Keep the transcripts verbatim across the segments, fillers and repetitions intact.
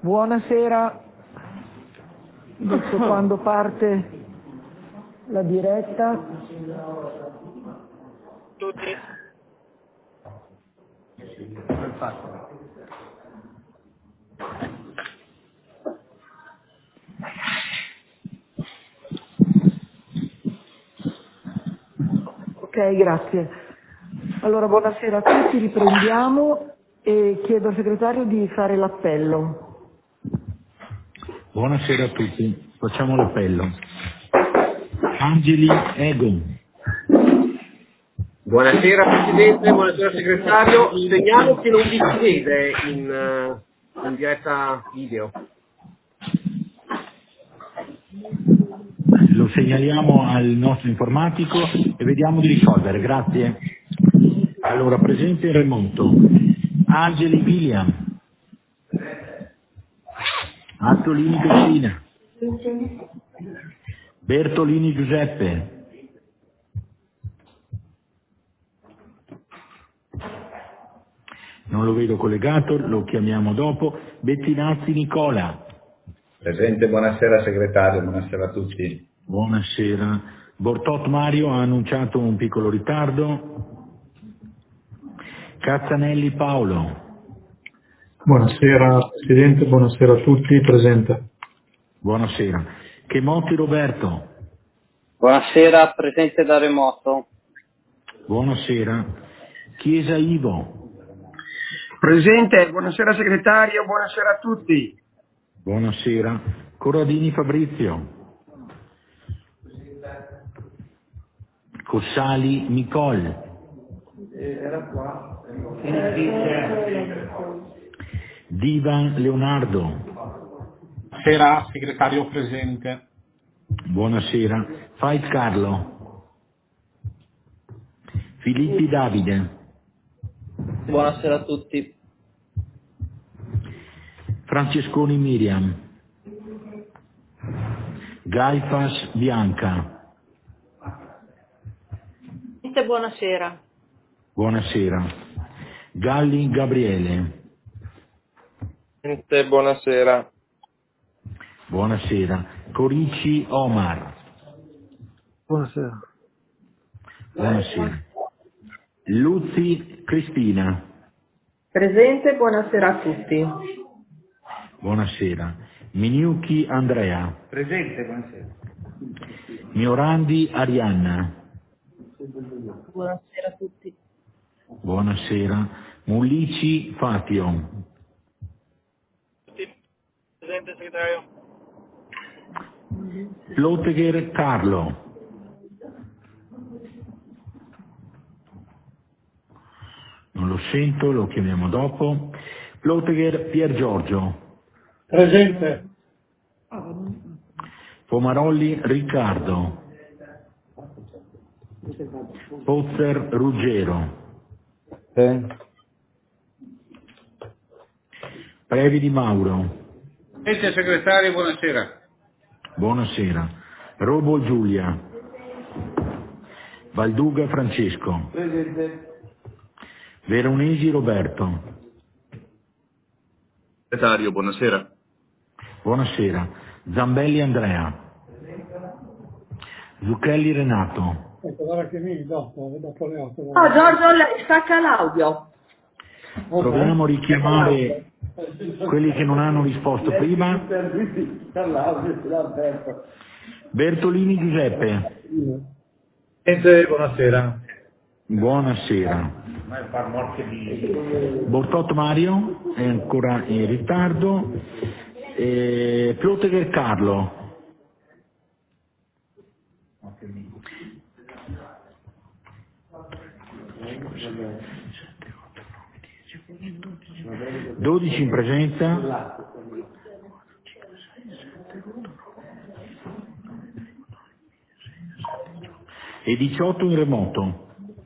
Buonasera, adesso quando parte la diretta. Tutti. Ok, grazie. Allora, buonasera a tutti, riprendiamo e chiedo al segretario di fare l'appello. Buonasera a tutti, facciamo l'appello. Angeli Egon. Buonasera Presidente, buonasera Segretario. Segnalo che non vi si vede in, eh, in diretta video. Lo segnaliamo al nostro informatico e vediamo di risolvere, grazie. Allora, presente il remoto. Angeli William. Attolini Cristina. Bertolini Giuseppe. Non lo vedo collegato, lo chiamiamo dopo. Bettinazzi Nicola. Presente, buonasera segretario, buonasera a tutti. Buonasera. Bortot Mario ha annunciato un piccolo ritardo. Cazzanelli Paolo. Buonasera Presidente, buonasera a tutti, presente. Buonasera. Chemotti Roberto. Buonasera, presente da remoto. Buonasera. Chiesa Ivo. Presente, buonasera Segretario, buonasera a tutti. Buonasera. Corradini Fabrizio. Cossali Nicole. Divan Leonardo. Buonasera, segretario presente. Buonasera. Fait Carlo. Filippi Davide. Buonasera a tutti. Francesconi Miriam. Gaifas Bianca. Buonasera. Buonasera. Galli Gabriele. Buonasera. Buonasera. Corici Omar. Buonasera. Buonasera. Luzzi Cristina. Presente, buonasera a tutti. Buonasera. Miniucchi Andrea. Presente, buonasera. Miorandi Arianna. Buonasera a tutti. Buonasera. Mullici Fatio. Presente, segretario. Plotegher Carlo. Non lo sento, lo chiamiamo dopo. Plotegher Pier Giorgio. Presente. Pomarolli Riccardo. Pozzer Ruggero. Previ di Mauro. Presente segretario, buonasera. Buonasera. Robo Giulia. Valduga Francesco. Presente. Veronesi Roberto. Segretario, buonasera. Buonasera. Zambelli Andrea. Zucchelli Renato. Oh, Giorgio, lei stacca l'audio. Proviamo a richiamare quelli che non hanno risposto prima. Bertolini Giuseppe. Presente, buonasera. Buonasera. Bortot Mario è ancora in ritardo. E Plotegher Carlo. dodici in presenza. E diciotto in remoto.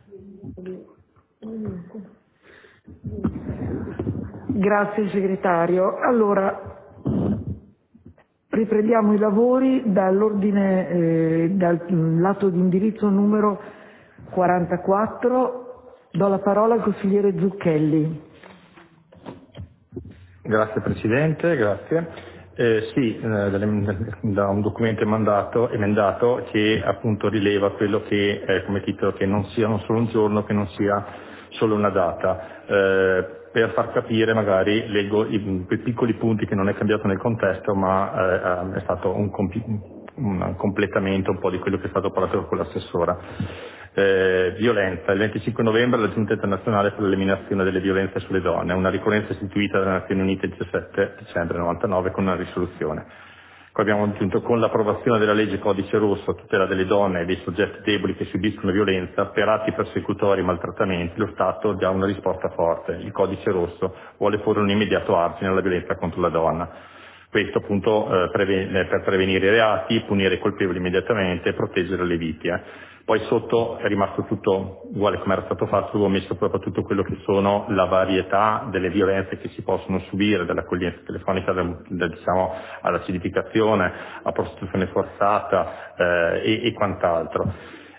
Grazie segretario. Allora, riprendiamo i lavori dall'ordine, eh, dal lato di indirizzo numero quarantaquattro. Do la parola al consigliere Zucchelli. Grazie Presidente, grazie. Eh, sì, eh, da un documento emendato, emendato che appunto rileva quello che è come titolo che non sia non solo un giorno, che non sia solo una data. Eh, per far capire magari leggo i, quei piccoli punti che non è cambiato nel contesto, ma eh, è stato un, compi- un completamento un po' di quello che è stato parlato con l'assessora. Eh, violenza. Il venticinque novembre la Giunta internazionale per l'eliminazione delle violenze sulle donne, una ricorrenza istituita dalle Nazioni Unite il diciassette dicembre novantanove con una risoluzione. Poi abbiamo aggiunto con l'approvazione della legge Codice Rosso a tutela delle donne e dei soggetti deboli che subiscono violenza per atti persecutori e maltrattamenti, lo Stato dà una risposta forte. Il Codice Rosso vuole porre un immediato argine alla violenza contro la donna. Questo appunto eh, preve- per prevenire i reati, punire i colpevoli immediatamente e proteggere le vittime. Poi sotto è rimasto tutto uguale come era stato fatto, avevo messo proprio tutto quello che sono la varietà delle violenze che si possono subire, dall'accoglienza telefonica, da, da, diciamo, all'acidificazione, a prostituzione forzata eh, e, e quant'altro.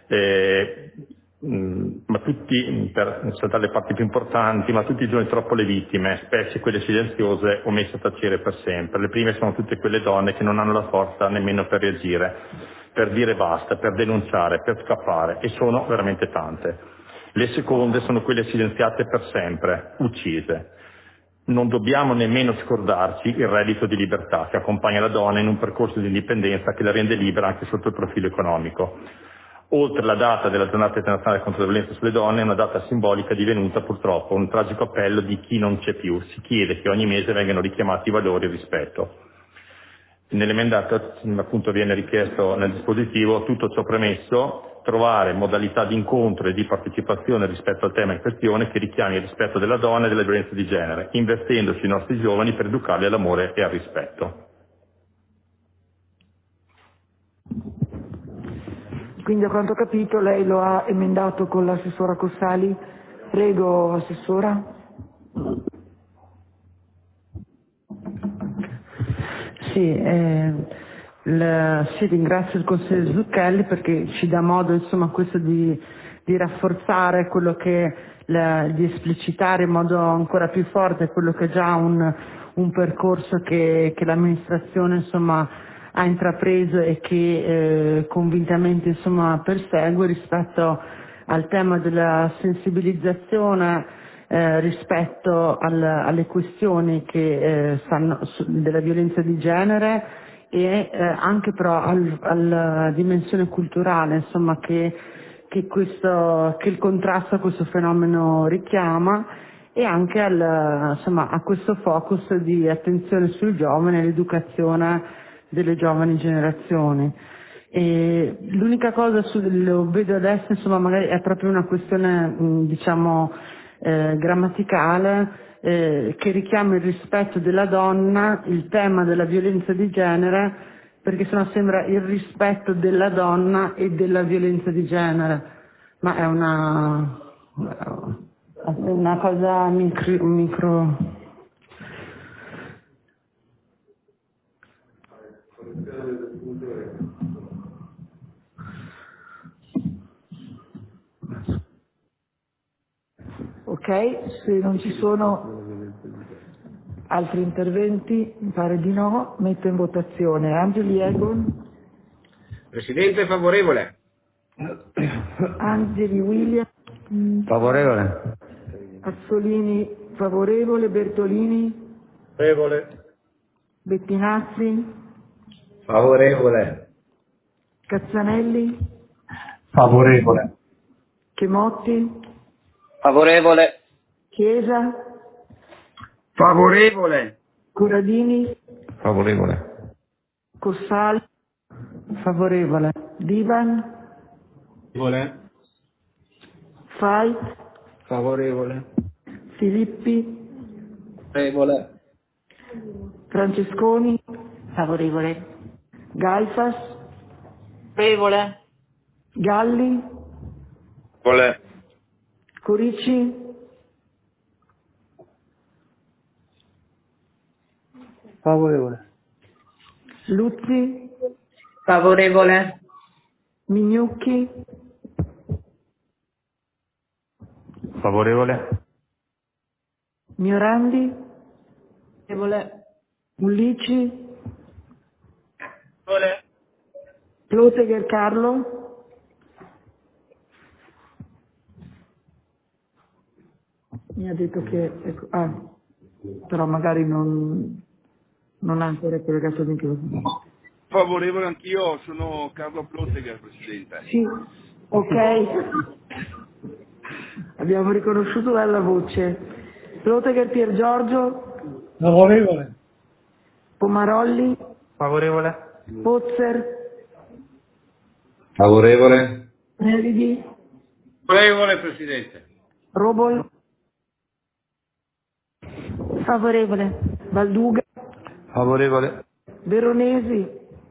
Eh, mh, ma tutti, per saltare le parti più importanti, ma tutti i giorni troppo le vittime, specie quelle silenziose o messe a tacere per sempre. Le prime sono tutte quelle donne che non hanno la forza nemmeno per reagire, per dire basta, per denunciare, per scappare, e sono veramente tante. Le seconde sono quelle silenziate per sempre, uccise. Non dobbiamo nemmeno scordarci il reddito di libertà che accompagna la donna in un percorso di indipendenza che la rende libera anche sotto il profilo economico. Oltre alla data della giornata internazionale contro la violenza sulle donne, è una data simbolica divenuta purtroppo un tragico appello di chi non c'è più. Si chiede che ogni mese vengano richiamati i valori e il rispetto. Nell'emendato appunto viene richiesto nel dispositivo, tutto ciò premesso, trovare modalità di incontro e di partecipazione rispetto al tema in questione che richiami il rispetto della donna e delle violenze di genere, investendo sui nostri giovani per educarli all'amore e al rispetto. Quindi a quanto ho capito lei lo ha emendato con l'assessora Cossali. Prego, assessora. Sì, eh, il, sì, ringrazio il consigliere Zucchelli perché ci dà modo insomma questo di, di rafforzare quello che, la, di esplicitare in modo ancora più forte quello che è già un, un percorso che, che l'amministrazione insomma ha intrapreso e che eh, convintamente insomma persegue rispetto al tema della sensibilizzazione Eh, rispetto al, alle questioni che eh, stanno su, della violenza di genere e eh, anche però al, alla dimensione culturale insomma che, che, questo, che il contrasto a questo fenomeno richiama e anche al, insomma, a questo focus di attenzione sui giovani e l'educazione delle giovani generazioni. E l'unica cosa su, lo vedo adesso insomma magari è proprio una questione mh, diciamo Eh, grammaticale eh, che richiama il rispetto della donna, il tema della violenza di genere, perché sennò sembra il rispetto della donna e della violenza di genere, ma è una, è una cosa micro, micro. Ok, se non ci sono altri interventi, mi pare di no, metto in votazione. Angeli Egon. Presidente favorevole. Angeli William. Favorevole. Assolini favorevole. Bertolini. Favorevole. Bettinazzi. Favorevole. Cazzanelli. Favorevole. Chemotti. Favorevole. Chiesa. Favorevole. Corradini. Favorevole. Cossali. Favorevole. Divan. Favorevole. Fait. Favorevole. Filippi. Favorevole. Francesconi. Favorevole. Gaifas. Favorevole. Galli. Favorevole. Corici. Favorevole. Luzzi. Favorevole. Mignucchi. Favorevole. Miorandi. Mullici, Favorevole. Plotegher Carlo, mi ha detto che, ecco, ah, però magari non, non ha ancora collegato il microfono. Favorevole anch'io, sono Carlo Plotegher, Presidente. Sì, ok. Abbiamo riconosciuto dalla voce. Plotegher Pier Giorgio. Favorevole. Pomarolli. Favorevole. Pozzer. Favorevole. Melidi. Favorevole, Presidente. Robol. Favorevole. Valduga. Favorevole. Veronesi.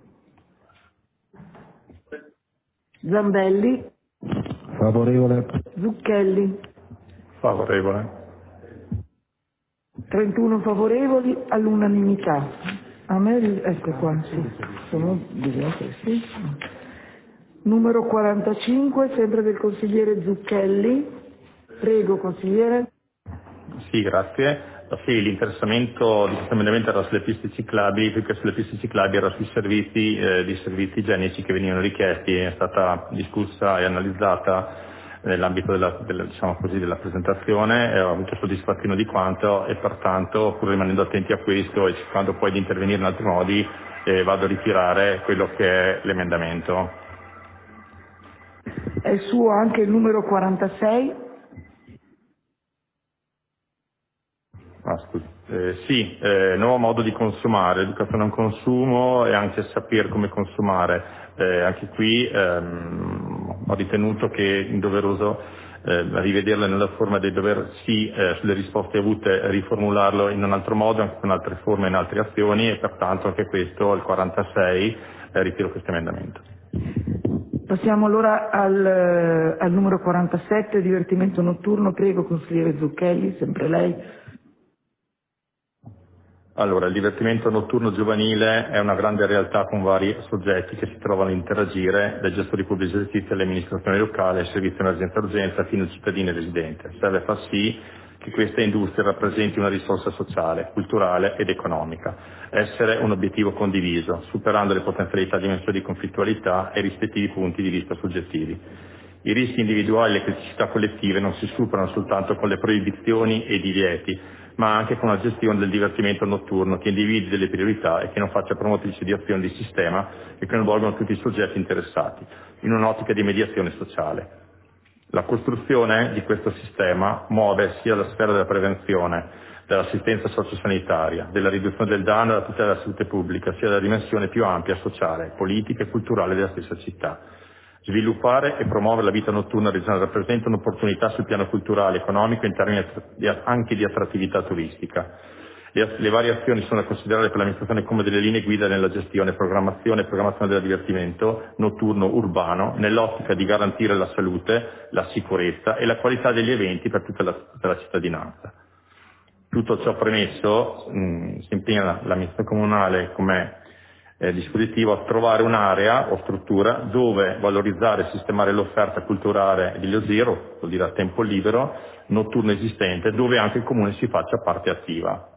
Zambelli. Favorevole. Zucchelli. Favorevole. trentuno favorevoli all'unanimità. A me, ecco qua, sì. Sono diversi, sì. Numero quarantacinque, sempre del consigliere Zucchelli. Prego, consigliere. Sì, grazie. Sì, l'interessamento di questo emendamento era sulle piste ciclabili, più che sulle piste ciclabili era sui servizi, eh, di servizi igienici che venivano richiesti, è stata discussa e analizzata nell'ambito della, della, diciamo così, della presentazione, e ho avuto soddisfazione di quanto e pertanto, pur rimanendo attenti a questo e cercando poi di intervenire in altri modi, eh, vado a ritirare quello che è l'emendamento. È il suo anche il numero quarantasei? Ah, scusi. Eh, sì, eh, nuovo modo di consumare, educazione al consumo e anche sapere come consumare. Eh, anche qui ehm, ho ritenuto che è doveroso eh, rivederla nella forma di dover sì eh, sulle risposte avute riformularlo in un altro modo, anche con altre forme e in altre azioni, e pertanto anche questo, il quarantasei, eh, ritiro questo emendamento. Passiamo allora al, al numero quarantasette, divertimento notturno. Prego, consigliere Zucchelli, sempre lei. Allora, il divertimento notturno giovanile è una grande realtà con vari soggetti che si trovano a interagire, dai gestori pubblici di giustizia alle amministrazioni locali, ai servizi di emergenza-urgenza, fino al cittadino residente. Serve far sì che questa industria rappresenti una risorsa sociale, culturale ed economica, essere un obiettivo condiviso, superando le potenzialità dimensioni di conflittualità e i rispettivi punti di vista soggettivi. I rischi individuali e le criticità collettive non si superano soltanto con le proibizioni e i divieti, ma anche con la gestione del divertimento notturno che individui delle priorità e che non faccia promotrice di azioni di sistema che coinvolgono tutti i soggetti interessati, in un'ottica di mediazione sociale. La costruzione di questo sistema muove sia la sfera della prevenzione, dell'assistenza sociosanitaria, della riduzione del danno e della tutela della salute pubblica, sia della dimensione più ampia sociale, politica e culturale della stessa città. Sviluppare e promuovere la vita notturna regionale rappresenta un'opportunità sul piano culturale, economico e in termini anche di attrattività turistica. Le, le varie azioni sono da considerare per l'amministrazione come delle linee guida nella gestione, programmazione e programmazione del divertimento notturno urbano, nell'ottica di garantire la salute, la sicurezza e la qualità degli eventi per tutta la, tutta la cittadinanza. Tutto ciò premesso, mh, si impegna l'amministrazione comunale come Eh, dispositivo a trovare un'area o struttura dove valorizzare e sistemare l'offerta culturale di Zero, vuol dire a tempo libero, notturno esistente, dove anche il comune si faccia parte attiva.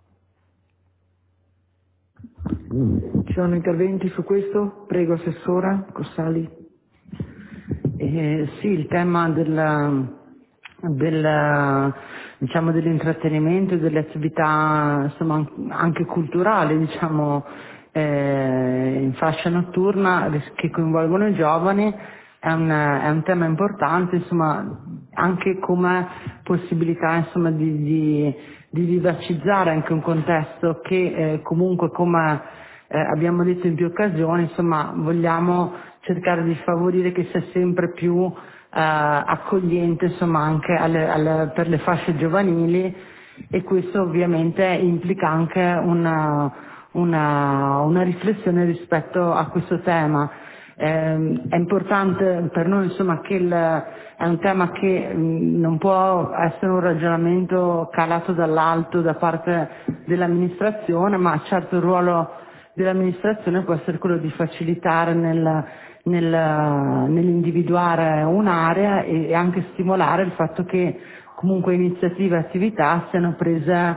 Ci sono interventi su questo? Prego, Assessora Cossali. Eh, sì, il tema del, del, diciamo, dell'intrattenimento e delle attività insomma, anche culturali, diciamo, eh, in fascia notturna che coinvolgono i giovani è un, è un tema importante, insomma, anche come possibilità insomma, di, di, di vivacizzare anche un contesto che eh, comunque come eh, abbiamo detto in più occasioni, insomma, vogliamo cercare di favorire che sia sempre più eh, accogliente insomma, anche alle, alle, per le fasce giovanili, e questo ovviamente implica anche una Una, una riflessione rispetto a questo tema. Eh, è importante per noi insomma che il, è un tema che mh, non può essere un ragionamento calato dall'alto da parte dell'amministrazione, ma certo il ruolo dell'amministrazione può essere quello di facilitare nel, nel, nell'individuare un'area e anche stimolare il fatto che comunque iniziative e attività siano prese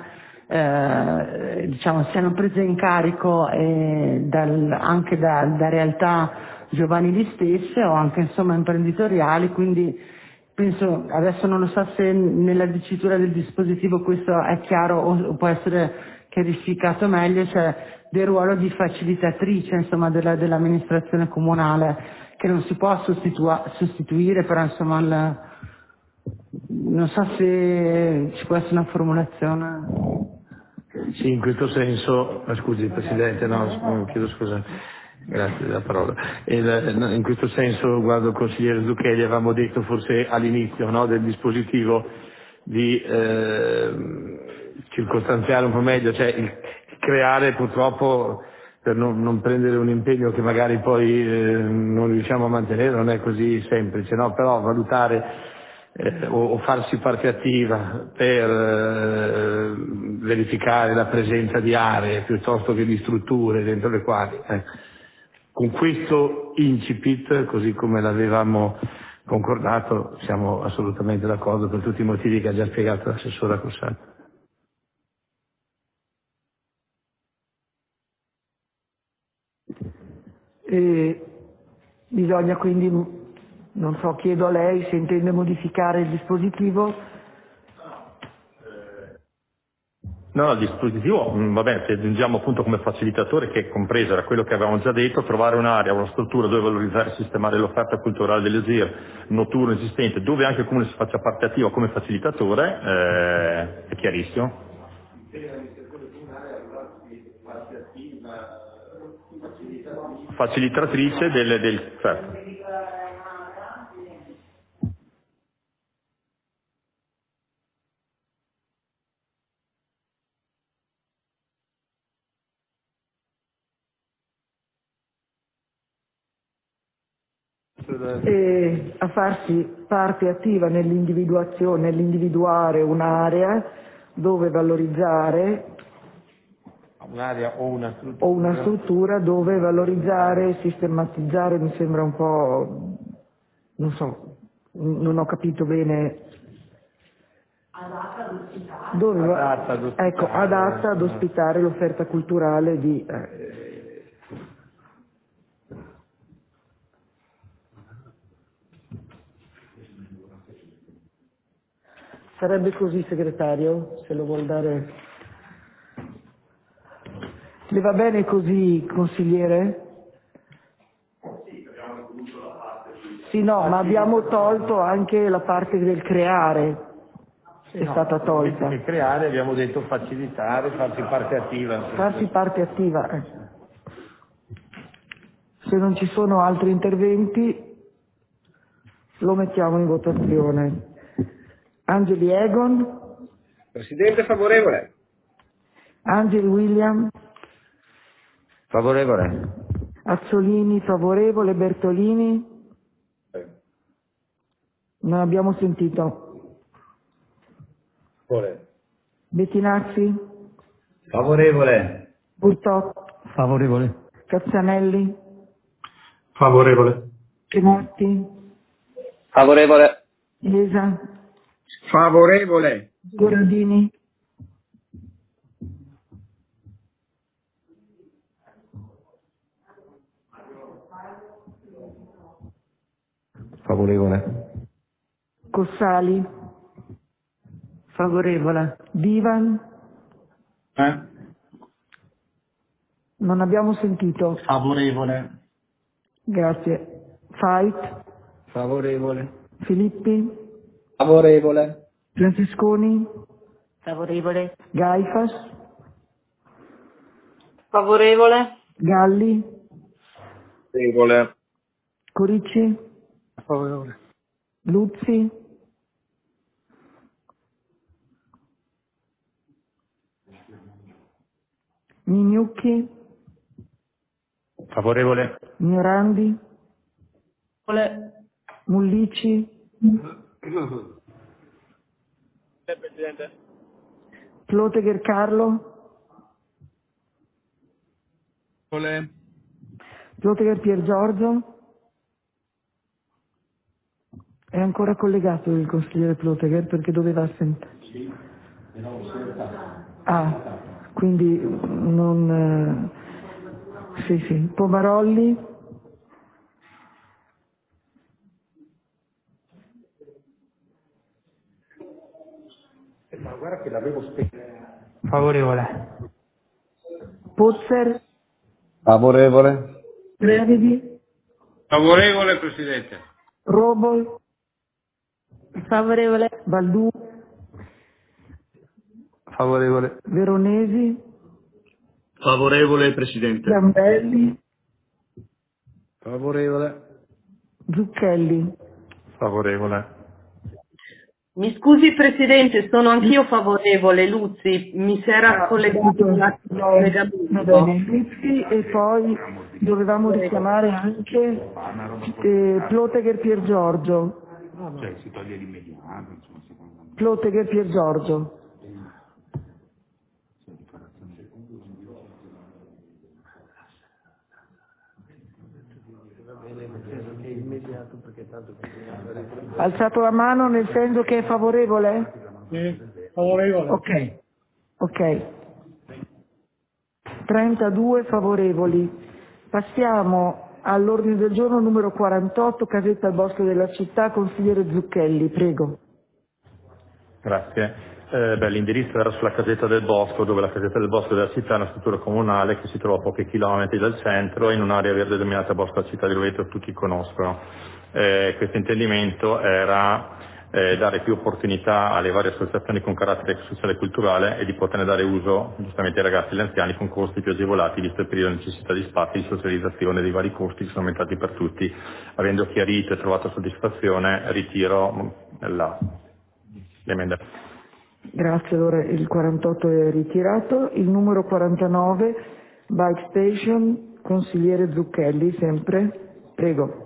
eh, diciamo, siano prese in carico eh, dal, anche da, da realtà giovanili stesse o anche insomma imprenditoriali, quindi penso, adesso non lo so se nella dicitura del dispositivo questo è chiaro o può essere chiarificato meglio, cioè del ruolo di facilitatrice insomma della, dell'amministrazione comunale, che non si può sostitua- sostituire, però insomma il, non so se ci può essere una formulazione. Sì, in questo senso, eh, scusi Presidente, no, chiedo scusa, grazie della parola. Il, in questo senso, guardo il consigliere Zucchelli, avevamo detto forse all'inizio, no, del dispositivo di eh, circostanziare un po' meglio, cioè il creare purtroppo, per non, non prendere un impegno che magari poi eh, non riusciamo a mantenere, non è così semplice, no? Però valutare Eh, o, o farsi parte attiva per eh, verificare la presenza di aree piuttosto che di strutture dentro le quali. Eh. Con questo incipit, così come l'avevamo concordato, siamo assolutamente d'accordo per tutti i motivi che ha già spiegato l'assessore Cossato. E bisogna quindi, non so, chiedo a lei se intende modificare il dispositivo. No, il dispositivo, mh, vabbè, se aggiungiamo appunto come facilitatore, che è compreso, era quello che avevamo già detto, trovare un'area, una struttura dove valorizzare e sistemare l'offerta culturale delle Z I R notturno esistente, dove anche il comune si faccia parte attiva come facilitatore, eh, è chiarissimo. Facilitatrice del, del certo. E a farsi parte attiva nell'individuazione, nell'individuare un'area dove valorizzare Un'area o una struttura. o una struttura dove valorizzare e sistematizzare, mi sembra un po', non so, non ho capito bene. Adatta ad ospitare. Dove va- Adatta ad ospitare. ecco, adatta ad ospitare l'offerta culturale di... eh, Sarebbe così, segretario, se lo vuol dare. Le va bene così, consigliere? Sì, no, ma abbiamo tolto anche la parte del creare, Sì, è no, stata tolta. Che creare, abbiamo detto facilitare, farsi parte attiva. Farsi parte attiva. eh. Se non ci sono altri interventi, lo mettiamo in votazione. Angeli Egon, Presidente favorevole. Angeli William, Favorevole. Azzolini favorevole, Bertolini, non abbiamo sentito. Favorevole. Bettinazzi, Favorevole. Burtot, Favorevole. Cazzanelli, Favorevole. Pinotti, Favorevole. Chiesa, Favorevole. Corradini, Favorevole. Cossali, Favorevole. Divan, Eh? non abbiamo sentito. Favorevole. Grazie. Fait, Favorevole. Filippi, Favorevole. Francesconi, Favorevole. Gaifas, Favorevole. Galli, Favorevole. Coricci, Favorevole. Luzzi, Mignucchi, Favorevole. Ignorandi, Mullici, Presidente. Plotegher Carlo, Favorevole. Plotegher Pier Giorgio. È ancora collegato il consigliere Plotegher perché doveva assentare. Ah, quindi non... eh, sì, sì. Pomarolli? Ma guarda che l'avevo spiegato. Favorevole. Pozzer? Favorevole. Prevedi? Favorevole, Presidente. Robol? Favorevole. Baldù? Favorevole. Veronesi? Favorevole, Presidente. Gambelli? Favorevole. Zucchelli? Favorevole. Mi scusi Presidente, sono anch'io favorevole, Luzzi, mi si era collegato un attimo No, il va bene, collegamento. Luzzi, e poi dovevamo richiamare anche eh, Plotegher Pier Giorgio. Cioè si toglie l'immediato, insomma, secondo me. Plotegher Pier Giorgio. Alzato la mano nel senso che è favorevole? Sì, favorevole. Ok, ok. trentadue favorevoli. Passiamo all'ordine del giorno numero quarantotto, Casetta al Bosco della Città, consigliere Zucchelli, prego. Grazie. Eh, beh, l'indirizzo era sulla Casetta del Bosco, dove la Casetta del Bosco della città è una struttura comunale che si trova a pochi chilometri dal centro in un'area verde denominata Bosco della Città di Roveto, tutti conoscono. Eh, questo intendimento era eh, dare più opportunità alle varie associazioni con carattere sociale e culturale e di poterne dare uso giustamente ai ragazzi e agli anziani con costi più agevolati, visto il periodo di necessità di spazi di socializzazione dei vari costi che sono aumentati per tutti. Avendo chiarito e trovato soddisfazione, ritiro la, l'emendamento. Grazie, allora il quarantotto è ritirato. Il numero quarantanove, Bike Station, consigliere Zucchelli, sempre, prego.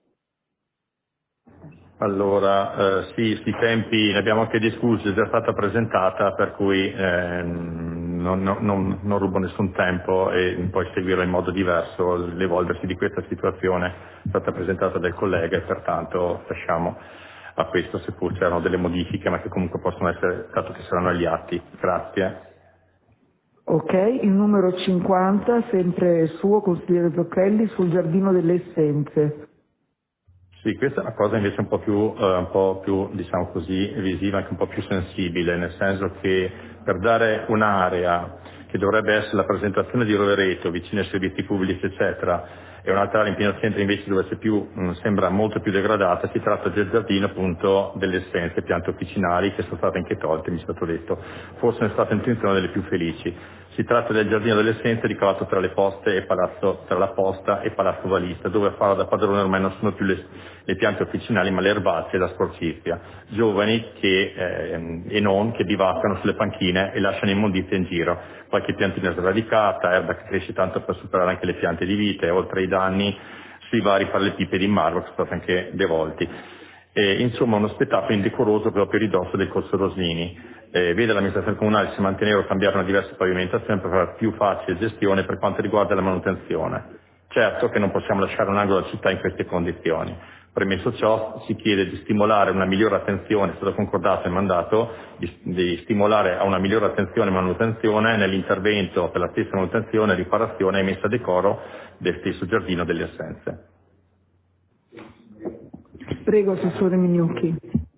Allora, eh, sì, sui tempi ne abbiamo anche discusso, è già stata presentata, per cui eh, non, non, non, non rubo nessun tempo e poi seguirò in modo diverso l'evolversi di questa situazione, è stata presentata dal collega e pertanto lasciamo a questo, seppur c'erano delle modifiche, ma che comunque possono essere, dato che saranno agli atti. Grazie. Ok, il numero cinquanta, sempre suo, consigliere Zucchelli, sul Giardino delle Essenze. Sì, questa è una cosa invece un po' più, eh, un po' più, diciamo così, visiva, anche un po' più sensibile, nel senso che per dare un'area che dovrebbe essere la presentazione di Rovereto, vicino ai servizi pubblici, eccetera, e un'altra area in pieno centro invece dove c'è più, mh, sembra molto più degradata, si tratta del giardino appunto delle essenze, piante officinali, che sono state anche tolte, mi è stato detto. Forse è stata l'intenzione delle più felici. Si tratta del giardino delle essenze ricavato tra le poste e palazzo, tra la posta e Palazzo Valista, dove a farlo da padrone ormai non sono più le, le piante officinali ma le erbacce e la sporcizia. Giovani che, eh, e non che bivaccano sulle panchine e lasciano immondizia in giro. Qualche piantina sradicata, erba che cresce tanto per superare anche le piante di vite, oltre ai danni sui vari parallelepipedi in marmo che sono stati anche devolti. E, insomma uno spettacolo indecoroso proprio a ridosso del Corso Roslini. Eh, vede l'amministrazione comunale si mantenere o cambiare una diversa pavimentazione per fare più facile gestione per quanto riguarda la manutenzione. Certo che non possiamo lasciare un angolo della città in queste condizioni. Premesso ciò, si chiede di stimolare una migliore attenzione, è stato concordato il mandato, di, di stimolare a una migliore attenzione e manutenzione nell'intervento per la stessa manutenzione, riparazione e messa a decoro del stesso giardino delle essenze. Prego, assessore Mignocchi.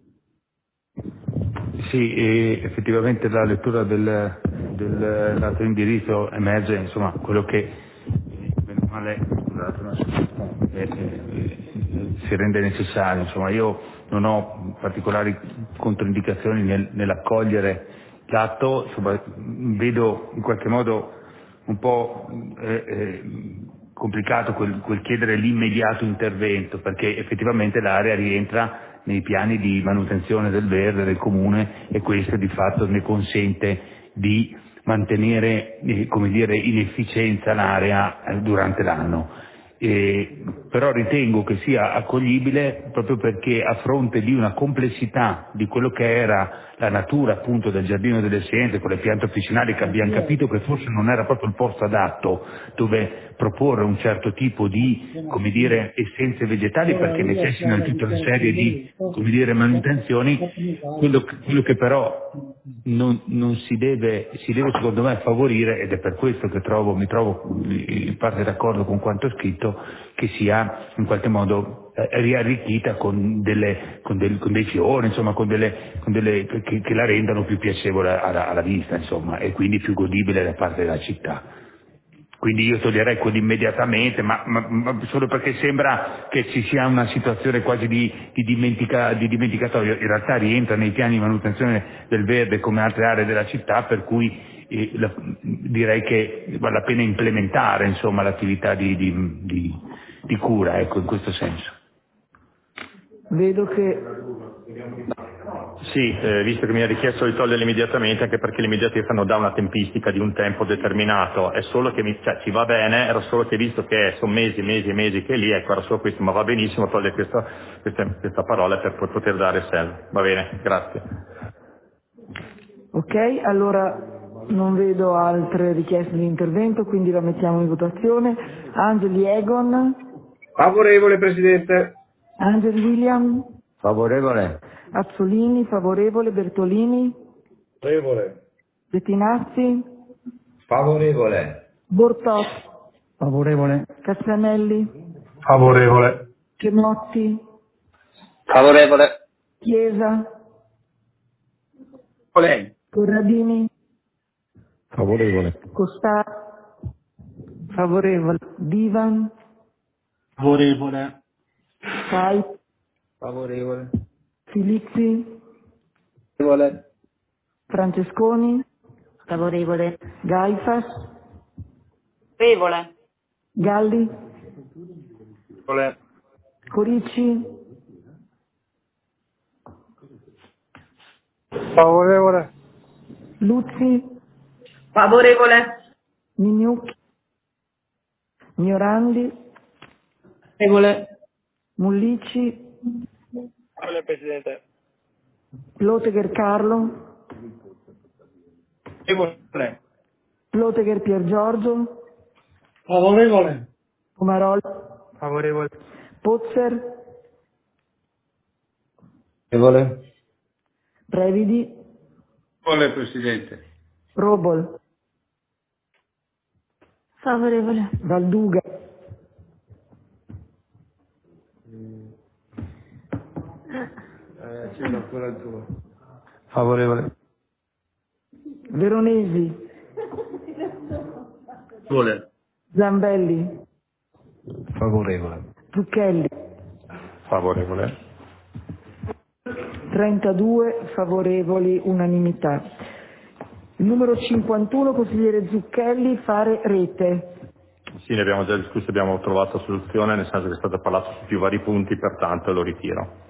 Sì, e effettivamente la lettura del, dell'altro indirizzo emerge insomma quello che bene o male eh, eh, si rende necessario. Insomma, io non ho particolari controindicazioni nel, nell'accogliere l'atto, insomma, vedo in qualche modo un po' eh, eh, complicato quel, quel chiedere l'immediato intervento, perché effettivamente l'area rientra nei piani di manutenzione del verde del comune e questo di fatto ne consente di mantenere eh, come dire, in efficienza l'area eh, durante l'anno. Eh, però ritengo che sia accoglibile proprio perché a fronte di una complessità di quello che era la natura appunto del giardino delle essenze con le piante officinali, che abbiamo capito che forse non era proprio il posto adatto dove proporre un certo tipo di, come dire, essenze vegetali perché necessitano di tutta una serie di, come dire, manutenzioni, quello, quello che però non, non si deve, si deve secondo me favorire, ed è per questo che trovo, mi trovo in parte d'accordo con quanto scritto, che sia in qualche modo eh, riarricchita con, delle, con, del, con dei fiori, insomma, con delle, con delle che, che la rendano più piacevole alla, alla vista, insomma, e quindi più godibile da parte della città. Quindi io toglierei quello immediatamente, ma, ma, ma solo perché sembra che ci sia una situazione quasi di, di, dimentica, di dimenticatoio. In realtà rientra nei piani di manutenzione del verde come altre aree della città, per cui eh, la, direi che vale la pena implementare, insomma, l'attività di, di, di, di cura, ecco, in questo senso. Vedo che Sì, eh, visto che mi ha richiesto di toglierli immediatamente, anche perché l'immediatezza non dà una tempistica di un tempo determinato, è solo che mi, cioè, ci va bene, era solo che visto che sono mesi, mesi e mesi che è lì, ecco, era solo questo, ma va benissimo togliere questa, questa, questa parola per poter dare sel. Va bene, grazie. ok, allora non vedo altre richieste di intervento, quindi la mettiamo in votazione. Angeli Egon. Favorevole, Presidente. Angeli William. Favorevole. Azzolini, favorevole. Bertolini. Favorevole. Bettinazzi. Favorevole. Bortot. Favorevole. Cassanelli. Favorevole. Genotti. Favorevole. Chiesa. Lei. Corradini. Favorevole. Costà. Favorevole. Divan. Favorevole. Fai. Favorevole. Filizzi. Favorevole. Francesconi. Favorevole. Gaifas. Favorevole. Galli. Favorevole. Corici. Favorevole. Luzzi. Favorevole. Mignucchi. Miorandi. Favorevole. Mullici. Favorevole, Presidente. Plotegher Carlo. Favorevole. Plotegher Pier Giorgio. Favorevole. Pomarol. Favorevole. Pozzer. Favorevole. Previdi. Favorevole, Presidente. Robol. Favorevole. Valduga. Eh, c'è ancora il tuo. Favorevole. Veronesi. Favorevole. Zambelli. Favorevole. Zucchelli. Favorevole. trentadue favorevoli, unanimità. Il numero cinquantuno, consigliere Zucchelli, fare rete. Sì, ne abbiamo già discusso, abbiamo trovato soluzione, nel senso che è stato parlato su più vari punti, pertanto lo ritiro.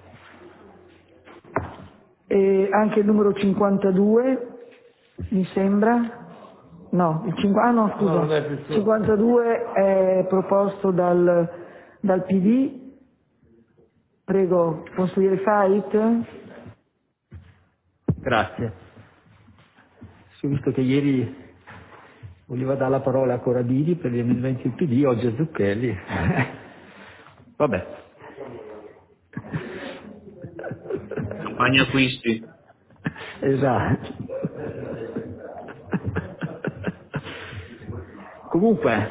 E anche il numero cinquantadue, mi sembra. No, il cinqu- ah no, scusa. No, non è più solo. cinquantadue è proposto dal, dal P D. Prego, consigliere Fait. Grazie. Si è visto che ieri voleva dare la parola a Corradini per gli emendamenti del P D, oggi a Zucchelli. Vabbè. Campagna acquisti. Esatto. Comunque,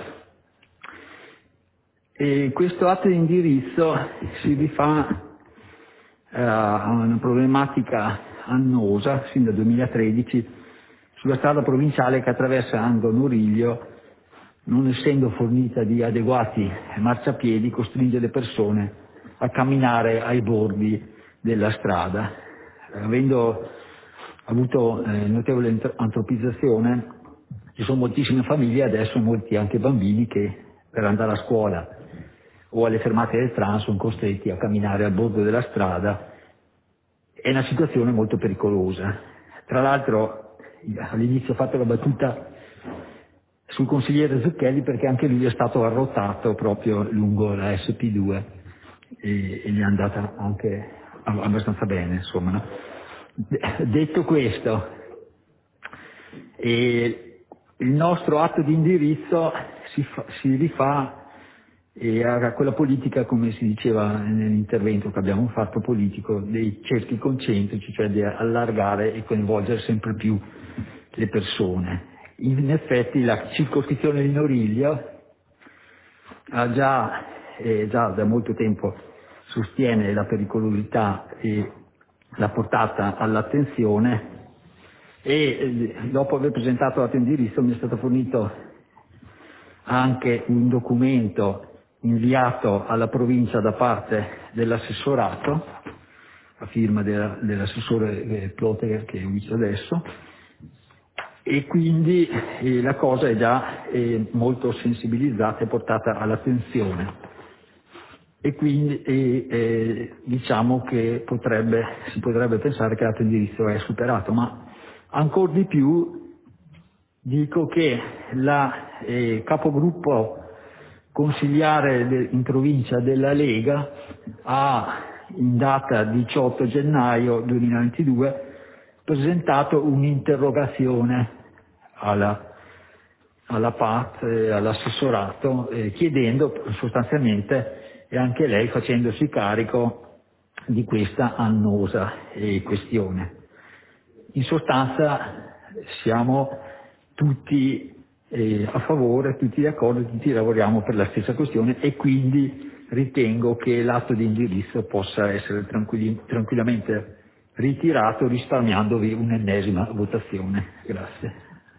eh, questo atto di indirizzo si rifà eh, a una problematica annosa, sin dal duemilatredici, sulla strada provinciale che attraversa Angolo Noriglio, non essendo fornita di adeguati marciapiedi, costringe le persone a camminare ai bordi della strada. Avendo avuto eh, notevole antropizzazione, ci sono moltissime famiglie adesso, molti anche bambini, che per andare a scuola o alle fermate del tram sono costretti a camminare al bordo della strada. È una situazione molto pericolosa. Tra l'altro all'inizio ho fatto la battuta sul consigliere Zucchelli perché anche lui è stato arrotato proprio lungo la S P due e, e gli è andata anche abbastanza bene, insomma, no? Detto questo, e il nostro atto di indirizzo si, fa, si rifà e a quella politica, come si diceva nell'intervento che abbiamo fatto politico, dei cerchi concentrici, cioè di allargare e coinvolgere sempre più le persone. In effetti la circoscrizione di Norillia ha già, eh, già da molto tempo sostiene la pericolosità e l'ha portata all'attenzione, e eh, dopo aver presentato l'atto di indirizzo mi è stato fornito anche un documento inviato alla provincia da parte dell'assessorato, a firma della, dell'assessore eh, Ploteger, che è visto adesso, e quindi eh, la cosa è già eh, molto sensibilizzata e portata all'attenzione, e quindi eh, eh, diciamo che potrebbe, si potrebbe pensare che l'atto di indirizzo è superato, ma ancora di più dico che la eh, capogruppo consigliare de, in provincia della Lega ha in data diciotto gennaio duemilaventidue presentato un'interrogazione alla, alla P A T, eh, all'assessorato, eh, chiedendo sostanzialmente, e anche lei facendosi carico di questa annosa eh, questione. In sostanza siamo tutti eh, a favore, tutti d'accordo, tutti lavoriamo per la stessa questione, e quindi ritengo che l'atto di indirizzo possa essere tranquilli, tranquillamente ritirato, risparmiandovi un'ennesima votazione. Grazie.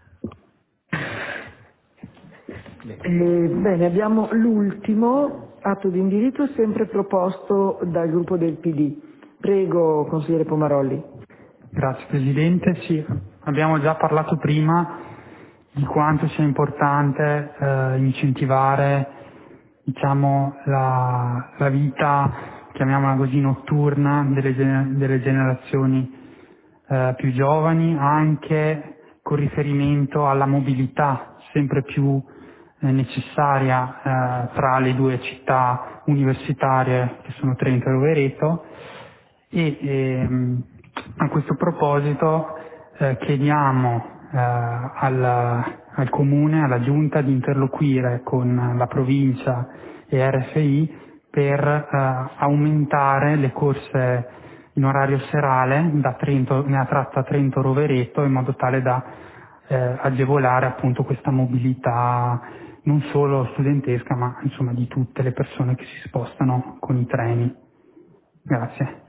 Eh, bene, abbiamo l'ultimo atto di indirizzo sempre proposto dal gruppo del P D. Prego, consigliere Pomarolli. Grazie Presidente. Sì, abbiamo già parlato prima di quanto sia importante eh, incentivare, diciamo, la, la vita, chiamiamola così, notturna delle, gener- delle generazioni eh, più giovani, anche con riferimento alla mobilità sempre più eh, necessaria eh, tra le due città universitarie che sono Trento e Rovereto, e ehm, a questo proposito eh, chiediamo eh, al, al Comune, alla Giunta, di interloquire con la provincia e R F I per eh, aumentare le corse in orario serale da Trento, nella tratta Trento-Rovereto, in modo tale da eh, agevolare appunto questa mobilità non solo studentesca, ma insomma di tutte le persone che si spostano con i treni. Grazie.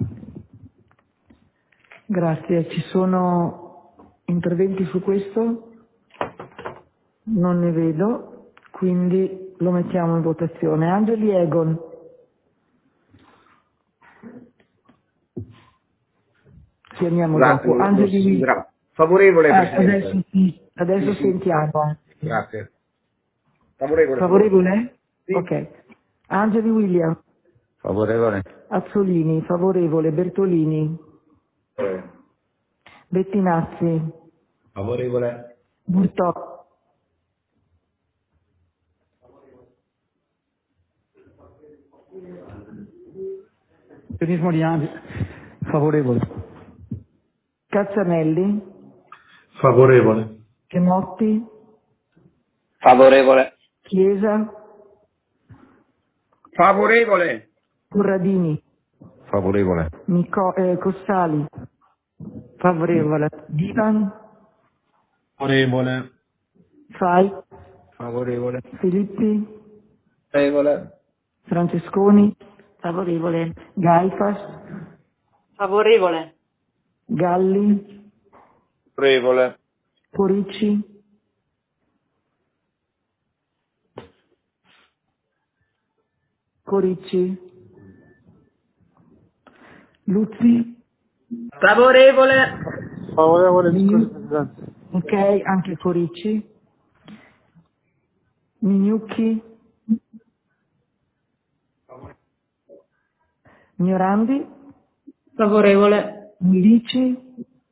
Grazie. Ci sono interventi su questo? Non ne vedo, quindi lo mettiamo in votazione. Angeli Egon. Chiamiamo Grazie, dopo. Angeli gra- favorevole, ah, Presidente. adesso sì, adesso Sì, sì. sentiamo. Grazie. Favorevole. Favorevole? Sì. Ok. Angeli William. Favorevole. Azzolini, favorevole. Bertolini. Eh. Bettinazzi. Favorevole. Burtò. Organismo di Angeli. Favorevole. Cazzanelli. Favorevole. Chemotti. Favorevole. Chiesa. Favorevole. Corradini. Favorevole. Nico, eh, Cossali. Favorevole. Divan. Favorevole. Fai. Favorevole. Filippi. Favorevole. Francesconi. Favorevole. Gaifas. Favorevole. Galli. Favorevole. Poricci. Coricci. Luzzi. Favorevole. Favorevole, Mignu- scusi, Presidente. Ok, anche Coricci. Mignucchi. Ignorandi. Favorevole. Mullici.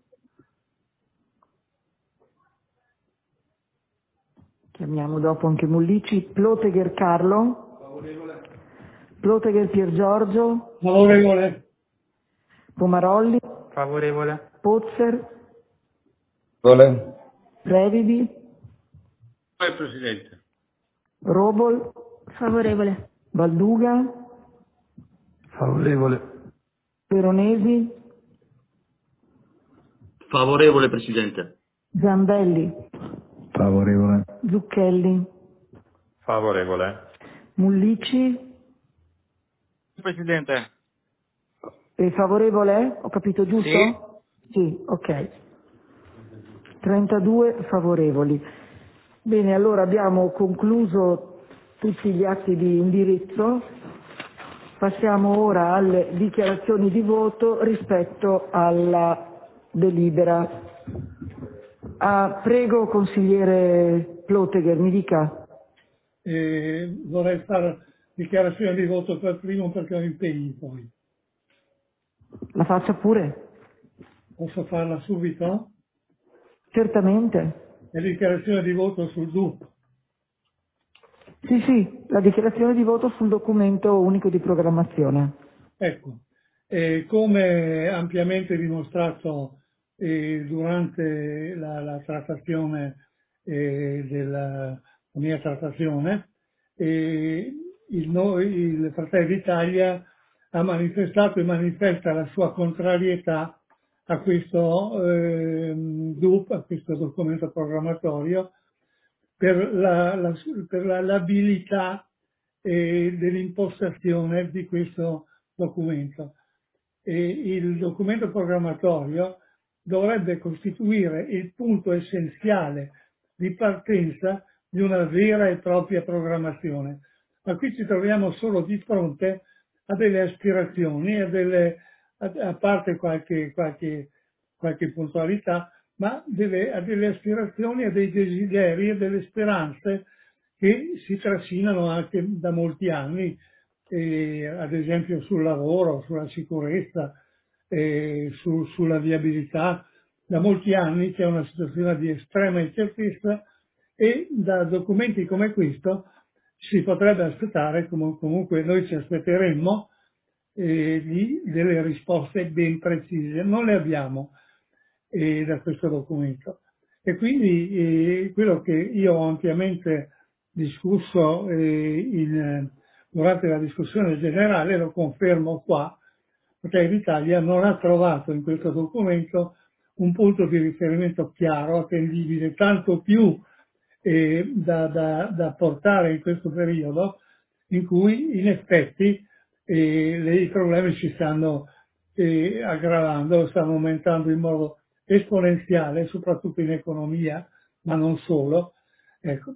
Chiamiamo dopo anche Mullici. Plotegher Carlo. Favorevole. Plotegher Pier Giorgio. Favorevole. Pomarolli. Favorevole. Pozzer. Favorevole. Previdi. Poi Presidente. Robol. Favorevole. Valduga, Favorevole. Veronesi, Favorevole, Presidente. Zambelli, Favorevole. Zucchelli, Favorevole. Mullici, Presidente. è favorevole? Ho capito giusto? Sì. Sì, ok. trentadue favorevoli. Bene, allora abbiamo concluso tutti gli atti di indirizzo. Passiamo ora alle dichiarazioni di voto rispetto alla delibera. Ah, prego, consigliere Plotegher, mi dica. Eh, vorrei fare dichiarazione di voto per primo perché ho impegni poi. La faccia pure? Posso farla subito? Certamente. È dichiarazione di voto sul D U P. Sì, sì, la dichiarazione di voto sul documento unico di programmazione. Ecco, eh, come ampiamente dimostrato eh, durante la, la trattazione eh, della la mia trattazione, eh, il, noi, il Fratelli d'Italia ha manifestato e manifesta la sua contrarietà a questo eh, D U P, a questo documento programmatorio, per la, la, per la l'abilità eh, dell'impostazione di questo documento. E il documento programmatorio dovrebbe costituire il punto essenziale di partenza di una vera e propria programmazione. Ma qui ci troviamo solo di fronte a delle aspirazioni, a, delle, a, a parte qualche, qualche, qualche puntualità, ma delle, a delle aspirazioni, a dei desideri, a delle speranze che si trascinano anche da molti anni, eh, ad esempio sul lavoro, sulla sicurezza, eh, su, sulla viabilità. Da molti anni c'è una situazione di estrema incertezza e da documenti come questo si potrebbe aspettare, com- comunque noi ci aspetteremmo, eh, di, delle risposte ben precise. Non le abbiamo eh, da questo documento. E quindi eh, quello che io ho ampiamente discusso eh, in, durante la discussione generale lo confermo qua, perché l'Italia non ha trovato in questo documento un punto di riferimento chiaro, attendibile, tanto più eh, da, da, da portare in questo periodo in cui in effetti eh, le, i problemi si stanno eh, aggravando, stanno aumentando in modo esponenziale, soprattutto in economia, ma non solo. Ecco.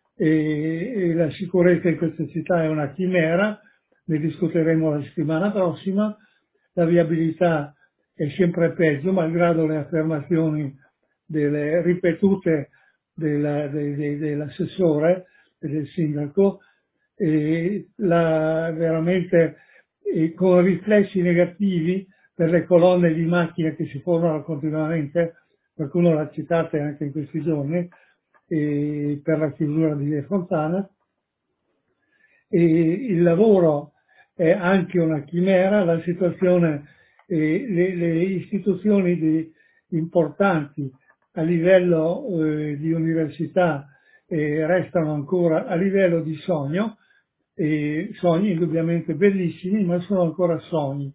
E, e la sicurezza in questa città è una chimera, ne discuteremo la settimana prossima. La viabilità è sempre peggio, malgrado le affermazioni delle, ripetute della, de, de, dell'assessore e del sindaco, e la, veramente e con riflessi negativi per le colonne di macchine che si formano continuamente, qualcuno l'ha citata anche in questi giorni, e per la chiusura di Via Fontana. E il lavoro è anche una chimera, la situazione, eh, le, le istituzioni di, importanti a livello eh, di università eh, restano ancora a livello di sogno, eh, sogni indubbiamente bellissimi, ma sono ancora sogni.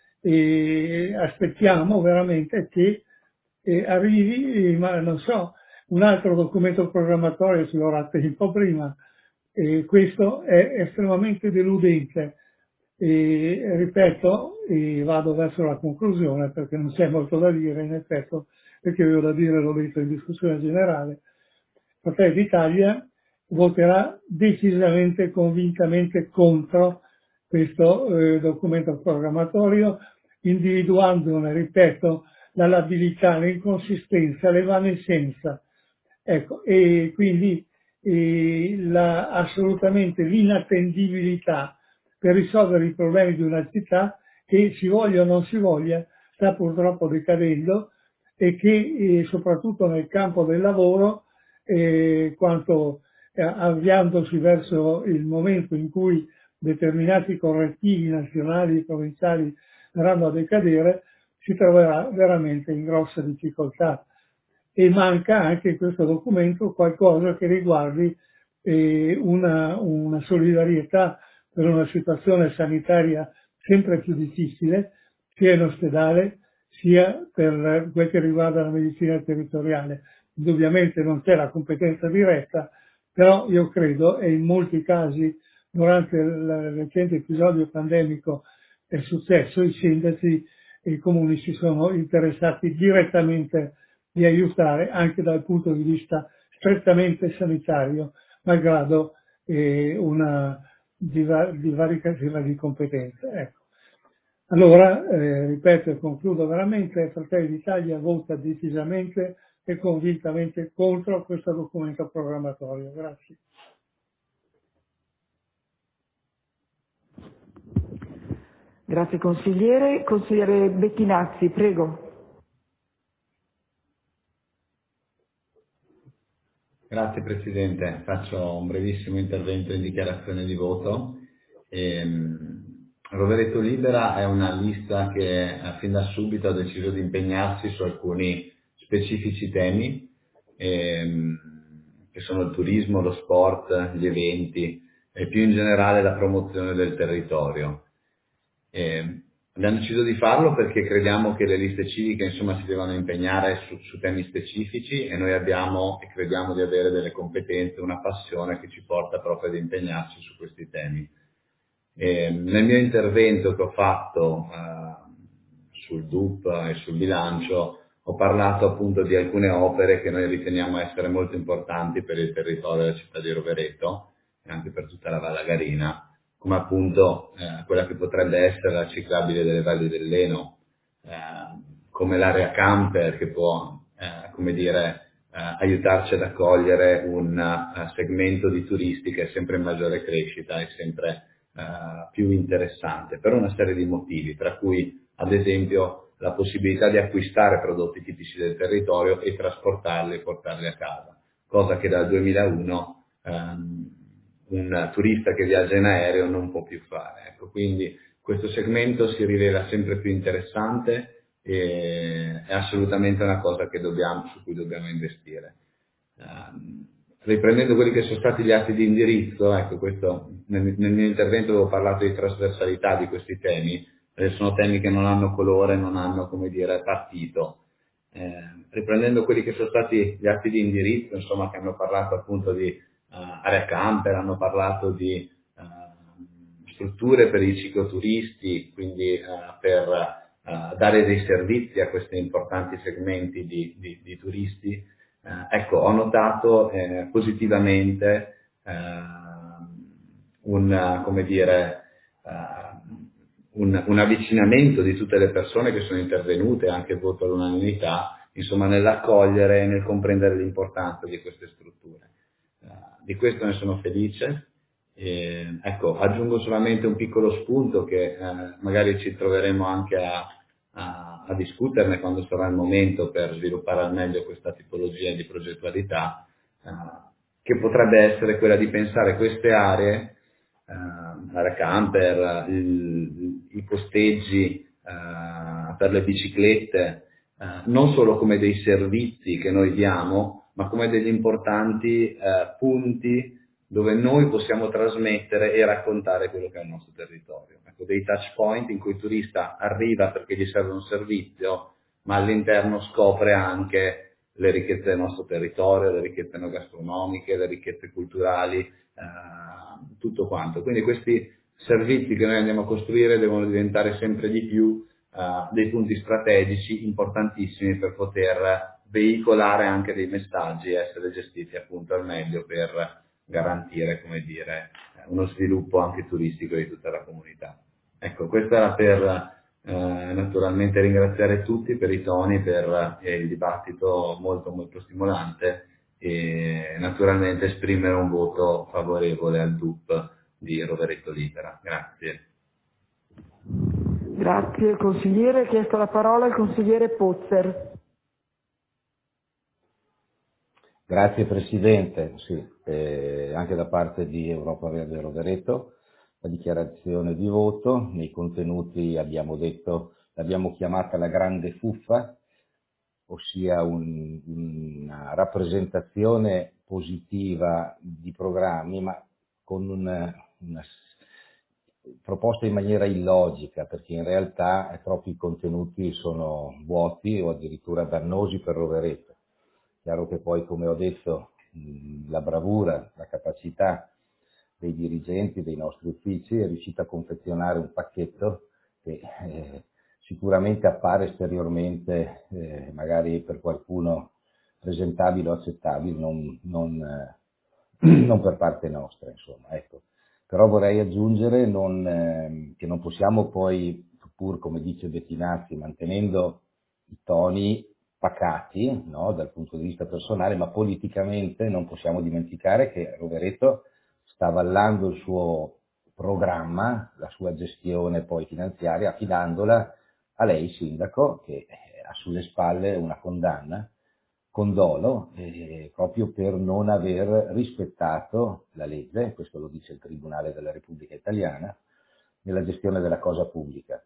E aspettiamo veramente che eh, arrivi, eh, ma non so, un altro documento programmatorio, ce l'ho rattato un po' prima, e questo è estremamente deludente. E, ripeto, e vado verso la conclusione perché non c'è molto da dire, in effetti, perché avevo da dire, l'ho detto in discussione generale. Fratelli d'Italia voterà decisamente e convintamente contro questo eh, documento programmatorio, individuandone, ripeto, la labilità, l'inconsistenza, l'evanescenza. Ecco, e quindi e la, assolutamente l'inattendibilità per risolvere i problemi di una città che, si voglia o non si voglia, sta purtroppo decadendo e che eh, soprattutto nel campo del lavoro, eh, quanto eh, avviandosi verso il momento in cui determinati correttivi nazionali e provinciali verranno a decadere, si troverà veramente in grossa difficoltà. E manca anche in questo documento qualcosa che riguardi eh, una, una solidarietà per una situazione sanitaria sempre più difficile, sia in ospedale sia per quel che riguarda la medicina territoriale. Indubbiamente non c'è la competenza diretta, però io credo, e in molti casi durante il recente episodio pandemico è successo, i sindaci e i comuni si sono interessati direttamente di aiutare anche dal punto di vista strettamente sanitario, malgrado eh, una diva- divaricazione di competenze. Ecco. Allora, eh, ripeto e concludo veramente, Fratelli d'Italia vota decisamente e convintamente contro questo documento programmatorio. Grazie. Grazie consigliere. Consigliere Bettinazzi, prego. Grazie Presidente, faccio un brevissimo intervento in dichiarazione di voto. Ehm, Rovereto Libera è una lista che eh, fin da subito ha deciso di impegnarsi su alcuni specifici temi, ehm, che sono il turismo, lo sport, gli eventi e più in generale la promozione del territorio. Eh, abbiamo deciso di farlo perché crediamo che le liste civiche insomma si devono impegnare su, su temi specifici e noi abbiamo e crediamo di avere delle competenze, una passione che ci porta proprio ad impegnarci su questi temi. Eh, nel mio intervento che ho fatto eh, sul D U P e sul bilancio ho parlato appunto di alcune opere che noi riteniamo essere molto importanti per il territorio della città di Rovereto e anche per tutta la Val Lagarina, come appunto eh, quella che potrebbe essere la ciclabile delle valli dell'Eno, eh, come l'area camper che può, eh, come dire, eh, aiutarci ad accogliere un uh, segmento di turisti che è sempre in maggiore crescita e sempre uh, più interessante per una serie di motivi, tra cui ad esempio la possibilità di acquistare prodotti tipici del territorio e trasportarli e portarli a casa, cosa che dal duemilauno um, un turista che viaggia in aereo non può più fare. Ecco, quindi questo segmento si rivela sempre più interessante e è assolutamente una cosa che dobbiamo, su cui dobbiamo investire. Um, riprendendo quelli che sono stati gli atti di indirizzo, ecco, questo, nel, nel mio intervento avevo parlato di trasversalità di questi temi, eh, sono temi che non hanno colore, non hanno, come dire, partito. Eh, riprendendo quelli che sono stati gli atti di indirizzo, insomma, che hanno parlato appunto di Uh, area camper, hanno parlato di uh, strutture per i cicloturisti, quindi uh, per uh, dare dei servizi a questi importanti segmenti di, di, di turisti. Uh, ecco, ho notato eh, positivamente uh, un, come dire, uh, un, un avvicinamento di tutte le persone che sono intervenute, anche il voto all'unanimità, insomma, nell'accogliere e nel comprendere l'importanza di queste strutture. Di questo ne sono felice. E, ecco, aggiungo solamente un piccolo spunto che eh, magari ci troveremo anche a, a, a discuterne quando sarà il momento per sviluppare al meglio questa tipologia di progettualità, eh, che potrebbe essere quella di pensare queste aree, eh, l'area camper, il, i posteggi eh, per le biciclette, eh, non solo come dei servizi che noi diamo, ma come degli importanti eh, punti dove noi possiamo trasmettere e raccontare quello che è il nostro territorio. Ecco, dei touch point in cui il turista arriva perché gli serve un servizio, ma all'interno scopre anche le ricchezze del nostro territorio, le ricchezze enogastronomiche, le ricchezze culturali, eh, tutto quanto. Quindi questi servizi che noi andiamo a costruire devono diventare sempre di più eh, dei punti strategici importantissimi per poter veicolare anche dei messaggi e essere gestiti appunto al meglio per garantire, come dire, uno sviluppo anche turistico di tutta la comunità. Ecco, questo era per eh, naturalmente ringraziare tutti per i toni, per eh, il dibattito molto molto stimolante e naturalmente esprimere un voto favorevole al D U P di Rovereto Libera. Grazie. Grazie consigliere. Ha chiesto la parola il consigliere Pozzer. Grazie Presidente, sì, eh, anche da parte di Europa Verde Rovereto, la dichiarazione di voto, nei contenuti abbiamo detto, l'abbiamo chiamata la grande fuffa, ossia un, una rappresentazione positiva di programmi, ma con una, una proposta in maniera illogica, perché in realtà eh, troppi contenuti sono vuoti o addirittura dannosi per Rovereto. Chiaro che poi, come ho detto, mh, la bravura, la capacità dei dirigenti dei nostri uffici è riuscita a confezionare un pacchetto che eh, sicuramente appare esteriormente, eh, magari per qualcuno presentabile o accettabile, non, non, eh, non per parte nostra, insomma, ecco. Però vorrei aggiungere non, eh, che non possiamo poi, pur come dice Bettinazzi, mantenendo i toni pacati, no, dal punto di vista personale, ma politicamente non possiamo dimenticare che Rovereto sta avallando il suo programma, la sua gestione poi finanziaria, affidandola a lei, sindaco, che ha sulle spalle una condanna con dolo, eh, proprio per non aver rispettato la legge, questo lo dice il Tribunale della Repubblica Italiana, nella gestione della cosa pubblica.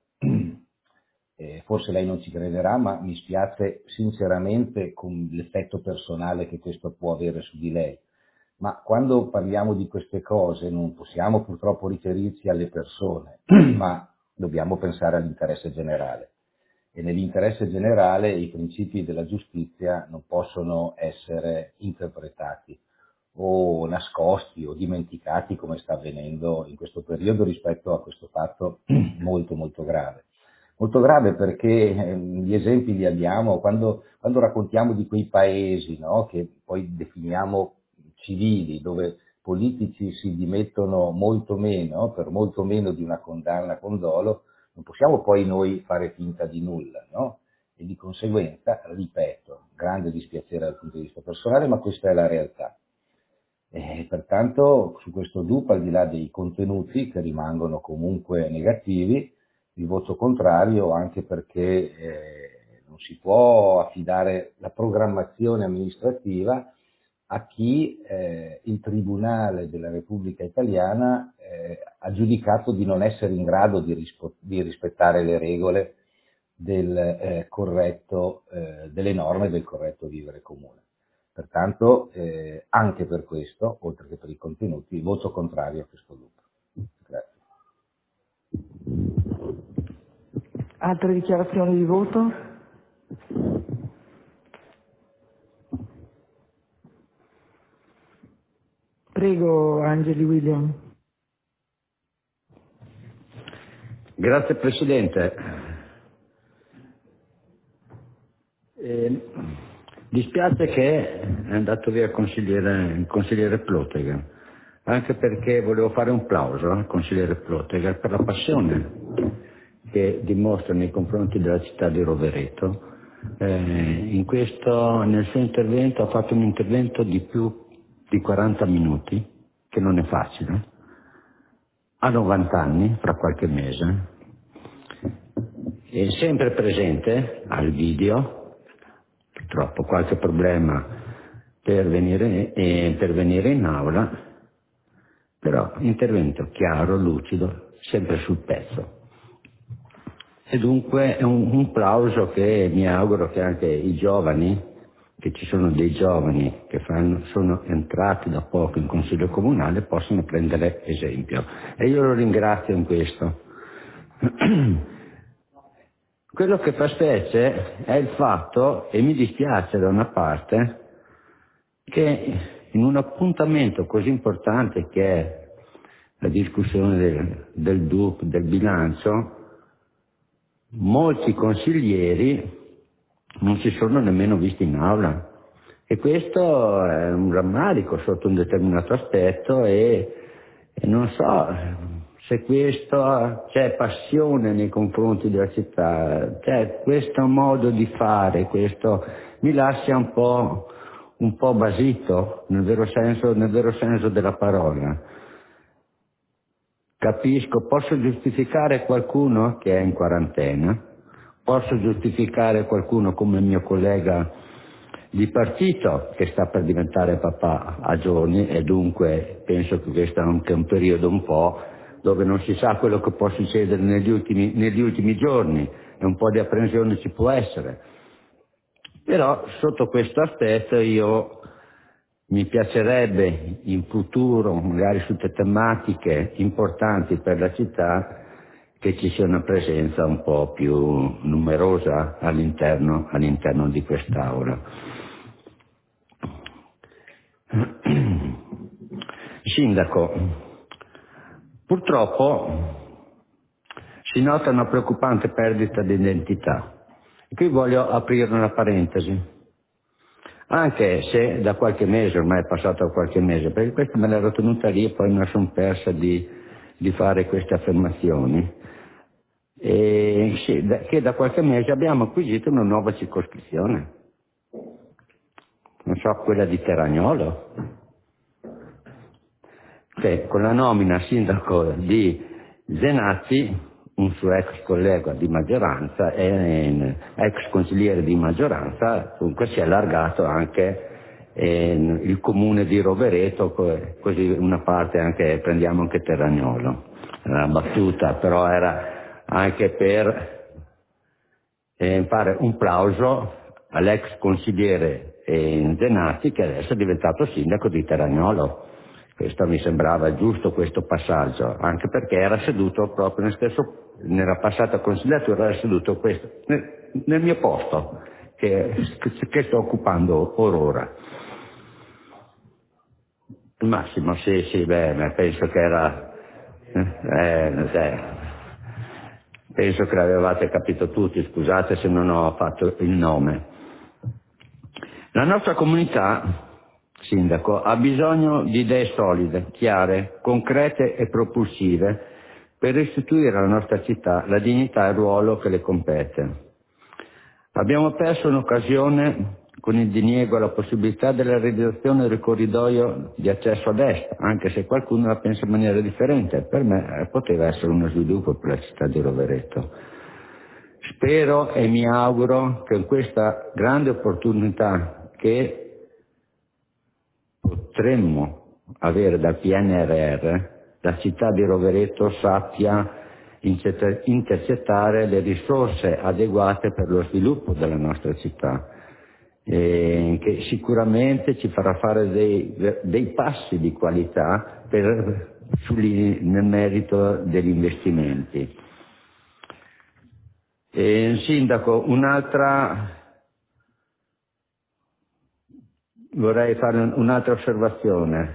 Eh, forse lei non ci crederà, ma mi spiace sinceramente con l'effetto personale che questo può avere su di lei. Ma quando parliamo di queste cose non possiamo purtroppo riferirci alle persone, ma dobbiamo pensare all'interesse generale. E nell'interesse generale i principi della giustizia non possono essere interpretati o nascosti o dimenticati come sta avvenendo in questo periodo rispetto a questo fatto molto molto grave. Molto grave perché eh, gli esempi li abbiamo quando, quando raccontiamo di quei paesi, no, che poi definiamo civili, dove politici si dimettono molto meno, per molto meno di una condanna con dolo, non possiamo poi noi fare finta di nulla, no? E di conseguenza, ripeto, grande dispiacere dal punto di vista personale, ma questa è la realtà. E pertanto su questo D U P, al di là dei contenuti che rimangono comunque negativi, il voto contrario, anche perché eh, non si può affidare la programmazione amministrativa a chi eh, il Tribunale della Repubblica Italiana eh, ha giudicato di non essere in grado di, rispo- di rispettare le regole del eh, corretto, eh, delle norme del corretto vivere comune. Pertanto, eh, anche per questo, oltre che per i contenuti, il voto contrario a questo D U P. Grazie. Altre dichiarazioni di voto? Prego, Angeli William. Grazie Presidente. Eh, dispiace che è andato via il consigliere, il consigliere Plottega, anche perché volevo fare un plauso al consigliere Plottega per la passione che dimostra nei confronti della città di Rovereto. Eh, in questo, nel suo intervento ha fatto un intervento di più di quaranta minuti, che non è facile, ha novanta anni, fra qualche mese, è sempre presente al video, purtroppo qualche problema per venire, eh, per venire in aula, però intervento chiaro, lucido, sempre sul pezzo. E dunque è un, un plauso che mi auguro che anche i giovani, che ci sono dei giovani che fanno, sono entrati da poco in Consiglio Comunale, possano prendere esempio. E io lo ringrazio in questo. Quello che fa specie è il fatto, e mi dispiace da una parte, che in un appuntamento così importante che è la discussione del, del D U P, del bilancio, molti consiglieri non si sono nemmeno visti in aula, e questo è un rammarico sotto un determinato aspetto, e, e non so se questo c'è passione nei confronti della città, cioè questo modo di fare, questo mi lascia un po', un po' basito nel vero senso, nel vero senso della parola. Capisco, posso giustificare qualcuno che è in quarantena, posso giustificare qualcuno come il mio collega di partito che sta per diventare papà a giorni, e dunque penso che questo è anche un periodo un po' dove non si sa quello che può succedere negli ultimi, negli ultimi giorni, e un po' di apprensione ci può essere. Però sotto questo aspetto io mi piacerebbe in futuro, magari su tematiche importanti per la città, che ci sia una presenza un po' più numerosa all'interno, all'interno di quest'Aula. Sindaco, purtroppo si nota una preoccupante perdita di identità. E qui voglio aprire una parentesi, anche se da qualche mese, ormai è passato qualche mese, perché questa me l'ero tenuta lì e poi me la sono persa di, di fare queste affermazioni, e sì, da, che da qualche mese abbiamo acquisito una nuova circoscrizione, non so, quella di Teragnolo, che con la nomina sindaco di Zenazzi, un suo ex collega di maggioranza e ex consigliere di maggioranza, comunque si è allargato anche eh, il comune di Rovereto, così una parte anche, prendiamo anche Teragnolo. Era una battuta, però era anche per eh, fare un plauso all'ex consigliere eh, Zenazzi, che adesso è diventato sindaco di Teragnolo. Questo mi sembrava giusto, questo passaggio, anche perché era seduto proprio nel stesso, nella passata consigliatura era seduto questo, nel, nel mio posto che, che sto occupando or ora. Massimo, sì, sì, beh, penso che era, eh, eh, penso che l'avevate capito tutti, scusate se non ho fatto il nome. La nostra comunità, Sindaco, ha bisogno di idee solide, chiare, concrete e propulsive per restituire alla nostra città la dignità e il ruolo che le compete. Abbiamo perso un'occasione con il diniego alla possibilità della realizzazione del corridoio di accesso ad est, anche se qualcuno la pensa in maniera differente. Per me poteva essere uno sviluppo per la città di Rovereto. Spero e mi auguro che in questa grande opportunità che potremmo avere dal P N R R, la città di Rovereto sappia intercettare le risorse adeguate per lo sviluppo della nostra città, e che sicuramente ci farà fare dei, dei passi di qualità per, nel merito degli investimenti. E, Sindaco, un'altra vorrei fare un'altra osservazione.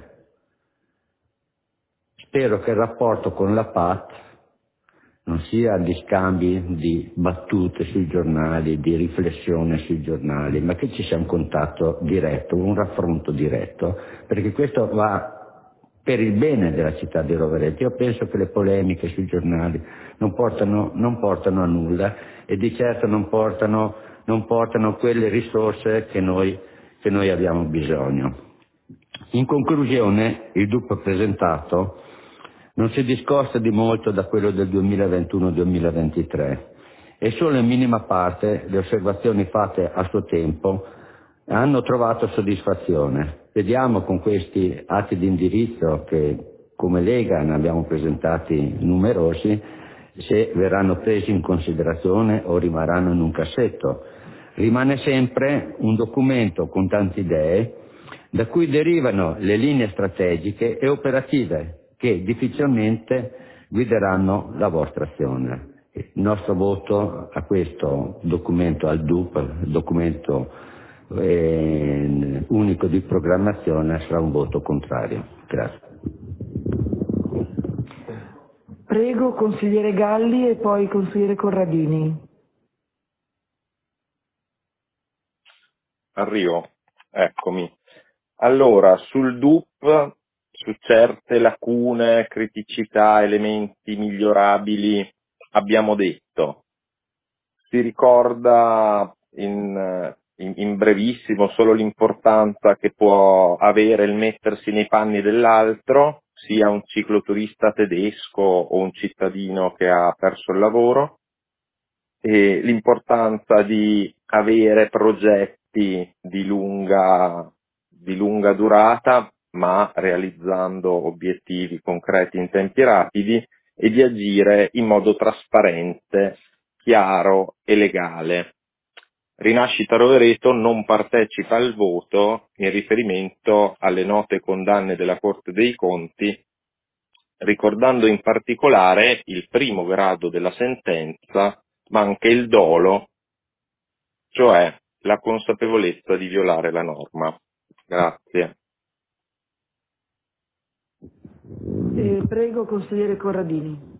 Spero che il rapporto con la P A T non sia di scambi di battute sui giornali, di riflessione sui giornali, ma che ci sia un contatto diretto, un raffronto diretto, perché questo va per il bene della città di Rovereto. Io penso che le polemiche sui giornali non portano, non portano a nulla e di certo non portano, non portano quelle risorse che noi, che noi abbiamo bisogno. In conclusione, il D U P presentato non si discosta di molto da quello del duemilaventuno duemilaventitré e solo in minima parte le osservazioni fatte a suo tempo hanno trovato soddisfazione. Vediamo con questi atti di indirizzo, che come Lega ne abbiamo presentati numerosi, se verranno presi in considerazione o rimarranno in un cassetto. Rimane sempre un documento con tante idee da cui derivano le linee strategiche e operative che difficilmente guideranno la vostra azione. Il nostro voto a questo documento, al D U P, documento eh, unico di programmazione, sarà un voto contrario. Grazie. Prego, consigliere Galli e poi consigliere Corradini. Arrivo, eccomi. Allora, sul D U P, su certe lacune, criticità, elementi migliorabili, abbiamo detto. Si ricorda in, in, in brevissimo solo l'importanza che può avere il mettersi nei panni dell'altro, sia un cicloturista tedesco o un cittadino che ha perso il lavoro, e l'importanza di avere progetti di lunga, di lunga durata, ma realizzando obiettivi concreti in tempi rapidi, e di agire in modo trasparente, chiaro e legale. Rinascita Rovereto non partecipa al voto in riferimento alle note condanne della Corte dei Conti, ricordando in particolare il primo grado della sentenza, ma anche il dolo, cioè la consapevolezza di violare la norma. Grazie. Eh, prego, consigliere Corradini.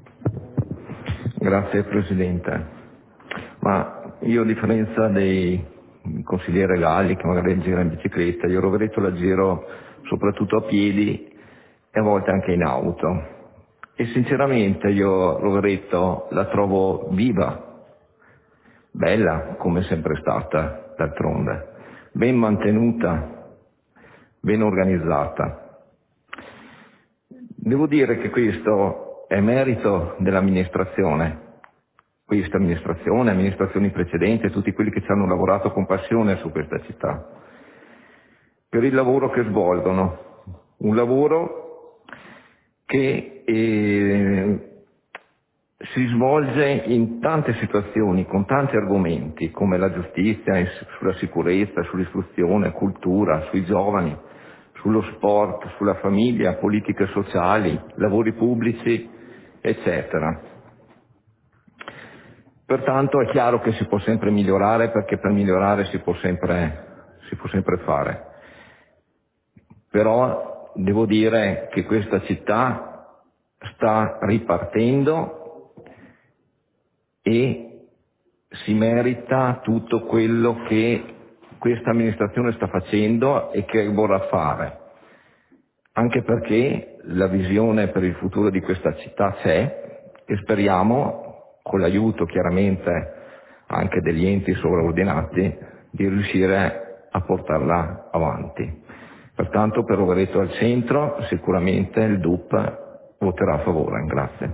Grazie Presidente. Ma io, a differenza dei consiglieri Galli che magari gira in bicicletta, io Rovereto la giro soprattutto a piedi e a volte anche in auto. E sinceramente io Rovereto la trovo viva, bella come sempre stata d'altronde, ben mantenuta, ben organizzata. Devo dire che questo è merito dell'amministrazione. Questa amministrazione, amministrazioni precedenti, tutti quelli che ci hanno lavorato con passione su questa città, per il lavoro che svolgono, un lavoro che eh, si svolge in tante situazioni, con tanti argomenti, come la giustizia, sulla sicurezza, sull'istruzione, cultura, sui giovani, sullo sport, sulla famiglia, politiche sociali, lavori pubblici, eccetera. Pertanto è chiaro che si può sempre migliorare, perché per migliorare si può sempre, si può sempre fare. Però devo dire che questa città sta ripartendo e si merita tutto quello che questa amministrazione sta facendo e che vorrà fare. Anche perché la visione per il futuro di questa città c'è e speriamo, con l'aiuto chiaramente anche degli enti sovraordinati, di riuscire a portarla avanti. Pertanto per Rovereto al centro sicuramente il D U P voterà a favore. Grazie.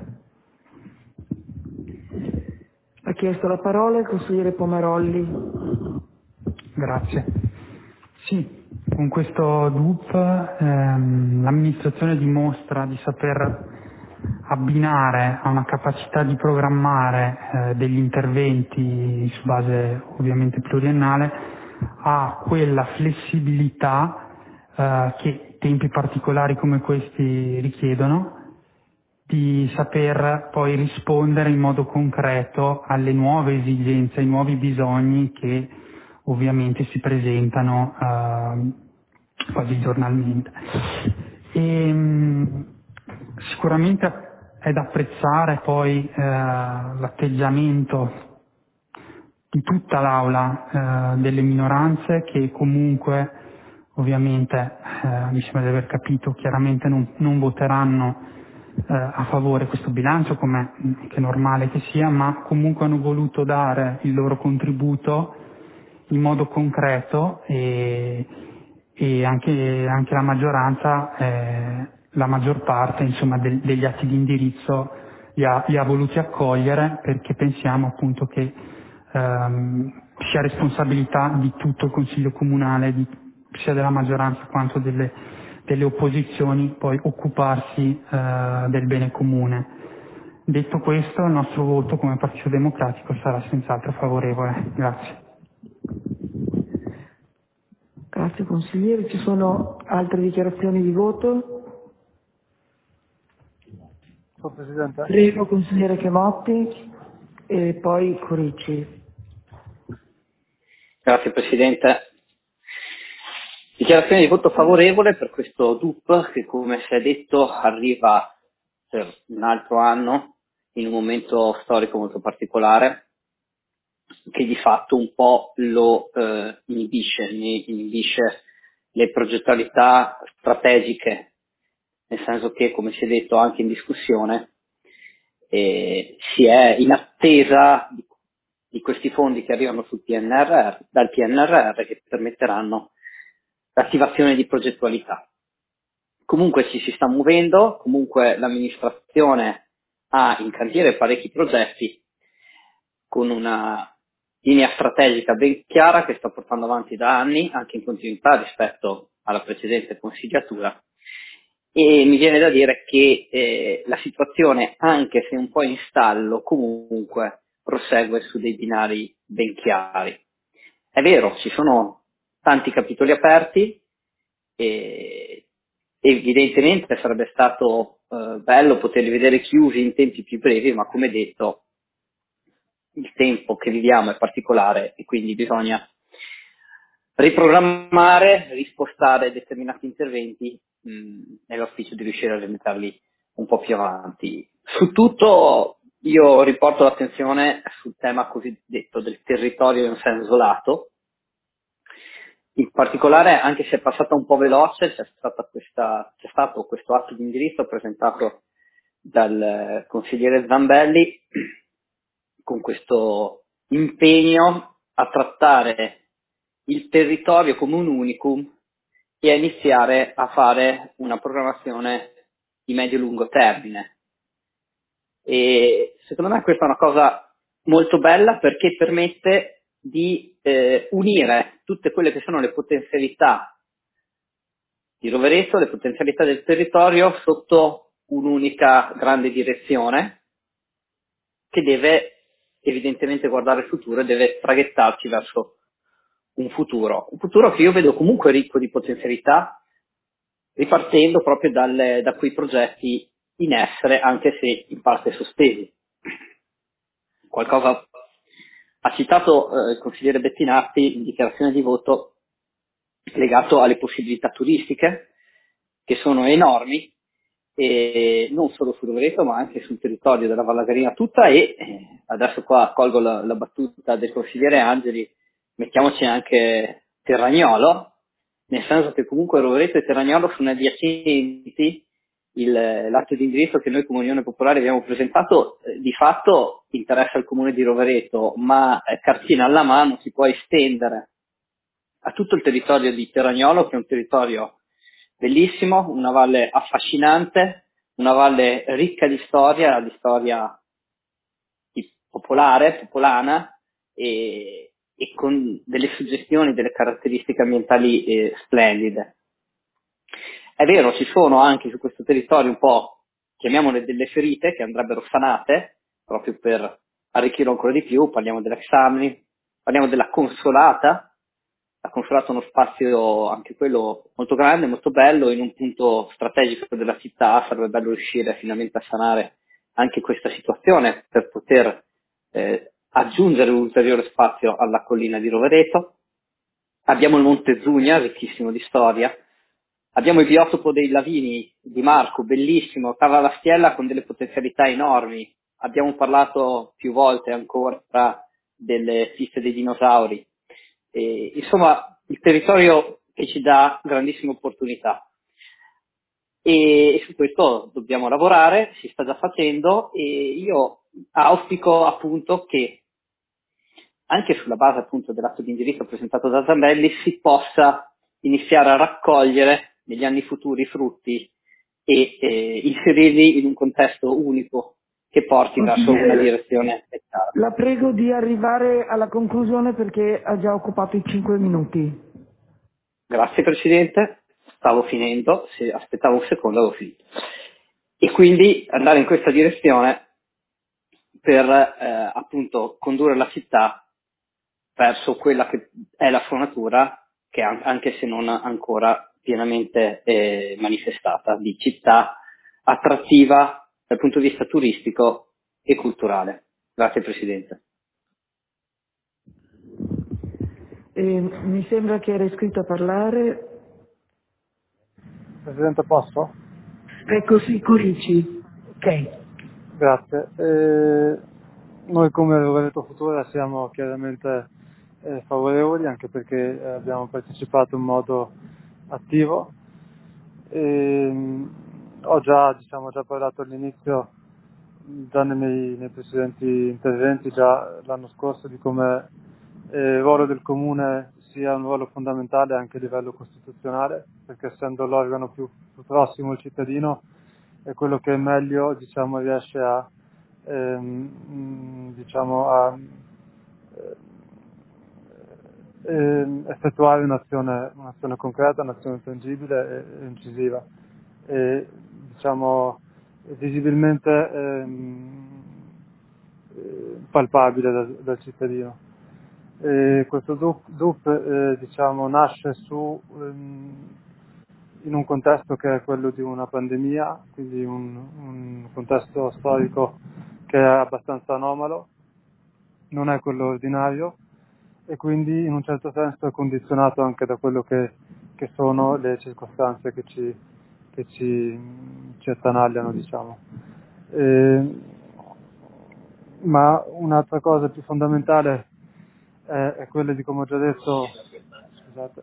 Ha chiesto la parola il consigliere Pomerolli. Grazie. Sì, con questo D U P ehm, l'amministrazione dimostra di saper abbinare a una capacità di programmare eh, degli interventi su base ovviamente pluriennale a quella flessibilità eh, che tempi particolari come questi richiedono, di saper poi rispondere in modo concreto alle nuove esigenze, ai nuovi bisogni che ovviamente si presentano eh, quasi giornalmente. E, mh, sicuramente è da apprezzare poi eh, l'atteggiamento di tutta l'aula eh, delle minoranze che comunque ovviamente eh, mi sembra di aver capito chiaramente non, non voteranno eh, a favore questo bilancio, come è normale che sia, ma comunque hanno voluto dare il loro contributo in modo concreto e, e anche, anche la maggioranza, eh, la maggior parte insomma del, degli atti di indirizzo li ha, li ha voluti accogliere, perché pensiamo appunto che ehm, sia responsabilità di tutto il Consiglio Comunale, di, sia della maggioranza quanto delle, delle opposizioni, poi occuparsi eh, del bene comune. Detto questo, il nostro voto come Partito Democratico sarà senz'altro favorevole. Grazie. Grazie consigliere. Ci sono altre dichiarazioni di voto? Presidente. Prego consigliere Chemotti e poi Corici. Grazie Presidente. Dichiarazione di voto favorevole per questo D U P che, come si è detto, arriva per un altro anno in un momento storico molto particolare, che di fatto un po' lo eh, inibisce, inibisce le progettualità strategiche, nel senso che, come si è detto anche in discussione, eh, si è in attesa di, di questi fondi che arrivano sul P N R R, dal P N R R, che permetteranno l'attivazione di progettualità. Comunque ci si sta muovendo, comunque l'amministrazione ha in cantiere parecchi progetti con una linea strategica ben chiara che sta portando avanti da anni, anche in continuità rispetto alla precedente consigliatura, e mi viene da dire che eh, la situazione, anche se un po' in stallo, comunque prosegue su dei binari ben chiari. È vero, ci sono tanti capitoli aperti e evidentemente sarebbe stato eh, bello poterli vedere chiusi in tempi più brevi, ma come detto il tempo che viviamo è particolare e quindi bisogna riprogrammare, rispostare determinati interventi mh, nell'auspicio di riuscire a realizzarli un po' più avanti. Su tutto io riporto l'attenzione sul tema cosiddetto del territorio in senso lato. In particolare, anche se è passata un po' veloce, c'è, stata questa, c'è stato questo atto di indirizzo presentato dal consigliere Zambelli con questo impegno a trattare il territorio come un unicum e a iniziare a fare una programmazione di medio-lungo termine. E secondo me questa è una cosa molto bella perché permette di eh, unire tutte quelle che sono le potenzialità di Rovereto, le potenzialità del territorio sotto un'unica grande direzione che deve evidentemente guardare il futuro e deve traghettarci verso un futuro, un futuro che io vedo comunque ricco di potenzialità, ripartendo proprio dalle, da quei progetti in essere, anche se in parte sospesi. Qualcosa ha citato eh, il consigliere Bettinatti in dichiarazione di voto legato alle possibilità turistiche, che sono enormi, e non solo su Rovereto ma anche sul territorio della Vallagarina tutta e eh, adesso qua colgo la, la battuta del consigliere Angeli, mettiamoci anche Terragnolo, nel senso che comunque Rovereto e Terragnolo sono adiacenti. Il, l'atto di indirizzo che noi come Unione Popolare abbiamo presentato eh, di fatto interessa il comune di Rovereto, ma eh, cartina alla mano si può estendere a tutto il territorio di Terragnolo, che è un territorio bellissimo, una valle affascinante, una valle ricca di storia, di storia popolare, popolana e, e con delle suggestioni, delle caratteristiche ambientali eh, splendide. È vero, ci sono anche su questo territorio un po', chiamiamole delle ferite, che andrebbero sanate, proprio per arricchirlo ancora di più. Parliamo dell'Examini, parliamo della Consolata. La Consolata è uno spazio, anche quello, molto grande, molto bello, in un punto strategico della città. Sarebbe bello riuscire finalmente a sanare anche questa situazione per poter eh, aggiungere un ulteriore spazio alla collina di Rovereto. Abbiamo il Monte Zugna, ricchissimo di storia. Abbiamo il biotopo dei Lavini di Marco, bellissimo, Cava Lastiella con delle potenzialità enormi. Abbiamo parlato più volte ancora delle piste dei dinosauri. E, insomma, il territorio che ci dà grandissime opportunità. E, e su questo dobbiamo lavorare, si sta già facendo e io auspico appunto che anche sulla base appunto dell'atto di indirizzo presentato da Zambelli si possa iniziare a raccogliere negli anni futuri i frutti e eh, inserirli in un contesto unico che porti verso una direzione chiara. La prego di arrivare alla conclusione perché ha già occupato i cinque minuti. Grazie Presidente, stavo finendo, se aspettavo un secondo avevo finito. E quindi andare in questa direzione per eh, appunto condurre la città verso quella che è la sua natura, che anche se non ancora pienamente eh, manifestata, di città attrattiva dal punto di vista turistico e culturale. Grazie Presidente. Eh, mi sembra che era iscritto a parlare. Presidente, posso? Ecco sì, Corici. Ok. Grazie. Eh, noi come Rovereto Futura siamo chiaramente eh, favorevoli, anche perché eh, abbiamo partecipato in modo attivo. E, ho già, diciamo, già parlato all'inizio, già nei miei, nei precedenti interventi, già l'anno scorso, di come eh, il ruolo del Comune sia un ruolo fondamentale anche a livello costituzionale, perché essendo l'organo più, più prossimo al cittadino è quello che meglio, diciamo, riesce a, ehm, diciamo, a ehm, effettuare un'azione, un'azione concreta, un'azione tangibile e, e incisiva. E, diciamo, visibilmente ehm, palpabile dal, dal cittadino. E questo D U P, D U P eh, diciamo, nasce su, ehm, in un contesto che è quello di una pandemia, quindi un, un contesto storico che è abbastanza anomalo, non è quello ordinario, e quindi in un certo senso è condizionato anche da quello che, che sono le circostanze che ci, che ci, ci attanagliano, diciamo. E, ma un'altra cosa più fondamentale è, è quella di, come ho già detto, scusate,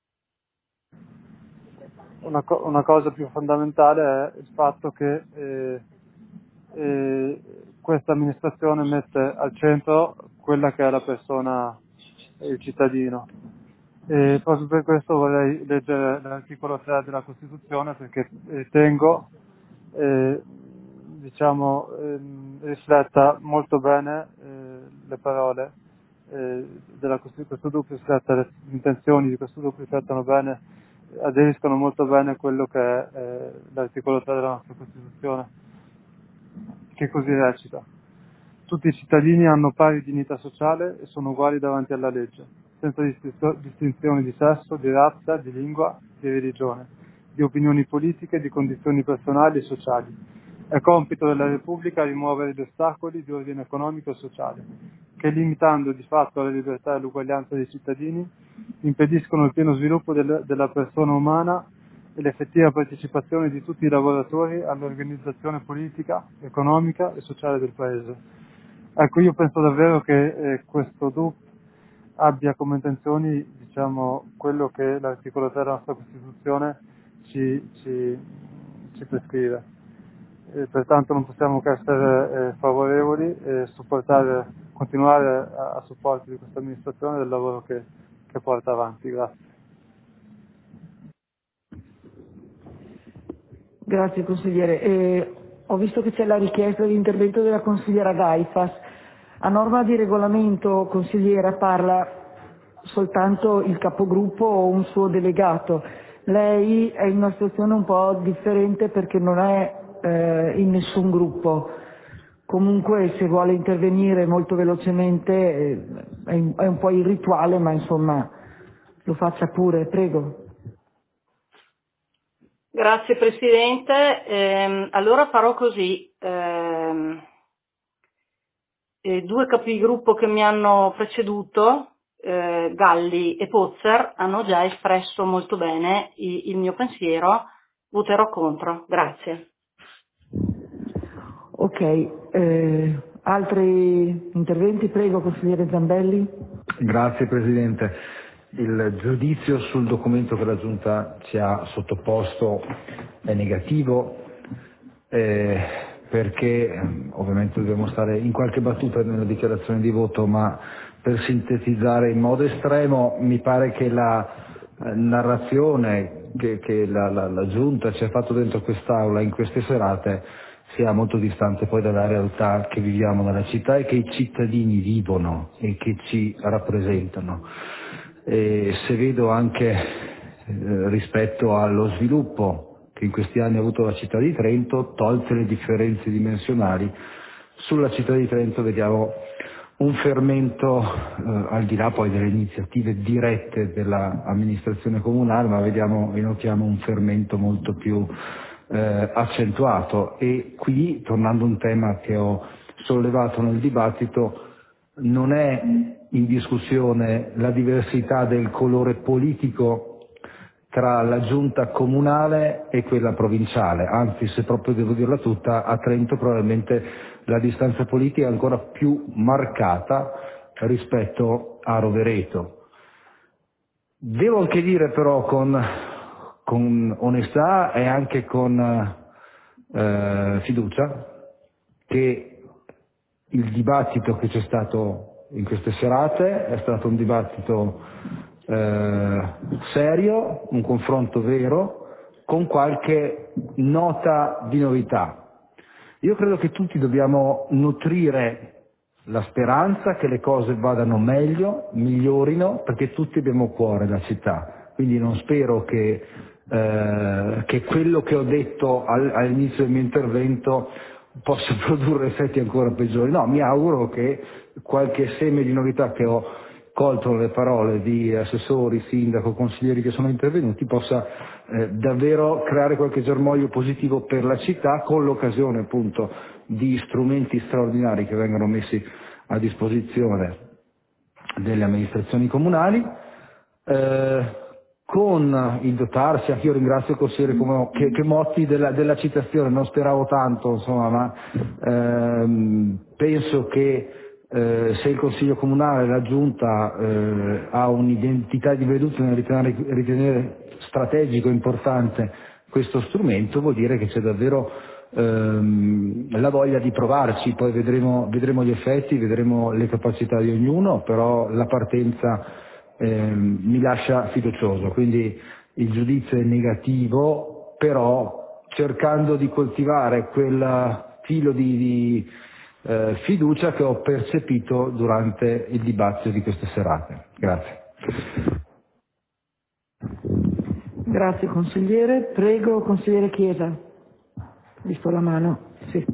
una, co- una cosa più fondamentale è il fatto che eh, eh, questa amministrazione mette al centro quella che è la persona, il cittadino. E proprio per questo vorrei leggere l'articolo tre della Costituzione, perché eh, tengo, eh, diciamo, ehm, rifletta molto bene eh, le parole eh, della Costituzione, questo D U P riflette, le intenzioni di questo D U P riflettono bene, aderiscono molto bene a quello che è eh, l'articolo tre della nostra Costituzione, che così recita: tutti i cittadini hanno pari dignità sociale e sono uguali davanti alla legge, senza distinzio- distinzioni di sesso, di razza, di lingua, di religione, di opinioni politiche, di condizioni personali e sociali. È compito della Repubblica rimuovere gli ostacoli di ordine economico e sociale, che limitando di fatto la libertà e l'uguaglianza dei cittadini, impediscono il pieno sviluppo del- della persona umana e l'effettiva partecipazione di tutti i lavoratori all'organizzazione politica, economica e sociale del Paese. Ecco, io penso davvero che eh, questo D U P abbia come intenzioni, diciamo, quello che l'articolo tre della nostra Costituzione ci, ci, ci prescrive. E pertanto non possiamo che essere eh, favorevoli e supportare, continuare a, a supporto di questa amministrazione del lavoro che, che porta avanti. Grazie. Grazie consigliere. Eh, ho visto che c'è la richiesta di intervento della consigliera Gaifas. A norma di regolamento, consigliera, parla soltanto il capogruppo o un suo delegato. Lei è in una situazione un po' differente perché non è eh, in nessun gruppo. Comunque, se vuole intervenire molto velocemente, eh, è, un- è un po' irrituale, ma insomma lo faccia pure, prego. Grazie Presidente. Ehm, allora farò così. Ehm, eh, due capigruppo che mi hanno preceduto, eh, Galli e Pozzer, hanno già espresso molto bene i- il mio pensiero. Voterò contro. Grazie. Ok, eh, altri interventi? Prego, consigliere Zambelli. Grazie Presidente. Il giudizio sul documento che la Giunta ci ha sottoposto è negativo eh, perché ehm, ovviamente dobbiamo stare in qualche battuta nella dichiarazione di voto, ma per sintetizzare in modo estremo mi pare che la eh, narrazione che, che la, la, la Giunta ci ha fatto dentro quest'Aula in queste serate sia molto distante poi dalla realtà che viviamo nella città e che i cittadini vivono e che ci rappresentano. E se vedo anche eh, rispetto allo sviluppo che in questi anni ha avuto la città di Trento, tolte le differenze dimensionali, sulla città di Trento vediamo un fermento, eh, al di là poi delle iniziative dirette dell'amministrazione comunale, ma vediamo e notiamo un fermento molto più eh, accentuato. E qui, tornando a un tema che ho sollevato nel dibattito, non è in discussione la diversità del colore politico tra la giunta comunale e quella provinciale, anzi, se proprio devo dirla tutta, a Trento probabilmente la distanza politica è ancora più marcata rispetto a Rovereto. Devo anche dire però con, con onestà e anche con eh, fiducia che il dibattito che c'è stato in queste serate è stato un dibattito eh, serio, un confronto vero, con qualche nota di novità. Io credo che tutti dobbiamo nutrire la speranza che le cose vadano meglio, migliorino, perché tutti abbiamo a cuore la città. Quindi non spero che, eh, che quello che ho detto al, all'inizio del mio intervento possa produrre effetti ancora peggiori. No, mi auguro che qualche seme di novità che ho colto le parole di assessori, sindaco, consiglieri che sono intervenuti, possa eh, davvero creare qualche germoglio positivo per la città, con l'occasione appunto di strumenti straordinari che vengono messi a disposizione delle amministrazioni comunali, eh, con il dotarsi. Anche io ringrazio il consigliere Comono che, che Motti della, della citazione, non speravo tanto, insomma, ma ehm, penso che eh, se il Consiglio Comunale, la Giunta eh, ha un'identità di veduta nel ritenere, ritenere strategico e importante questo strumento, vuol dire che c'è davvero ehm, la voglia di provarci. Poi vedremo, vedremo gli effetti, vedremo le capacità di ognuno, però la partenza Eh, mi lascia fiducioso, quindi il giudizio è negativo, però cercando di coltivare quel filo di, di eh, fiducia che ho percepito durante il dibattito di queste serate. Grazie. Grazie consigliere. Prego consigliere Chiesa. Visto la mano. Sì.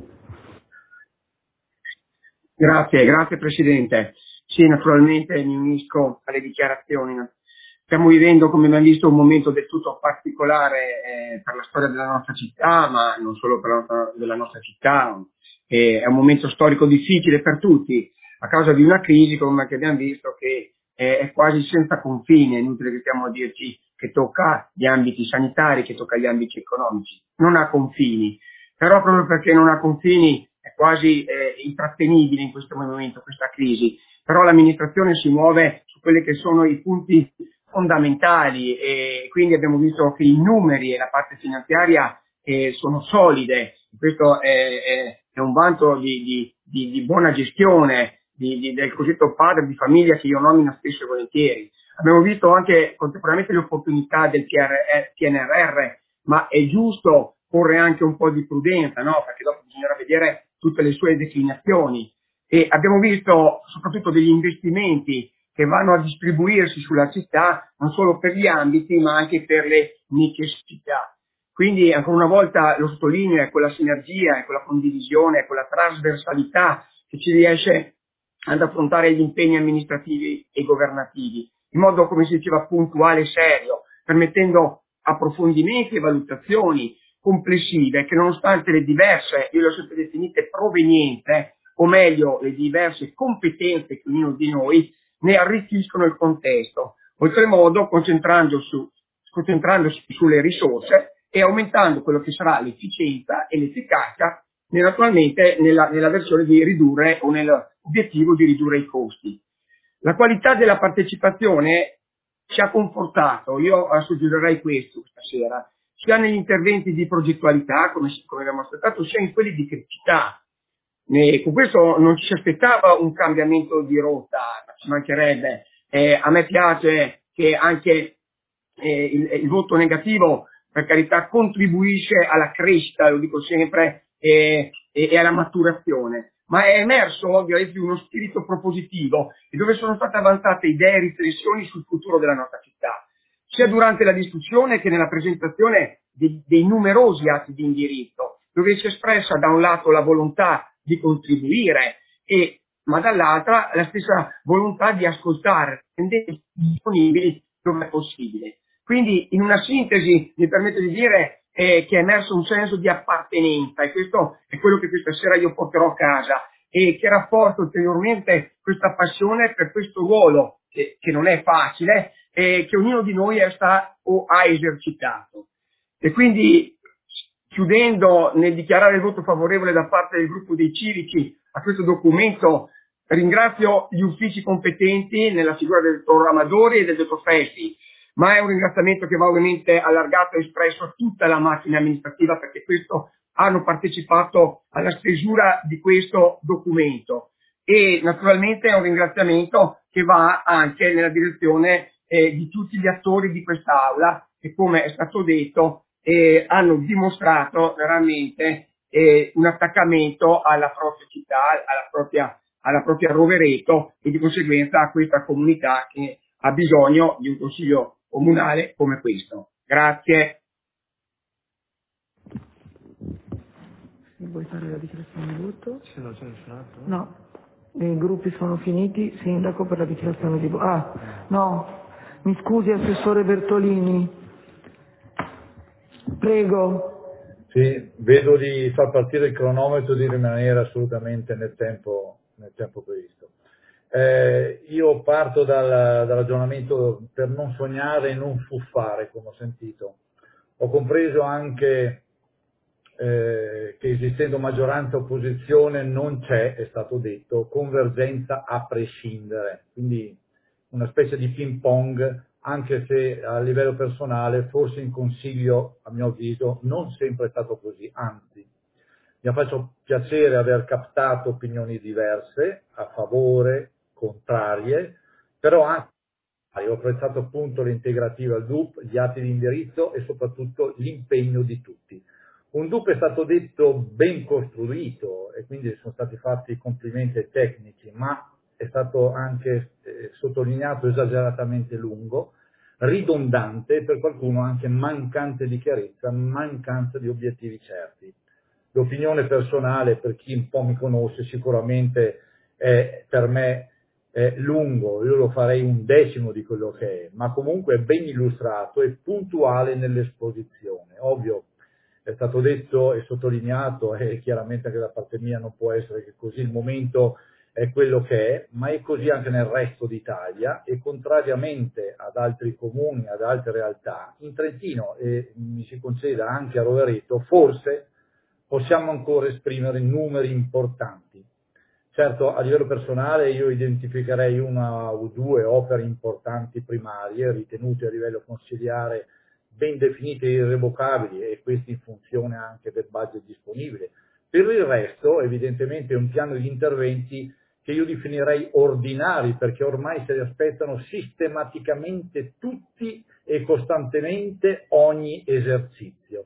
Grazie, grazie Presidente. Sì, naturalmente mi unisco alle dichiarazioni. Stiamo vivendo, come abbiamo visto, un momento del tutto particolare eh, per la storia della nostra città, ma non solo per la nostra, della nostra città. Eh, è un momento storico difficile per tutti, a causa di una crisi, come abbiamo visto, che eh, è quasi senza confine. È inutile che stiamo a dirci che tocca gli ambiti sanitari, che tocca gli ambiti economici. Non ha confini. Però proprio perché non ha confini è quasi eh, intrattenibile in questo momento questa crisi. Però l'amministrazione si muove su quelli che sono i punti fondamentali e quindi abbiamo visto che i numeri e la parte finanziaria eh, sono solide. Questo è, è, è un vanto di, di, di, di buona gestione di, di, del cosiddetto padre di famiglia che io nomino spesso e volentieri. Abbiamo visto anche contemporaneamente le opportunità del P N R R, ma è giusto porre anche un po' di prudenza, no? Perché dopo bisognerà vedere tutte le sue declinazioni. E abbiamo visto soprattutto degli investimenti che vanno a distribuirsi sulla città non solo per gli ambiti ma anche per le necessità. Quindi ancora una volta lo sottolineo, è quella sinergia, è quella condivisione, è quella trasversalità che ci riesce ad affrontare gli impegni amministrativi e governativi in modo, come si diceva, puntuale e serio, permettendo approfondimenti e valutazioni complessive che, nonostante le diverse, io le ho sempre definite provenienze, o meglio le diverse competenze che ognuno di noi, ne arricchiscono il contesto, oltremodo concentrandosi, su, concentrandosi sulle risorse e aumentando quello che sarà l'efficienza e l'efficacia naturalmente nella, nella versione di ridurre o nell'obiettivo di ridurre i costi. La qualità della partecipazione ci ha confortato, io suggerirei questo stasera, sia negli interventi di progettualità, come, come abbiamo aspettato, sia in quelli di criticità. E con questo non ci si aspettava un cambiamento di rotta, ci mancherebbe. Eh, a me piace che anche eh, il, il voto negativo, per carità, contribuisce alla crescita, lo dico sempre, eh, e, e alla maturazione. Ma è emerso ovviamente uno spirito propositivo e dove sono state avanzate idee e riflessioni sul futuro della nostra città, sia durante la discussione che nella presentazione dei, dei numerosi atti di indirizzo, dove si è espressa da un lato la volontà di contribuire, e, ma dall'altra la stessa volontà di ascoltare, rendere disponibili dove è possibile. Quindi, in una sintesi, mi permetto di dire eh, che è emerso un senso di appartenenza, e questo è quello che questa sera io porterò a casa, e che rafforza ulteriormente questa passione per questo ruolo, che, che non è facile, e che ognuno di noi è sta, o ha esercitato. E quindi, chiudendo nel dichiarare il voto favorevole da parte del gruppo dei civici a questo documento, ringrazio gli uffici competenti nella figura del dottor Amadori e del dottor Fessi, ma è un ringraziamento che va ovviamente allargato e espresso a tutta la macchina amministrativa, perché questo hanno partecipato alla stesura di questo documento, e naturalmente è un ringraziamento che va anche nella direzione eh, di tutti gli attori di quest'Aula che, come è stato detto, eh, hanno dimostrato veramente eh, un attaccamento alla propria città, alla propria, alla propria Rovereto, e di conseguenza a questa comunità che ha bisogno di un consiglio comunale come questo. Grazie. Vuoi fare la dichiarazione di voto? Se no c'è nessun altro? No. I gruppi sono finiti, Sindaco per la dichiarazione di voto. Ah, no, mi scusi Assessore Bertolini. Prego. Sì, vedo di far partire il cronometro e di rimanere assolutamente nel tempo, nel tempo previsto. Eh, io parto dal, dal ragionamento per non sognare e non fuffare, come ho sentito. Ho compreso anche eh, che esistendo maggioranza e opposizione non c'è, è stato detto, convergenza a prescindere, quindi una specie di ping pong, anche se a livello personale forse in Consiglio, a mio avviso, non sempre è stato così, anzi mi ha fatto piacere aver captato opinioni diverse, a favore, contrarie, però anche ho apprezzato appunto l'integrativa al D U P, gli atti di indirizzo e soprattutto l'impegno di tutti. Un D U P è stato detto ben costruito e quindi sono stati fatti complimenti ai tecnici, ma è stato anche eh, sottolineato esageratamente lungo, ridondante e per qualcuno anche mancante di chiarezza, mancanza di obiettivi certi. L'opinione personale, per chi un po' mi conosce, sicuramente è per me è lungo, io lo farei un decimo di quello che è, ma comunque è ben illustrato e puntuale nell'esposizione. Ovvio, è stato detto e sottolineato, e chiaramente anche da parte mia non può essere che così, il momento è quello che è, ma è così anche nel resto d'Italia e contrariamente ad altri comuni, ad altre realtà, in Trentino, e mi si conceda anche a Rovereto, forse possiamo ancora esprimere numeri importanti. Certo, a livello personale io identificherei una o due opere importanti primarie, ritenute a livello consiliare ben definite e irrevocabili, e questi in funzione anche del budget disponibile. Per il resto, evidentemente, è un piano di interventi che io definirei ordinari, perché ormai se li aspettano sistematicamente tutti e costantemente ogni esercizio.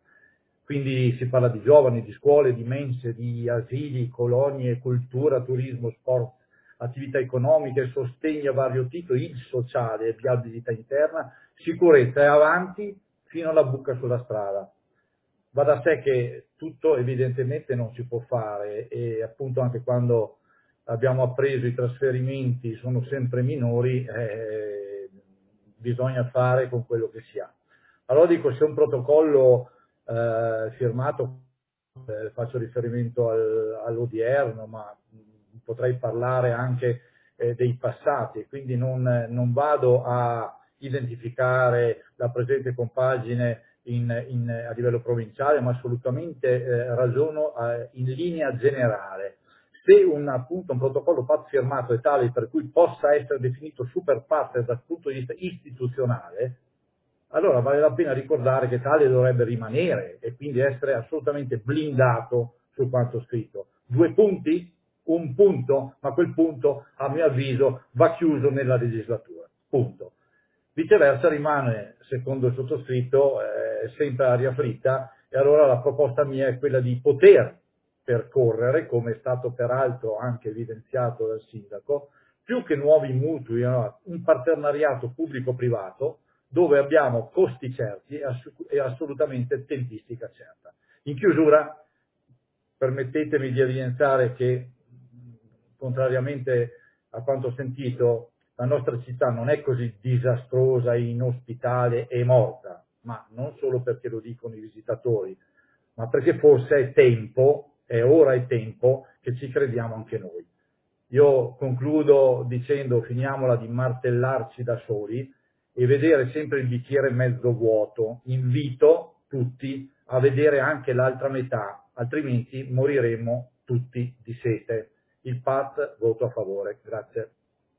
Quindi si parla di giovani, di scuole, di mense, di asili, colonie, cultura, turismo, sport, attività economiche, sostegno a vario titolo, il sociale, viabilità interna, sicurezza e avanti fino alla buca sulla strada. Va da sé che tutto evidentemente non si può fare e appunto anche quando abbiamo appreso i trasferimenti sono sempre minori, eh, bisogna fare con quello che si ha. Allora dico, se un protocollo eh, firmato, eh, faccio riferimento al, all'odierno, ma potrei parlare anche eh, dei passati, quindi non, non vado a identificare la presente compagine in, in, a livello provinciale, ma assolutamente eh, ragiono eh, in linea generale. Se un, appunto, un protocollo P A T firmato è tale per cui possa essere definito super partner dal punto di vista istituzionale, allora vale la pena ricordare che tale dovrebbe rimanere e quindi essere assolutamente blindato su quanto scritto. Due punti? Un punto, ma quel punto, a mio avviso, va chiuso nella legislatura. Punto. Viceversa rimane, secondo il sottoscritto, eh, sempre aria fritta, e allora la proposta mia è quella di poter percorrere, come è stato peraltro anche evidenziato dal sindaco, più che nuovi mutui, no, un partenariato pubblico-privato dove abbiamo costi certi e, ass- e assolutamente tempistica certa. In chiusura, permettetemi di evidenziare che, contrariamente a quanto ho sentito, la nostra città non è così disastrosa, inospitale e morta, ma non solo perché lo dicono i visitatori, ma perché forse è tempo, è ora è tempo che ci crediamo anche noi. Io concludo dicendo, finiamola di martellarci da soli e vedere sempre il bicchiere mezzo vuoto. Invito tutti a vedere anche l'altra metà, altrimenti moriremo tutti di sete. Il P A T, voto a favore. Grazie.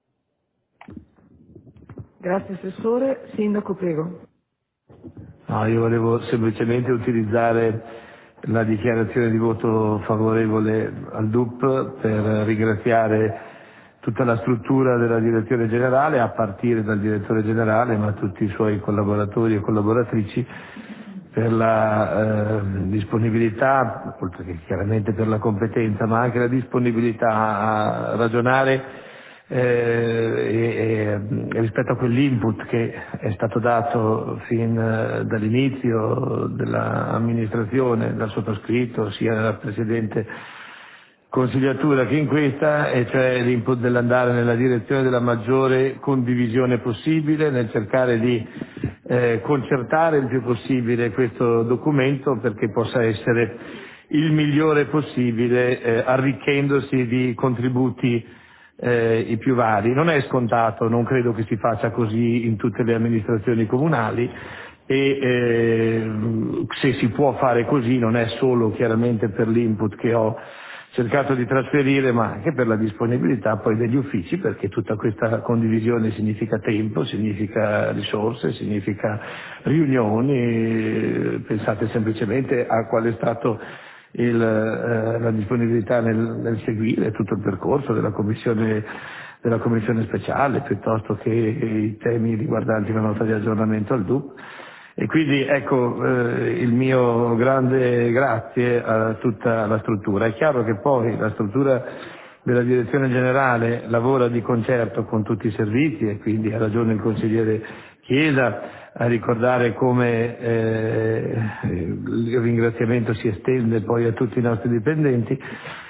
Grazie Assessore. Sindaco, prego. No, io volevo semplicemente utilizzare la dichiarazione di voto favorevole al D U P per ringraziare tutta la struttura della direzione generale, a partire dal direttore generale, ma tutti i suoi collaboratori e collaboratrici, per la eh, disponibilità, oltre che chiaramente per la competenza, ma anche la disponibilità a ragionare eh, e, e rispetto a quell'input che è stato dato fin eh, dall'inizio dell'amministrazione, dal sottoscritto, sia dal Presidente consigliatura che in questa, e cioè l'input dell'andare nella direzione della maggiore condivisione possibile, nel cercare di eh, concertare il più possibile questo documento perché possa essere il migliore possibile, eh, arricchendosi di contributi eh, i più vari. Non è scontato, non credo che si faccia così in tutte le amministrazioni comunali, e eh, se si può fare così non è solo chiaramente per l'input che ho cercato di trasferire, ma anche per la disponibilità poi degli uffici, perché tutta questa condivisione significa tempo, significa risorse, significa riunioni. Pensate semplicemente a qual è stato il, eh, la disponibilità nel, nel seguire tutto il percorso della commissione, della commissione speciale, piuttosto che i temi riguardanti la nota di aggiornamento al D U P. E quindi ecco eh, il mio grande grazie a tutta la struttura. È chiaro che poi la struttura della direzione generale lavora di concerto con tutti i servizi, e quindi ha ragione il consigliere Chiesa a ricordare come eh, il ringraziamento si estende poi a tutti i nostri dipendenti.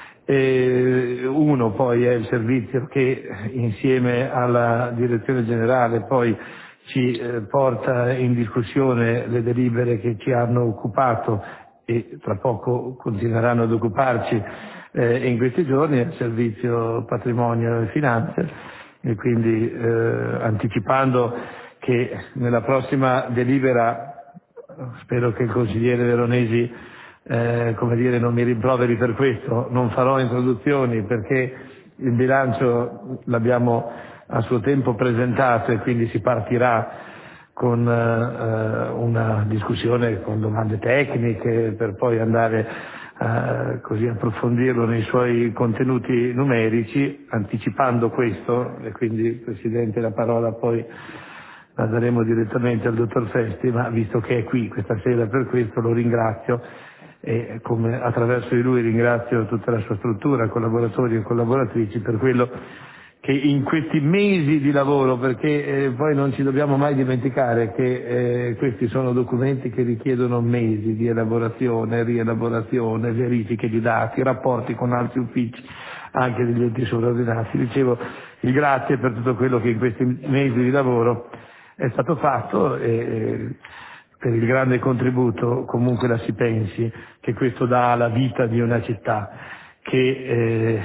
E uno poi è il servizio che insieme alla direzione generale poi ci eh, porta in discussione le delibere che ci hanno occupato e tra poco continueranno ad occuparci eh, in questi giorni, al servizio patrimonio e finanze, e quindi eh, anticipando che nella prossima delibera, spero che il consigliere Veronesi eh, come dire, non mi rimproveri per questo, non farò introduzioni perché il bilancio l'abbiamo a suo tempo presentato e quindi si partirà con eh, una discussione con domande tecniche per poi andare eh, così approfondirlo nei suoi contenuti numerici, anticipando questo, e quindi Presidente la parola poi la daremo direttamente al dottor Festi, ma visto che è qui questa sera per questo lo ringrazio, e come attraverso di lui ringrazio tutta la sua struttura, collaboratori e collaboratrici per quello che in questi mesi di lavoro, perché eh, poi non ci dobbiamo mai dimenticare che eh, questi sono documenti che richiedono mesi di elaborazione, rielaborazione, verifiche di dati, rapporti con altri uffici, anche degli enti sovraordinati. Dicevo il grazie per tutto quello che in questi mesi di lavoro è stato fatto e eh, per il grande contributo, comunque la si pensi, che questo dà alla vita di una città che eh,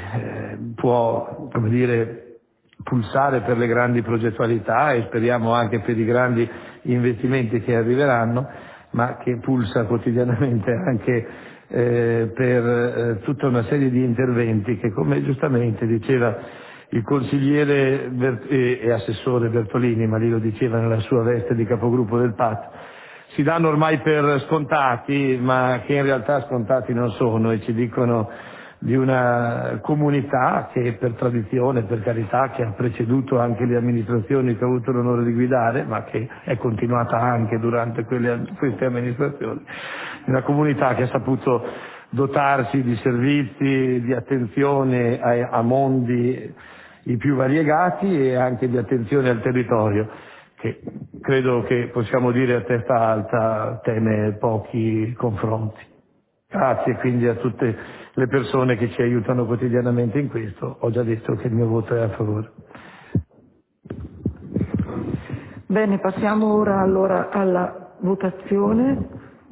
può, come dire, pulsare per le grandi progettualità e speriamo anche per i grandi investimenti che arriveranno, ma che pulsa quotidianamente anche eh, per eh, tutta una serie di interventi che, come giustamente diceva il consigliere Bert- e, e assessore Bertolini, ma lì lo diceva nella sua veste di capogruppo del P A T, si danno ormai per scontati, ma che in realtà scontati non sono, e ci dicono di una comunità che per tradizione, per carità, che ha preceduto anche le amministrazioni che ho avuto l'onore di guidare, ma che è continuata anche durante quelle, queste amministrazioni, una comunità che ha saputo dotarsi di servizi, di attenzione a, a mondi i più variegati e anche di attenzione al territorio, che credo che possiamo dire a testa alta teme pochi confronti. Grazie quindi a tutte le persone che ci aiutano quotidianamente in questo. Ho già detto che il mio voto è a favore. Bene, passiamo ora allora alla votazione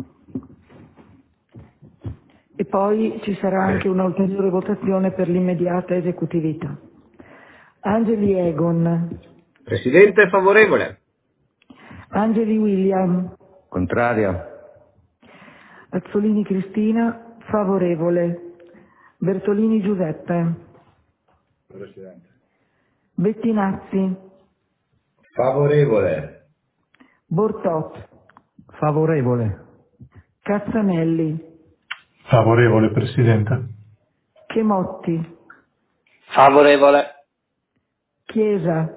e poi ci sarà anche un'ulteriore votazione per l'immediata esecutività. Angeli Egon. Presidente favorevole. Angeli William. Contraria. Azzolini Cristina, favorevole. Bertolini Giuseppe. Presidente. Bettinazzi. Favorevole. Bortot. Favorevole. Cazzanelli. Favorevole, Presidente. Chemotti. Favorevole. Chiesa.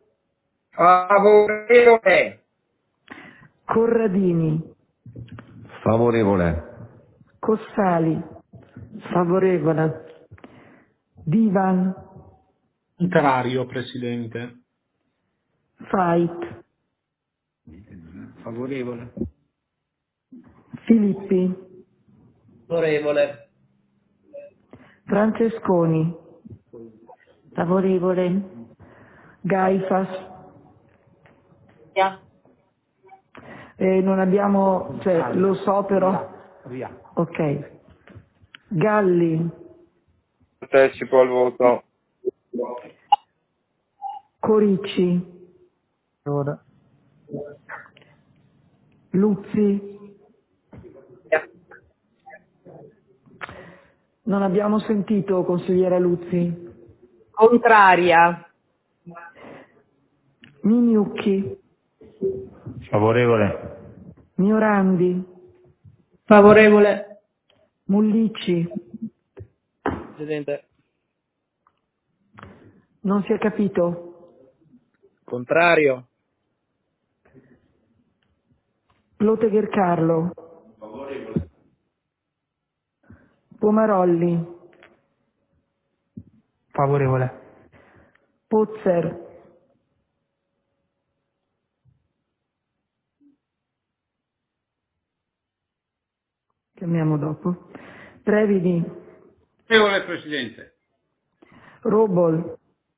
Favorevole. Corradini. Favorevole. Cossali. Favorevole. Divan. Contrario, Presidente. Fait. Favorevole. Filippi. Favorevole. Francesconi. Favorevole. Gaifas. Via. Eh, non abbiamo, cioè, lo so però. Via. Ok. Galli. Partecipo al voto. Corici. Ora. Luzzi. Non abbiamo sentito, consigliera Luzzi. Contraria. Miniucchi. Favorevole. Miorandi. Favorevole. Mullici. Presidente. Non si è capito. Contrario. Plotegher Carlo. Favorevole. Pomarolli. Favorevole. Pozzer. Chiamiamo dopo. Previdi. Favorevole Presidente. Robol.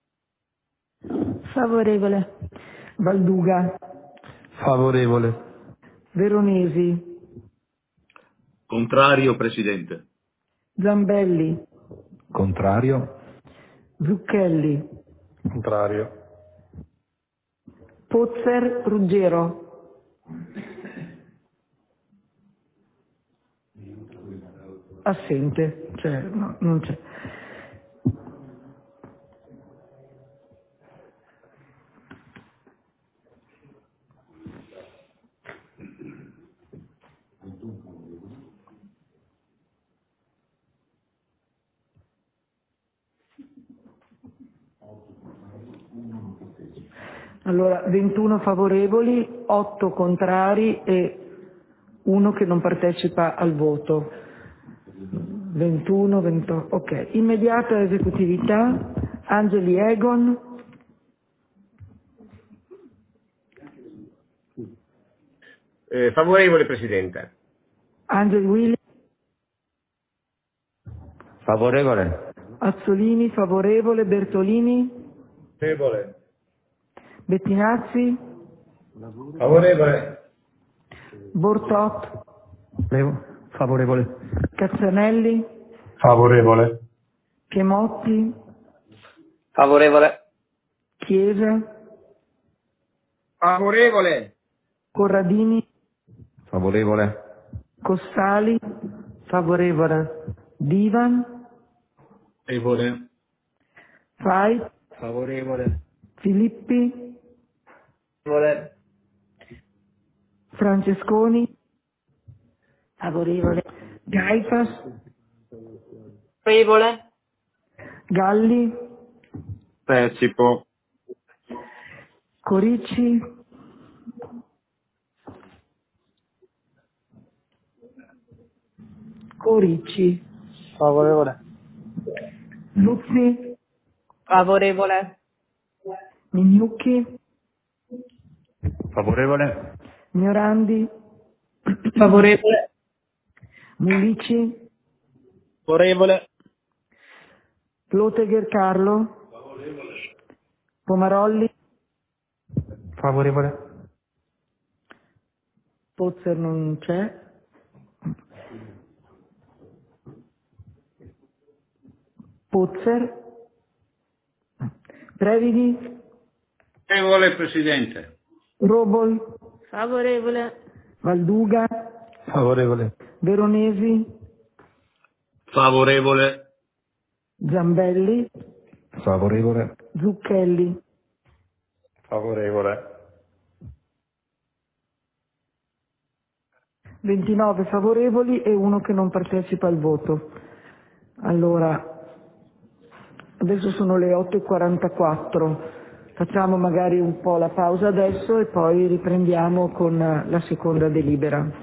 Favorevole. Valduga. Favorevole. Veronesi. Contrario, Presidente. Zambelli. Contrario. Zucchelli. Contrario. Pozzer Ruggero. Assente, cioè no, non c'è. Allora, ventuno favorevoli, otto contrari e uno che non partecipa al voto. ventuno, ventotto, ok. Immediata esecutività, Angeli Egon. Eh, favorevole Presidente. Angeli Williams. Favorevole. Azzolini favorevole, Bertolini. Favorevole. Bettinazzi. Favorevole. Bortot. Favorevole. Cazzanelli. Favorevole. Chemotti. Favorevole. Chiesa. Favorevole. Corradini. Favorevole. Costali. Favorevole. Divan. Favorevole. Fai. Favorevole. Filippi. Favorevole. Francesconi. Favorevole. Gaifas. Favorevole. Galli. Partecipo. Corici. Corici. Favorevole. Luzzi. Favorevole. Mignucchi. Favorevole. Miorandi. Favorevole. Mullici. Favorevole. Plotegher Carlo. Pomarolli. Favorevole. Pozzer non c'è. Pozzer. Previdi. Favorevole Presidente. Robol. Favorevole. Valduga. Favorevole. Veronesi. Favorevole. Zambelli. Favorevole. Zucchelli. Favorevole. ventinove favorevoli e uno che non partecipa al voto. Allora, adesso sono le otto e quarantaquattro. Facciamo magari un po' la pausa adesso e poi riprendiamo con la seconda delibera.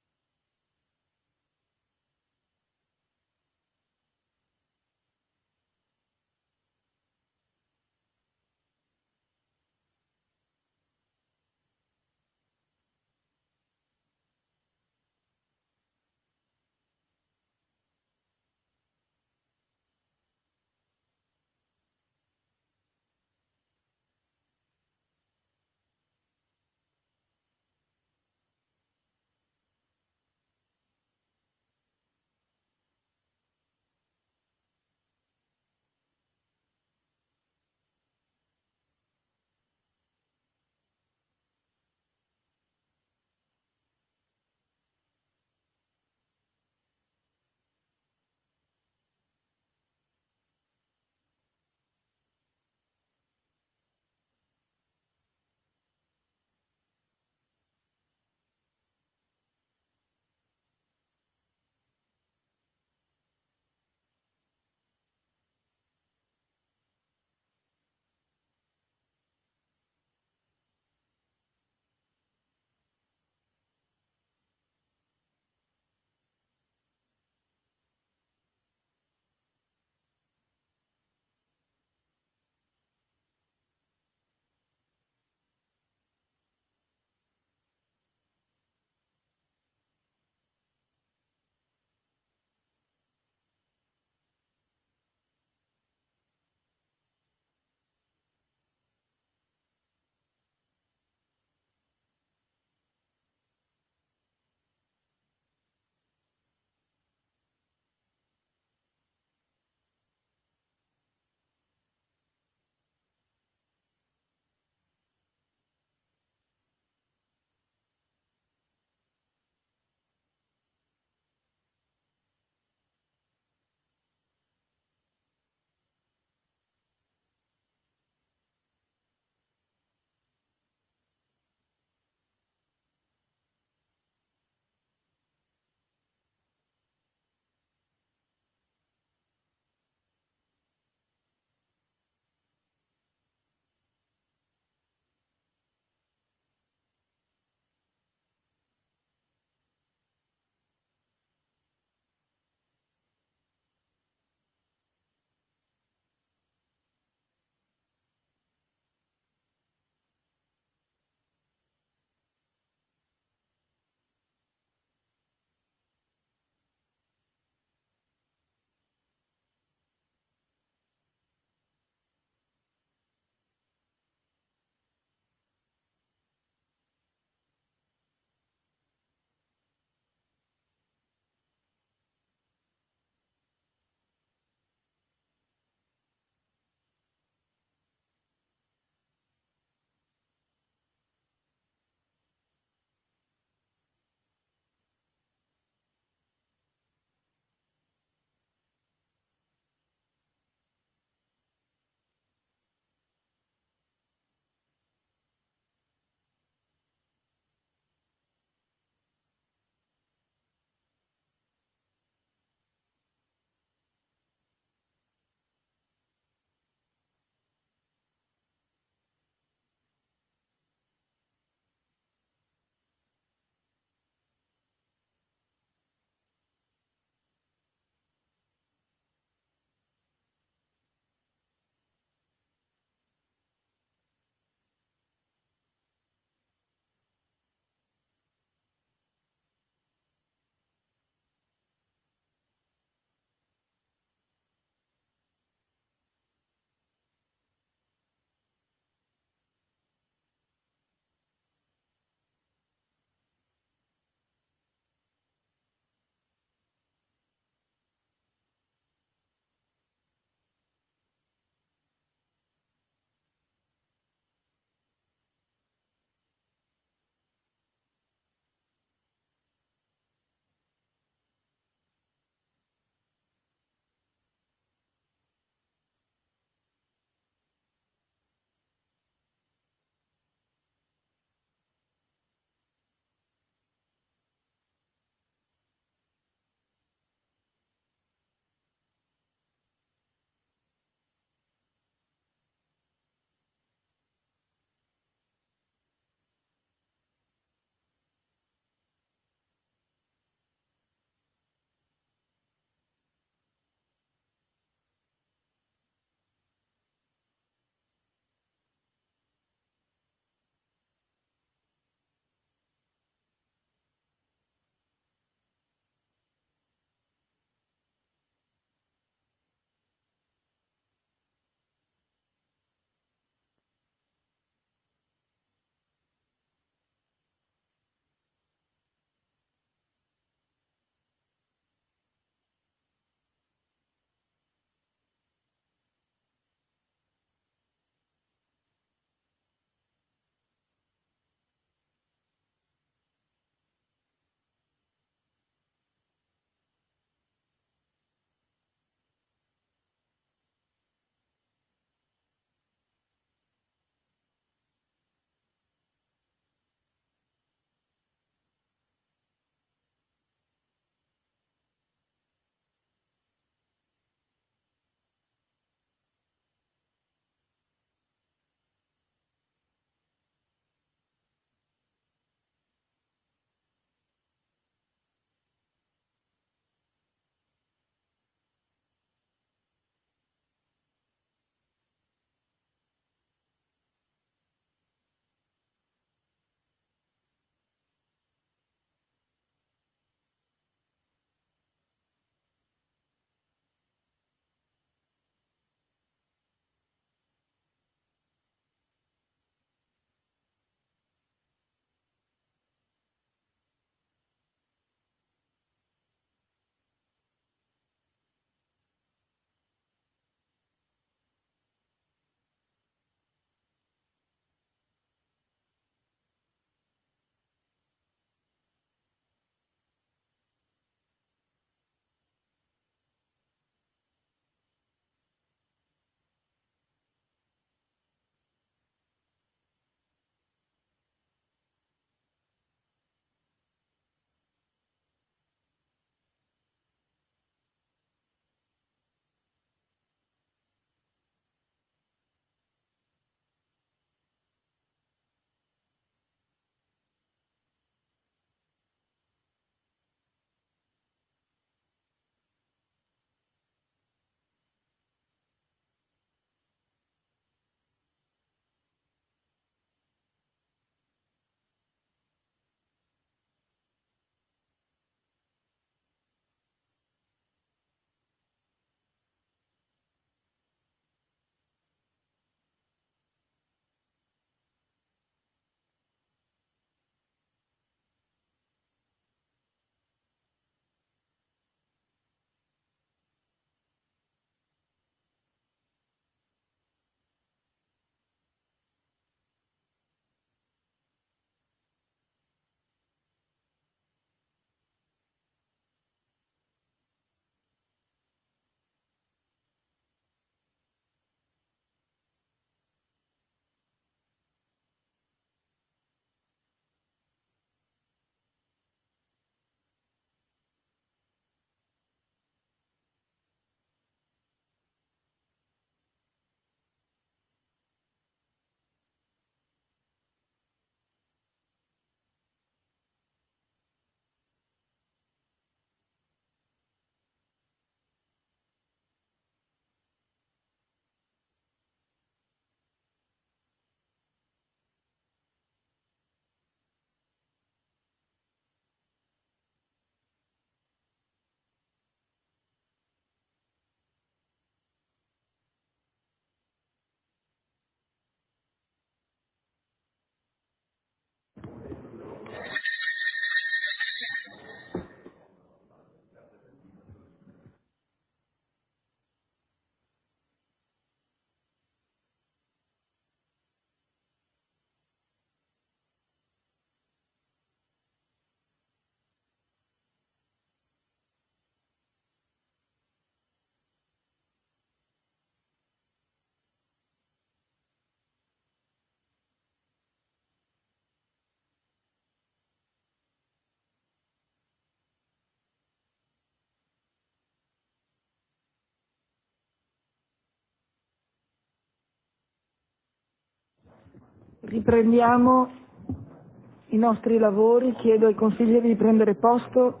Riprendiamo i nostri lavori, chiedo ai consiglieri di prendere posto.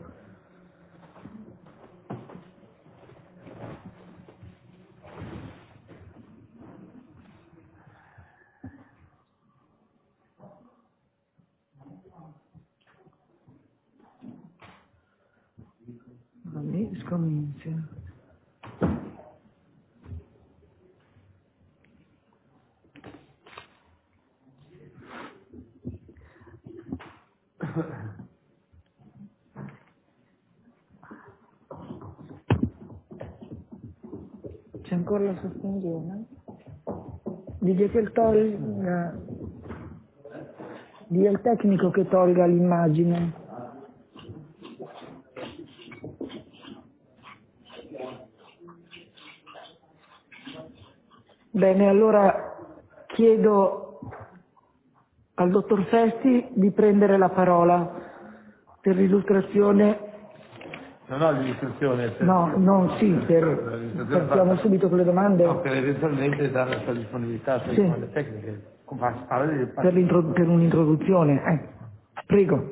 Vabbè, scomincio. C'è ancora la sospensione? Dite che tolga, dia il tecnico che tolga l'immagine. Bene, allora chiedo al dottor Festi di prendere la parola per l'illustrazione. No, no, l'illustrazione. Per... No, non sì, per... partiamo subito con le domande. No, per eventualmente dare la sua disponibilità sulle Sì. domande tecniche. Per, l'intro- per un'introduzione. Eh. Prego.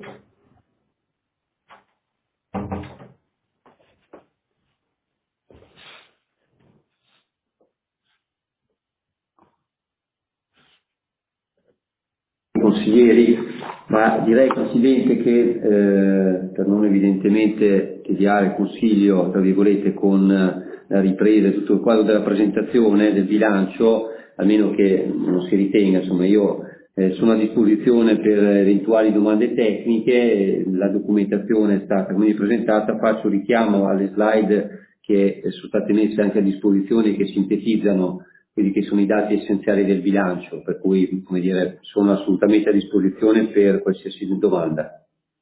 Consiglieri, ma direi Presidente che eh, per non evidentemente tediare il Consiglio, tra virgolette, con la ripresa e tutto il quadro della presentazione del bilancio, almeno che non si ritenga, insomma io eh, sono a disposizione per eventuali domande tecniche, la documentazione è stata quindi presentata, faccio richiamo alle slide che sono state messe anche a disposizione e che sintetizzano quelli che sono i dati essenziali del bilancio, per cui, come dire, sono assolutamente a disposizione per qualsiasi domanda.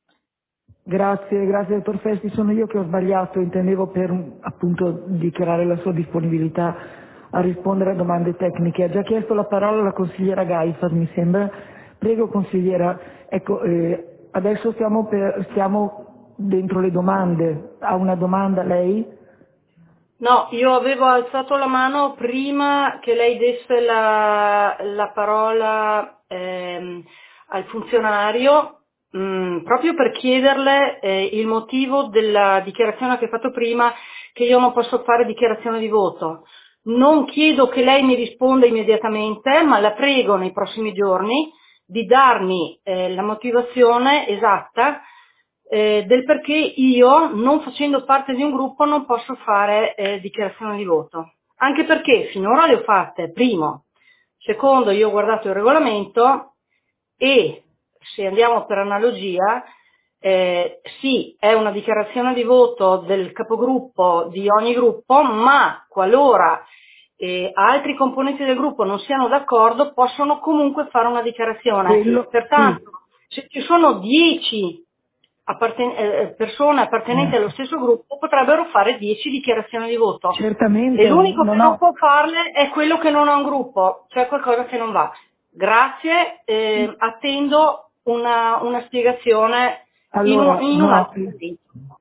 Grazie, grazie dottor Festi, sono io che ho sbagliato, intendevo per appunto dichiarare la sua disponibilità a rispondere a domande tecniche. Ha già chiesto la parola la consigliera Gaifas, mi sembra. Prego consigliera, ecco, eh, adesso stiamo, per, stiamo dentro le domande. Ha una domanda lei? No, io avevo alzato la mano prima che lei desse la, la parola ehm, al funzionario, mh, proprio per chiederle eh, il motivo della dichiarazione che ha fatto prima, che io non posso fare dichiarazione di voto. Non chiedo che lei mi risponda immediatamente, ma la prego nei prossimi giorni di darmi eh, la motivazione esatta Eh, del perché io, non facendo parte di un gruppo, non posso fare eh, dichiarazione di voto. Anche perché finora le ho fatte, primo. Secondo, io ho guardato il regolamento e, se andiamo per analogia, eh, sì, è una dichiarazione di voto del capogruppo di ogni gruppo, ma qualora eh, altri componenti del gruppo non siano d'accordo, possono comunque fare una dichiarazione. Quello, Pertanto, sì. Se ci sono dieci Apparten- eh, persone appartenenti Eh. allo stesso gruppo potrebbero fare dieci dichiarazioni di voto. Certamente. E l'unico non che non ho... può farle è quello che non ha un gruppo, cioè qualcosa che non va. Grazie, eh, attendo una, una spiegazione Allora, in un, in un no, altro momento.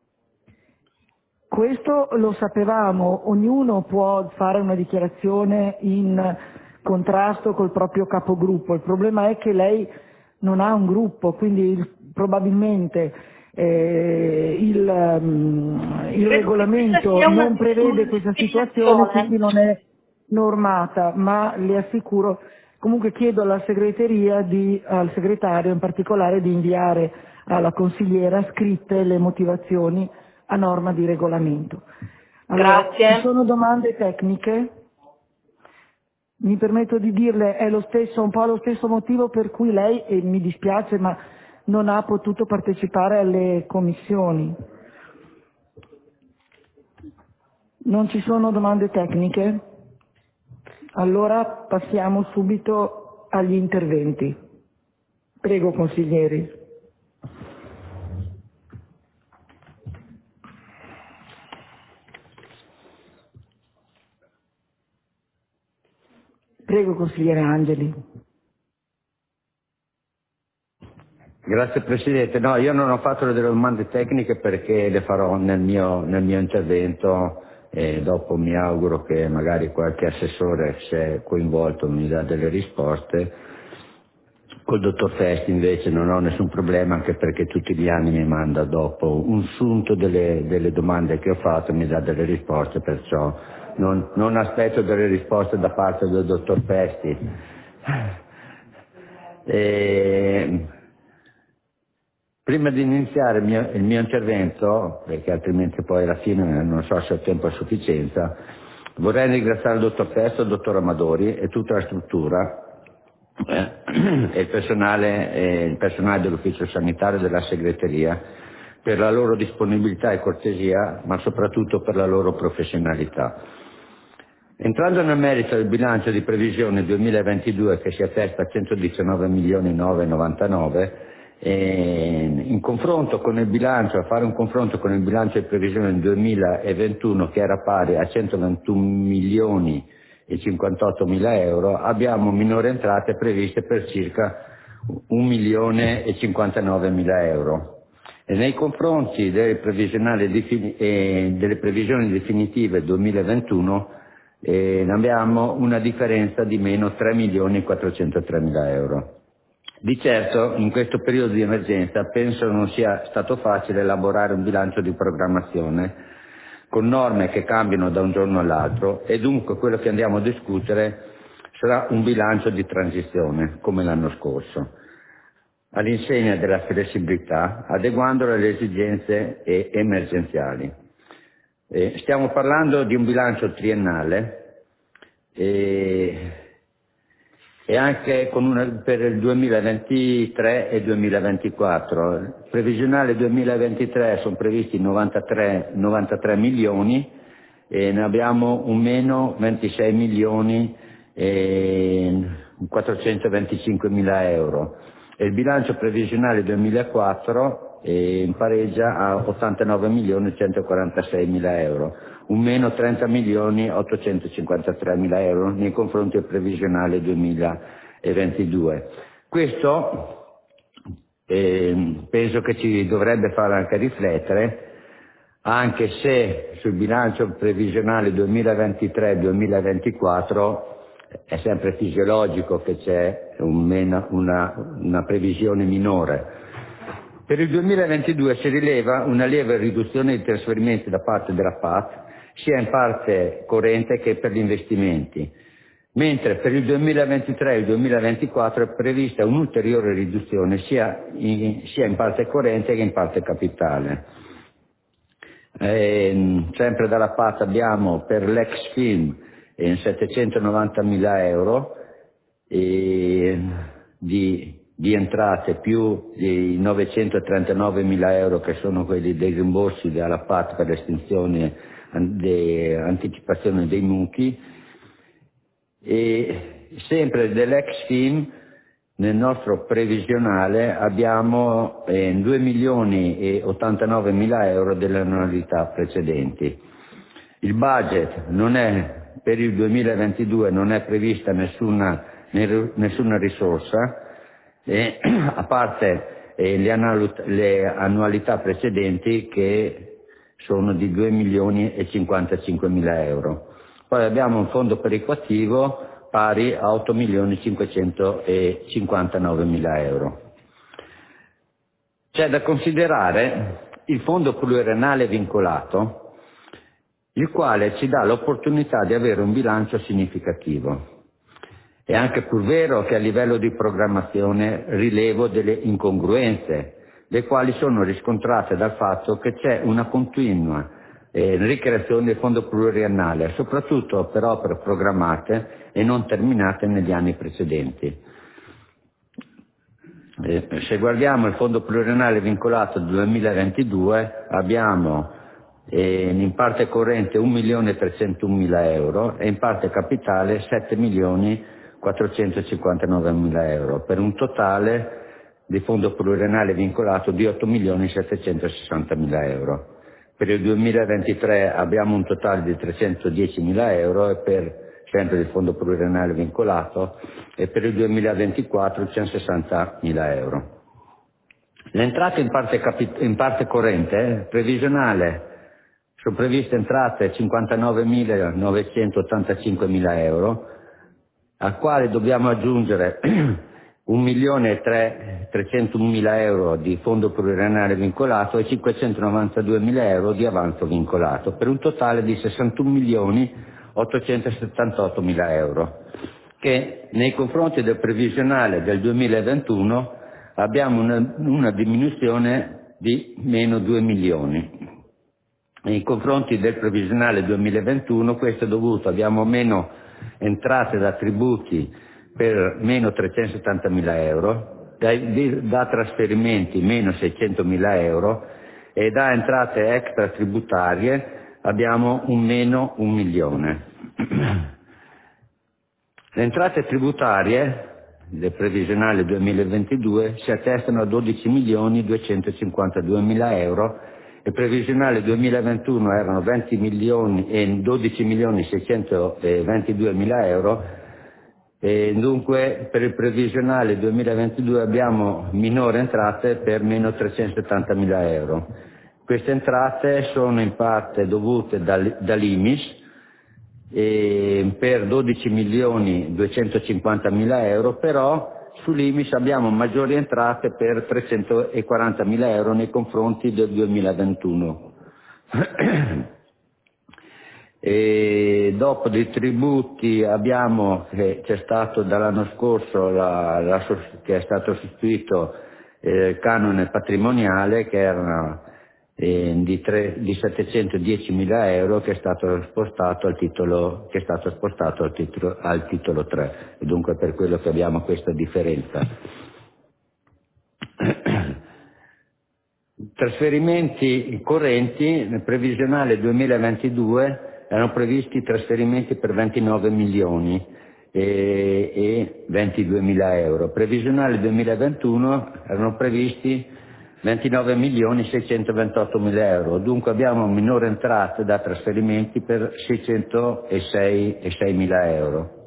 Questo lo sapevamo, ognuno può fare una dichiarazione in contrasto col proprio capogruppo, il problema è che lei non ha un gruppo, quindi probabilmente eh, il, um, il regolamento non prevede questa situazione, quindi non è normata, ma le assicuro, comunque chiedo alla segreteria di, al segretario in particolare di inviare alla consigliera scritte le motivazioni a norma di regolamento. Allora, Grazie. ci sono domande tecniche? Mi permetto di dirle, è lo stesso, un po' lo stesso motivo per cui lei, e mi dispiace, ma non ha potuto partecipare alle commissioni. Non ci sono domande tecniche? Allora passiamo subito agli interventi. Prego, consiglieri. Prego, consigliere Angeli. Grazie Presidente. No, io non ho fatto delle domande tecniche perché le farò nel mio, nel mio intervento e dopo mi auguro che magari qualche assessore, se è coinvolto, mi dà delle risposte. Col dottor Festi invece non ho nessun problema, anche perché tutti gli anni mi manda dopo un sunto delle, delle domande che ho fatto e mi dà delle risposte, perciò non, non aspetto delle risposte da parte del dottor Festi. E, prima di iniziare il mio, il mio intervento, perché altrimenti poi alla fine non so se ho tempo a sufficienza, vorrei ringraziare il dottor Festi, il dottor Amadori e tutta la struttura eh, e il personale, eh, il personale dell'ufficio sanitario e della segreteria per la loro disponibilità e cortesia, ma soprattutto per la loro professionalità. Entrando nel merito del bilancio di previsione duemilaventidue, che si attesta a centodiciannove milioni novecentonovantanove, eh, in confronto con il bilancio, a fare un confronto con il bilancio di previsione del duemilaventuno, che era pari a centoventuno milioni e cinquantotto mila euro, abbiamo minori entrate previste per circa un milione e cinquantanove mila euro. E nei confronti delle, defini- eh, delle previsioni definitive duemilaventuno eh, abbiamo una differenza di meno tre milioni e quattrocentotre mila euro. Di certo in questo periodo di emergenza penso non sia stato facile elaborare un bilancio di programmazione con norme che cambiano da un giorno all'altro, e dunque quello che andiamo a discutere sarà un bilancio di transizione come l'anno scorso, all'insegna della flessibilità, adeguandolo alle esigenze emergenziali. Eh, stiamo parlando di un bilancio triennale e, e anche con una, per il duemilaventitré e duemilaventiquattro. Previsionale duemilaventitré sono previsti novantatré, novantatré milioni e ne abbiamo un meno ventisei milioni e quattrocentoventicinque mila euro. E il bilancio previsionale duemilaquattro eh, pareggia a ottantanove milioni centoquarantasei mila euro, un meno trenta milioni ottocentocinquantatré mila euro nei confronti del previsionale duemilaventidue. Questo eh, penso che ci dovrebbe fare anche riflettere, anche se sul bilancio previsionale duemilaventitré duemilaventiquattro è sempre fisiologico che c'è un meno, una, una previsione minore. Per il duemilaventidue si rileva una lieve riduzione di trasferimenti da parte della P A T, sia in parte corrente che per gli investimenti, mentre per il duemilaventitré e il duemilaventiquattro è prevista un'ulteriore riduzione sia in, sia in parte corrente che in parte capitale. E, sempre dalla P A T abbiamo per l'ex film in settecentonovantamila euro e di, di entrate più di novecentotrentanove mila euro, che sono quelli dei rimborsi dalla P A T per l'estinzione di anticipazione dei mucchi. E sempre dell'ex film nel nostro previsionale abbiamo eh, due milioni e ottantanove mila euro delle annualità precedenti. Il budget non è per il duemilaventidue, non è prevista nessuna, nessuna risorsa, eh, a parte eh, le, annualità, le annualità precedenti, che sono di due milioni e cinquantacinque mila euro. Poi abbiamo un fondo perequativo pari a otto milioni cinquecentocinquantanove mila euro. C'è da considerare il fondo pluriennale vincolato, il quale ci dà l'opportunità di avere un bilancio significativo. È anche pur vero che a livello di programmazione rilevo delle incongruenze, le quali sono riscontrate dal fatto che c'è una continua eh, ricreazione del fondo pluriennale, soprattutto per opere programmate e non terminate negli anni precedenti. Eh, se guardiamo il fondo pluriennale vincolato duemilaventidue abbiamo eh, in parte corrente un milione e trecentomila euro e in parte capitale sette milioni quattrocentocinquantanove mila euro, per un totale di fondo pluriennale vincolato di otto milioni settecentosessanta mila euro. Per il duemilaventitré abbiamo un totale di trecentodieci mila euro e per sempre del fondo pluriennale vincolato, e per il duemilaventiquattro centosessanta mila euro. Le entrate in parte, capi- in parte corrente, eh, previsionale, sono previste entrate cinquantanove milioni novecentottantacinque mila euro, al quale dobbiamo aggiungere un milione trecentomila euro di fondo pluriennale vincolato e cinquecentonovantaduemila euro di avanzo vincolato, per un totale di sessantuno milioni ottocentosettantottomila euro, che nei confronti del previsionale del duemilaventuno abbiamo una, una diminuzione di meno due milioni. Nei confronti del previsionale duemilaventuno questo è dovuto, abbiamo meno entrate da tributi per meno trecentosettantamila euro, da, da trasferimenti meno seicentomila euro e da entrate extra tributarie abbiamo un meno un milione. Le entrate tributarie del previsionale duemilaventidue si attestano a dodici milioni duecentocinquantaduemila euro e previsionale duemilaventuno erano venti milioni e dodici milioni seicentoventiduemila euro. E dunque per il previsionale duemilaventidue abbiamo minore entrate per meno trecentosettantamila euro. Queste entrate sono in parte dovute dall'I M I S e per dodici milioni duecentocinquantamila euro, però sull'I M I S abbiamo maggiori entrate per trecentoquarantamila euro nei confronti del duemilaventuno. E dopo dei tributi abbiamo, che c'è stato dall'anno scorso la, la, che è stato sostituito eh, il canone patrimoniale che era eh, di, tre, di settecentodiecimila euro che è stato spostato al titolo, che è stato spostato al titolo, al titolo tre, e dunque per quello che abbiamo questa differenza. Trasferimenti correnti nel previsionale duemilaventidue erano previsti trasferimenti per ventinove milioni e, e ventiduemila euro. Previsionale duemilaventuno erano previsti ventinove milioni seicentoventottomila euro. Dunque abbiamo minore entrate da trasferimenti per seicentoseimila euro.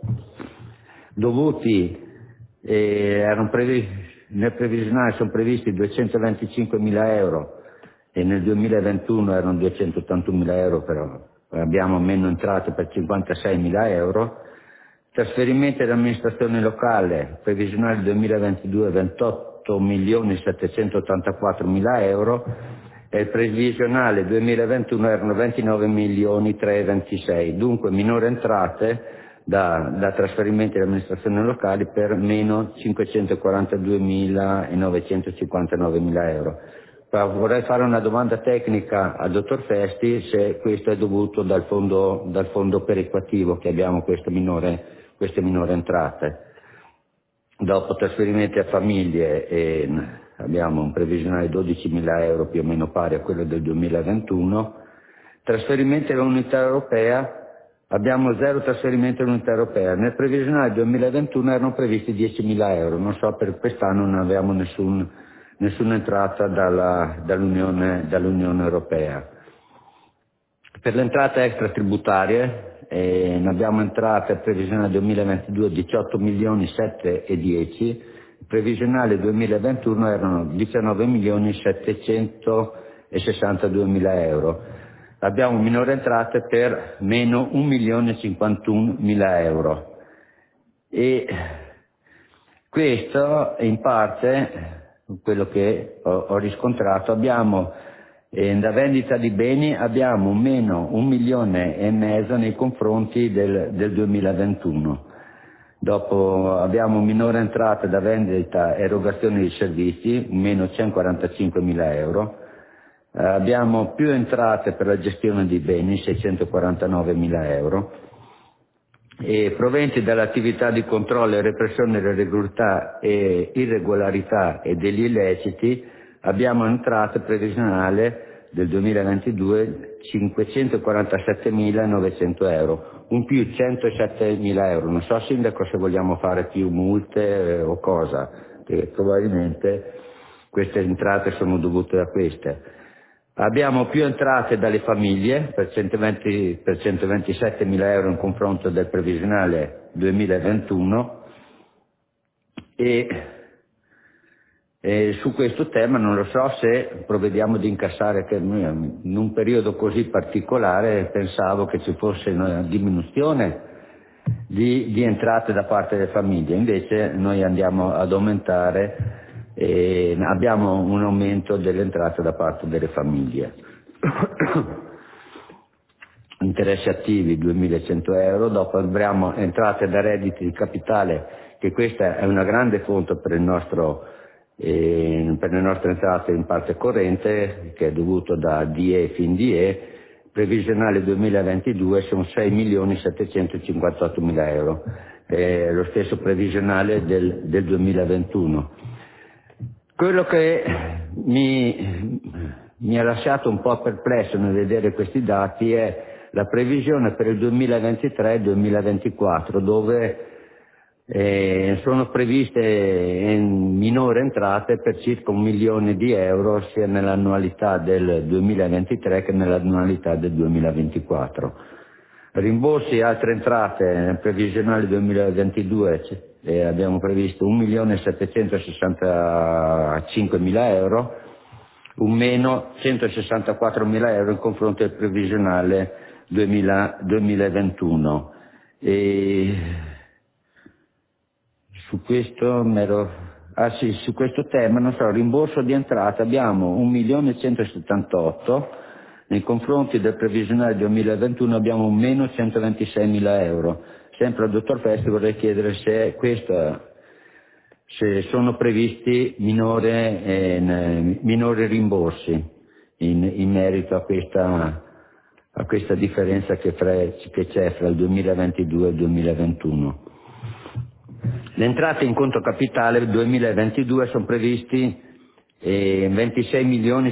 Dovuti, eh, erano previsti, nel previsionale sono previsti duecentoventicinquemila euro e nel duemilaventuno erano duecentottantunomila euro, però abbiamo meno entrate per cinquantaseimila euro. Trasferimenti dell'amministrazione locale, previsionale duemilaventidue ventotto milioni settecentottantaquattromila euro e il previsionale duemilaventuno erano ventinove milioni trecentoventisei, dunque minore entrate da, da trasferimenti dell'amministrazione locale per meno cinquecentoquarantaduemila novecentocinquantanovemila euro. Vorrei fare una domanda tecnica al dottor Festi se questo è dovuto dal fondo, dal fondo perequativo che abbiamo queste minore, queste minore entrate. Dopo trasferimenti a famiglie e abbiamo un previsionale di dodicimila euro più o meno pari a quello del duemilaventuno. Trasferimenti all'unità europea, abbiamo zero trasferimenti all'unità europea. Nel previsionale duemilaventuno erano previsti diecimila euro, non so, per quest'anno non avevamo nessun nessuna entrata dalla, dall'Unione, dall'Unione Europea. Per le entrate extratributarie eh, ne abbiamo entrate previsionale duemilaventidue diciotto milioni sette e dieci, previsionale duemilaventuno erano diciannove milioni settecentosessantaduemila euro. Abbiamo minore entrate per meno un milione cinquantunomila euro. E questo in parte quello che ho, ho riscontrato, abbiamo eh, da vendita di beni abbiamo meno un milione e mezzo nei confronti del, del duemilaventuno. Dopo abbiamo minore entrate da vendita e erogazione di servizi, meno centoquarantacinquemila euro. Eh, abbiamo più entrate per la gestione di beni, seicentoquarantanovemila euro. E proventi dall'attività di controllo e repressione delle irregolarità e, irregolarità e degli illeciti abbiamo entrate previsionale del duemilaventidue cinquecentoquarantasettemilanovecento euro, un più centosettemila euro. Non so, Sindaco, se vogliamo fare più multe eh, o cosa, che probabilmente queste entrate sono dovute a queste. Abbiamo più entrate dalle famiglie per, centoventi, per centoventisettemila euro in confronto del previsionale duemilaventuno e, e su questo tema non lo so se provvediamo di incassare, che in un periodo così particolare pensavo che ci fosse una diminuzione di, di entrate da parte delle famiglie, invece noi andiamo ad aumentare, e abbiamo un aumento delle entrate da parte delle famiglie. Interessi attivi duemilacento euro, dopo abbiamo entrate da redditi di capitale, che questa è una grande fonte per il nostro eh, per le nostre entrate in parte corrente, che è dovuto da D E fin D E, previsionale duemilaventidue sono sei milioni settecentocinquantotto mila euro, è lo stesso previsionale del, del duemilaventuno. Quello che mi, mi ha lasciato un po' perplesso nel vedere questi dati è la previsione per il duemilaventitré e duemilaventiquattro, dove eh, sono previste minori entrate per circa un milione di euro sia nell'annualità del duemilaventitré che nell'annualità del duemilaventiquattro. Rimborsi e altre entrate previsionali duemilaventidue eh, abbiamo previsto un milione settecentosessantacinque mila euro, un meno centosessantaquattro mila euro in confronto al previsionale duemilaventuno. E su questo mero, ah sì, su questo tema, non so, rimborso di entrata abbiamo un milione centosettantotto, nei confronti del previsionale duemilaventuno abbiamo un meno centoventisei mila euro. Sempre al dottor Festi vorrei chiedere se questo, se sono previsti minore, eh, minori rimborsi in, in merito a questa, a questa differenza che, fra, che c'è fra il duemilaventidue e il duemilaventuno. Le entrate in conto capitale del duemilaventidue sono previsti eh, ventisei milioni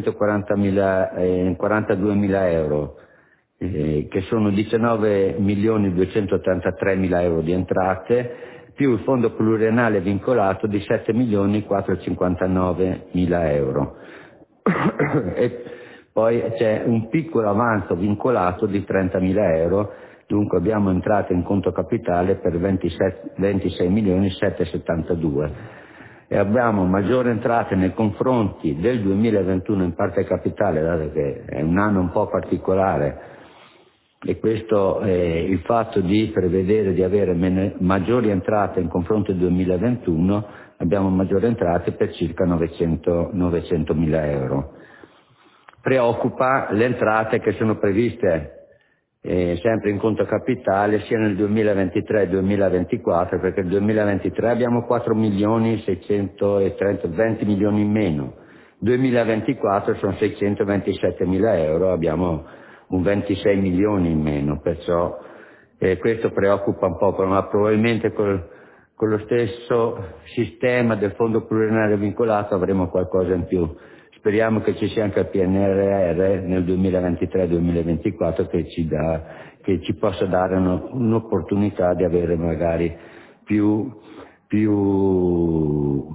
settecentoquarantadue mila euro, eh, che sono diciannove milioni duecentottantatré mila euro di entrate, più il fondo pluriennale vincolato di sette milioni quattrocentocinquantanove mila euro. E poi c'è un piccolo avanzo vincolato di trentamila euro, dunque abbiamo entrate in conto capitale per ventisei milioni settecentosettantadue e abbiamo maggiori entrate nei confronti del duemilaventuno in parte capitale, dato che è un anno un po' particolare, e questo eh, il fatto di prevedere di avere meno, maggiori entrate in confronto del duemilaventuno, abbiamo maggiori entrate per circa novecentomila euro. Preoccupa le entrate che sono previste eh, sempre in conto capitale sia nel duemilaventitré e duemilaventiquattro, perché nel duemilaventitré abbiamo quattro milioni seicentotrenta, venti milioni in meno, duemilaventiquattro sono seicentoventisette mila euro, abbiamo un ventisei milioni in meno, perciò eh, questo preoccupa un po', ma probabilmente col, con lo stesso sistema del fondo pluriennale vincolato avremo qualcosa in più. Speriamo che ci sia anche il P N R R nel duemilaventitré duemilaventiquattro che ci, dà, che ci possa dare uno, un'opportunità di avere magari più, più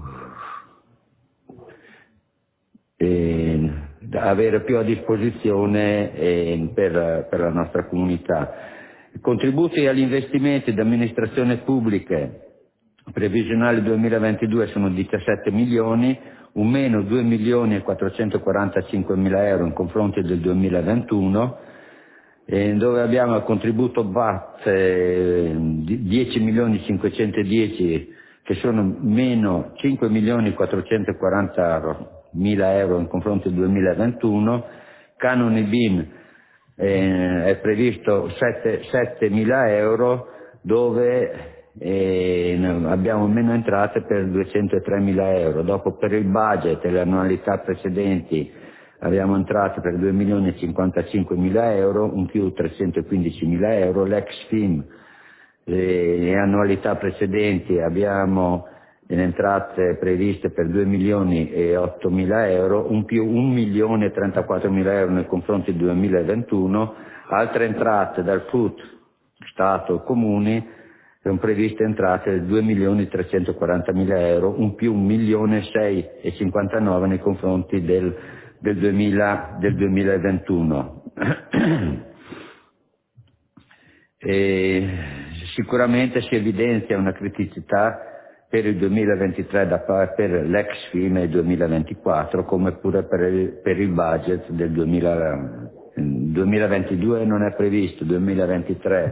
eh, avere più a disposizione eh, per, per la nostra comunità. I contributi agli investimenti di amministrazioni pubbliche previsionali duemilaventidue sono diciassette milioni, un meno due milioni e quattrocentoquarantacinque mila euro in confronto del duemilaventuno, eh, dove abbiamo il contributo V A T eh, dieci milioni cinquecentodieci, che sono meno cinque milioni quattrocentoquaranta mila euro in confronto del duemilaventuno, canone B I M eh, è previsto sette mila euro, dove e abbiamo meno entrate per duecentotre mila euro. Dopo per il budget e le annualità precedenti abbiamo entrate per due milioni e cinquantacinque mila euro, un più trecentoquindici mila euro, l'ex F I M le annualità precedenti abbiamo le entrate previste per due milioni e otto mila euro, un più un milione e trentaquattro mila euro nei confronti del duemilaventuno, altre entrate dal F U T, Stato e Comuni sono previste entrate di due milioni trecentoquaranta mila euro, un più un milione e sei e cinquantanove nei confronti del, del, duemila, del duemilaventuno. E sicuramente si evidenzia una criticità per il duemilaventitré da parte per l'ex F I M e il duemilaventiquattro, come pure per il, per il budget del duemila, duemilaventidue non è previsto, duemilaventitré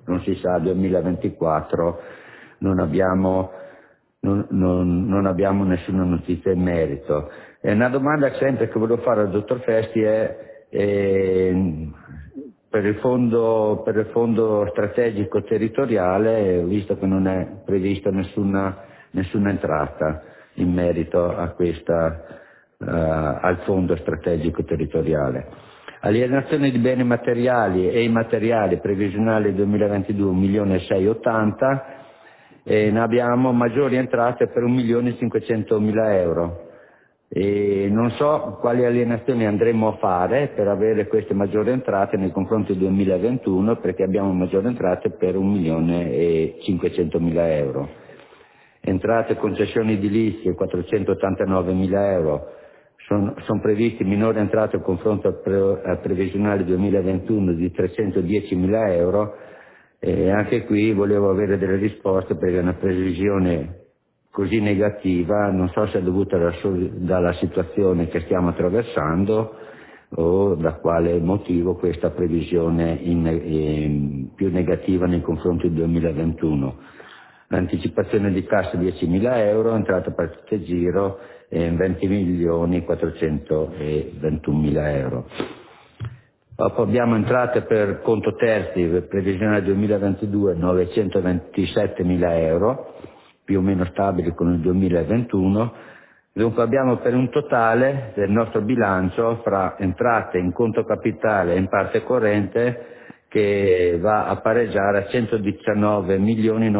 non si sa, duemilaventiquattro, non abbiamo, non, non, non abbiamo nessuna notizia in merito. E una domanda sempre che volevo fare al dottor Festi è, è per il fondo, per il fondo strategico territoriale, visto che non è prevista nessuna, nessuna entrata in merito a questa, uh, al fondo strategico territoriale. Alienazione di beni materiali e immateriali previsionali duemilaventidue un milione seicentottanta e ne abbiamo maggiori entrate per un milione cinquecentomila euro. E non so quali alienazioni andremo a fare per avere queste maggiori entrate nei confronti del duemilaventuno, perché abbiamo maggiori entrate per un milione e cinquecentomila euro. Entrate concessioni edilizie quattrocentottantanovemila euro, sono son previsti minori entrate a confronto al, pre, al previsionale duemilaventuno di trecentodiecimila euro, e anche qui volevo avere delle risposte perché è una previsione così negativa, non so se è dovuta dalla, dalla situazione che stiamo attraversando o da quale motivo questa previsione in, in, più negativa nei confronti del duemilaventuno. Anticipazione di cassa diecimila euro, entrata partita giro eh, venti milioni quattrocentoventunomila euro. Dopo abbiamo entrate per conto terzi, per previsione duemilaventidue novecentoventisettemila euro, più o meno stabili con il duemilaventuno, dunque abbiamo per un totale del nostro bilancio fra entrate in conto capitale e in parte corrente che va a pareggiare a centodiciannove milioni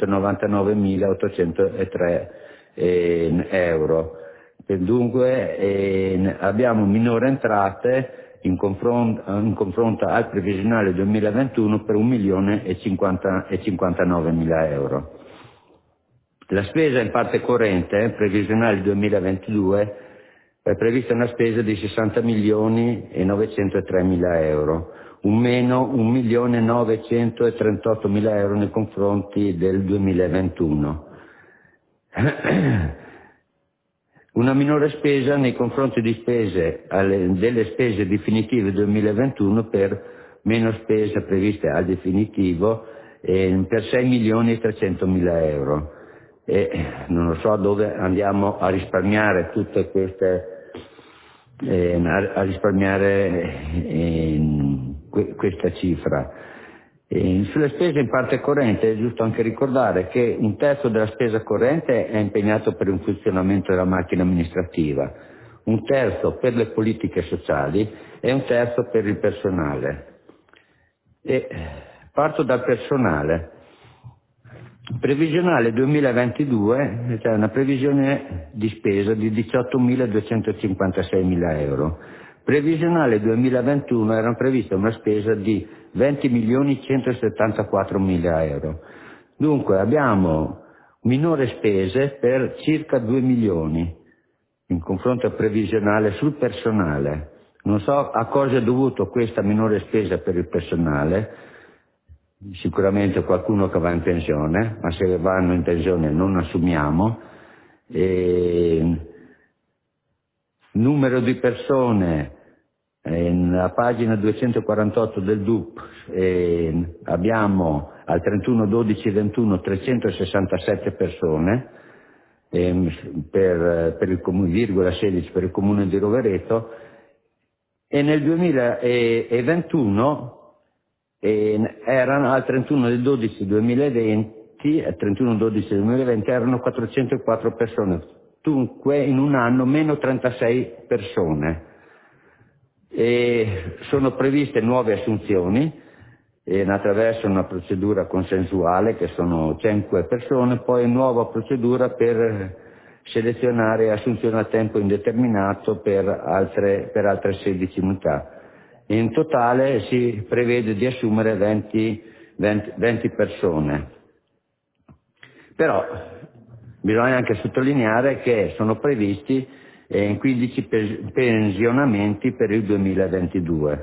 novecentonovantanovemilaottocentotre eh, euro. E dunque eh, abbiamo minore entrate in confronto, in confronto al previsionale duemilaventuno per un milione e cinquantanovemila euro. La spesa in parte corrente, previsionale duemilaventidue, è prevista una spesa di sessanta milioni e novecentotremila euro, un meno un milione novecentotrentaottomila euro nei confronti del duemilaventuno. Una minore spesa nei confronti di spese, alle, delle spese definitive duemilaventuno per meno spese previste al definitivo eh, per sei milioni e trecentomila euro. E non so dove andiamo a risparmiare tutte queste, eh, a risparmiare eh, questa cifra. E sulle spese in parte corrente è giusto anche ricordare che un terzo della spesa corrente è impegnato per il funzionamento della macchina amministrativa, un terzo per le politiche sociali e un terzo per il personale. E parto dal personale. Previsionale duemilaventidue c'è una previsione di spesa di diciottomiladuecentocinquantaseimila euro. Previsionale duemilaventuno era prevista una spesa di venti milioni centosettantaquattromila euro. Dunque abbiamo minore spese per circa due milioni in confronto al previsionale sul personale. Non so a cosa è dovuto questa minore spesa per il personale. Sicuramente qualcuno che va in pensione, ma se vanno in pensione non assumiamo. E numero di persone, eh, nella pagina duecentoquarantotto del D U P eh, abbiamo al trentuno dodici ventuno trecentosessantasette persone, eh, per, per il comune, virgola sedici per il comune di Rovereto, e nel duemilaventuno E erano al trentuno dodici duemilaventi, al trentuno dodici duemilaventi erano quattrocentoquattro persone, dunque in un anno meno trentasei persone. E sono previste nuove assunzioni e attraverso una procedura consensuale che sono cinque persone, poi nuova procedura per selezionare assunzioni a tempo indeterminato per altre, per altre sedici unità. In totale si prevede di assumere venti, venti, venti persone. Però bisogna anche sottolineare che sono previsti eh, quindici pensionamenti per il duemilaventidue.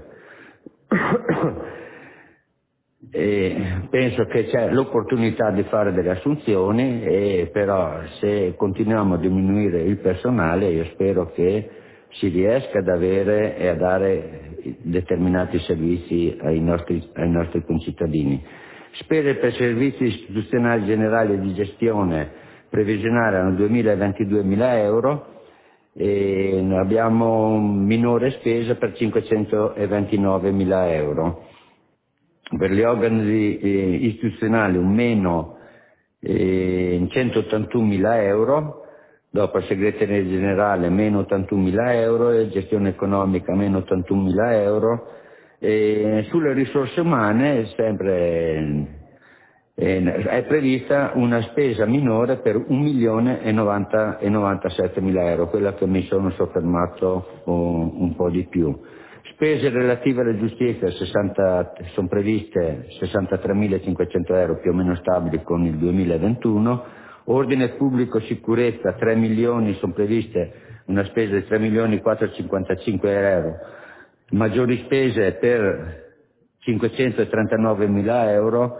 E penso che c'è l'opportunità di fare delle assunzioni, e però se continuiamo a diminuire il personale io spero che si riesca ad avere e a dare determinati servizi ai nostri, ai nostri concittadini. Spese per servizi istituzionali generali e di gestione previsionali erano duemilaventiduemila euro e abbiamo minore spesa per cinquecentoventinovemila euro. Per gli organi eh, istituzionali un meno eh, centottantunomila euro, dopo segreteria generale meno ottantunomila euro e gestione economica meno ottantunomila euro. E sulle risorse umane sempre eh, è prevista una spesa minore per un milione e novantasettemila euro, quella che mi sono soffermato un, un po' di più. Spese relative alla giustizia sessanta, sono previste sessantatremilacinquecento euro, più o meno stabili con il duemilaventuno. Ordine pubblico sicurezza tre milioni, sono previste una spesa di tre milioni quattrocentocinquantacinque euro. Maggiori spese per cinquecentotrentanovanomila euro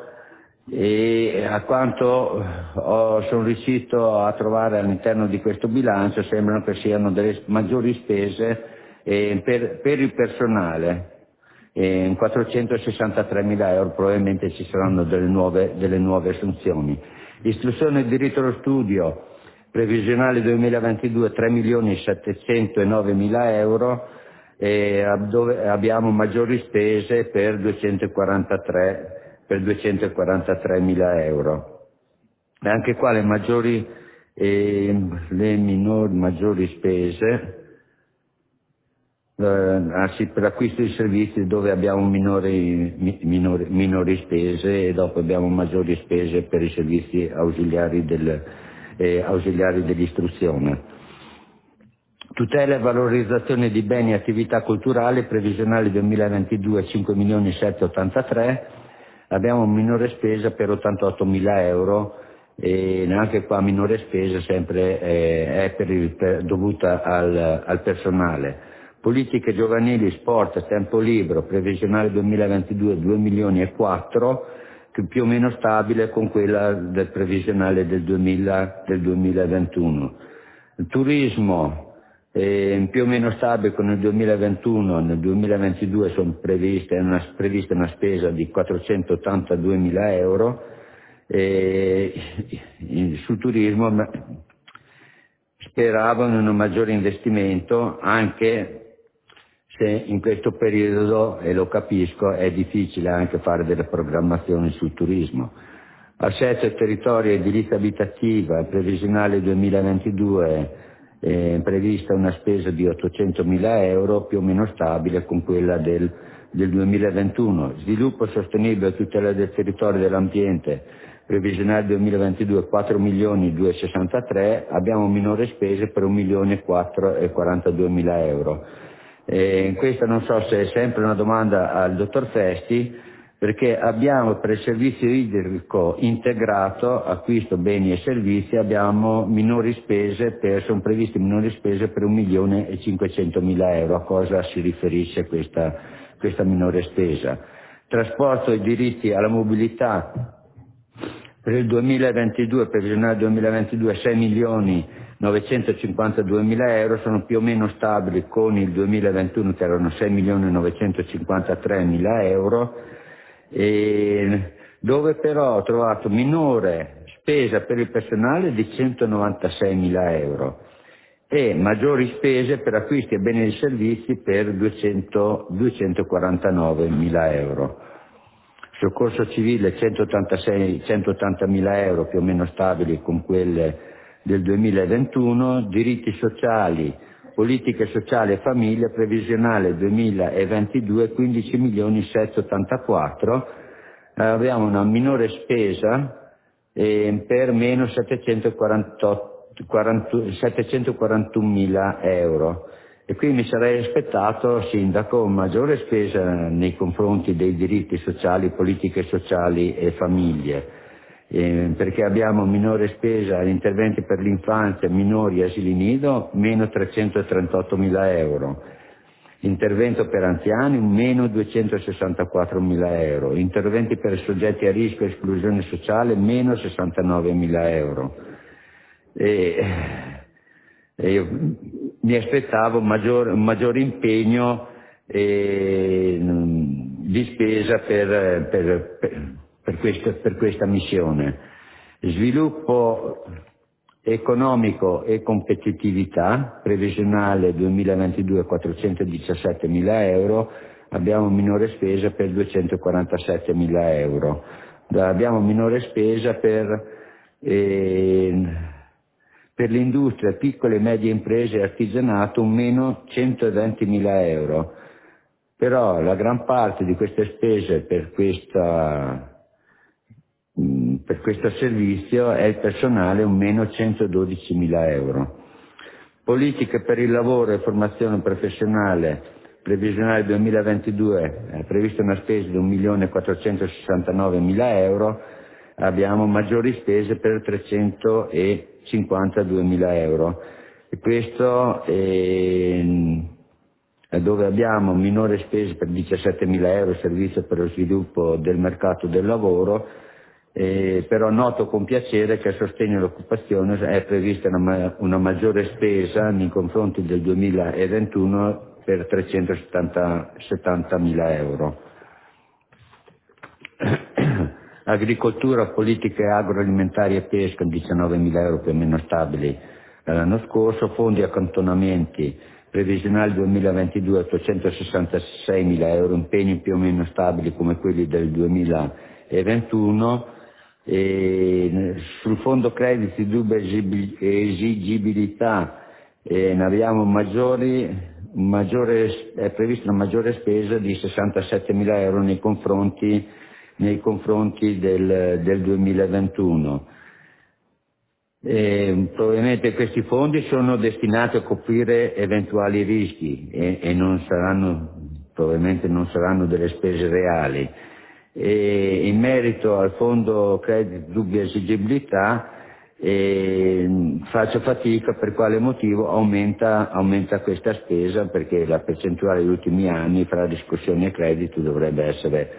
e a quanto ho, sono riuscito a trovare all'interno di questo bilancio sembrano che siano delle maggiori spese eh, per, per il personale, eh, quattrocentosessantatremila euro, probabilmente ci saranno delle nuove, delle nuove assunzioni. Istruzione e diritto allo studio, previsionale duemilaventidue tre milioni settecentonovemila euro, e dove abbiamo maggiori spese per duecentoquarantatré per duecentoquarantatremila euro. E anche qua le maggiori eh, le minori maggiori spese eh, anzi, per acquisto di servizi dove abbiamo minori, minori, minori spese e dopo abbiamo maggiori spese per i servizi ausiliari, del, eh, ausiliari dell'istruzione. Tutela e valorizzazione di beni e attività culturali, previsionale duemilaventidue cinque milioni settecentoottantatré, abbiamo minore spesa per ottantottomila euro e neanche qua minore spesa sempre eh, è per il, per, dovuta al, al personale. Politiche giovanili, sport, tempo libero, previsionale duemilaventidue due milioni e quattro, che più o meno stabile con quella del previsionale del, duemila, del duemilaventuno. Il turismo, Eh, più o meno stabile con il duemilaventuno, nel duemilaventidue sono previste una, prevista una spesa di quattrocentottantaduemila euro e sul turismo speravo in un maggiore investimento, anche se in questo periodo, e lo capisco, è difficile anche fare delle programmazioni sul turismo. Assetto, territorio e edilizia abitativa, previsionale duemilaventidue, è prevista una spesa di ottocentomila euro, più o meno stabile con quella del, del duemilaventuno. Sviluppo sostenibile e tutela del territorio e dell'ambiente, previsionale duemilaventidue quattro milioni duecentosessantatré, abbiamo minore spese per un milione quattrocentoquarantaduemila euro. E questa non so se è sempre una domanda al dottor Festi, perché abbiamo per il servizio idrico integrato, acquisto beni e servizi, abbiamo minori spese per, sono previste minori spese per un milione e cinquecentomila euro. A cosa si riferisce questa, questa minore spesa? Trasporto e diritti alla mobilità, per il duemilaventidue, previsionale duemilaventidue, sei milioni novecentocinquantaduemila euro, sono più o meno stabili con il duemilaventuno che erano sei milioni novecentocinquantatremila euro, e dove però ho trovato minore spesa per il personale di centonovantaseimila euro e maggiori spese per acquisti e beni e servizi per duecento, duecentoquarantanovemila euro. Soccorso civile centottantasei, centottantamila euro, più o meno stabili con quelle del duemilaventuno. Diritti sociali, politiche sociali e famiglia, previsionale duemilaventidue quindici milioni settecentottantaquattro, eh, abbiamo una minore spesa eh, per meno settecentoquarantunomila euro. E qui mi sarei aspettato, sindaco, maggiore spesa nei confronti dei diritti sociali, politiche sociali e famiglie, eh, perché abbiamo minore spesa agli interventi per l'infanzia, minori e asili nido, meno trecentotrentottomila euro. Intervento per anziani, un meno duecentosessantaquattromila euro. Interventi per soggetti a rischio e esclusione sociale, meno sessantanovemila euro. E, e io mi aspettavo maggior, un maggiore impegno eh, di spesa per, per, per, per questa, per questa missione. Sviluppo economico e competitività, previsionale duemilaventidue quattrocentodiciassettemila euro, abbiamo minore spesa per duecentoquarantasettemila euro. Abbiamo minore spesa per, eh, per l'industria, piccole e medie imprese e artigianato, un meno centoventimila euro. Però la gran parte di queste spese per questa per questo servizio è il personale, un meno centododicimila euro. Politiche per il lavoro e formazione professionale, previsionale duemilaventidue, è prevista una spesa di un milione quattrocentosessantanovemila euro, abbiamo maggiori spese per trecentocinquantaduemila euro. E questo è dove abbiamo minore spese per diciassettemila euro, servizio per lo sviluppo del mercato del lavoro. Eh, però noto con piacere che a sostegno dell'occupazione è prevista una, una maggiore spesa nei confronti del duemilaventuno per trecentosettantamila euro. Agricoltura, politiche agroalimentari e pesca, diciannovemila euro più o meno stabili dall'anno scorso. Fondi accantonamenti, previsionali duemilaventidue ottocentosessantaseimila euro, impegni più o meno stabili come quelli del duemilaventuno. E sul fondo crediti di dubbia esigibilità eh, ne abbiamo maggiori, maggiore, è prevista una maggiore spesa di sessantasettemila euro nei confronti, nei confronti del, del duemilaventuno. E, probabilmente questi fondi sono destinati a coprire eventuali rischi e, e non saranno, probabilmente non saranno delle spese reali. E in merito al fondo credito dubbia esigibilità eh, faccio fatica per quale motivo aumenta, aumenta questa spesa, perché la percentuale degli ultimi anni fra riscossioni e credito dovrebbe essere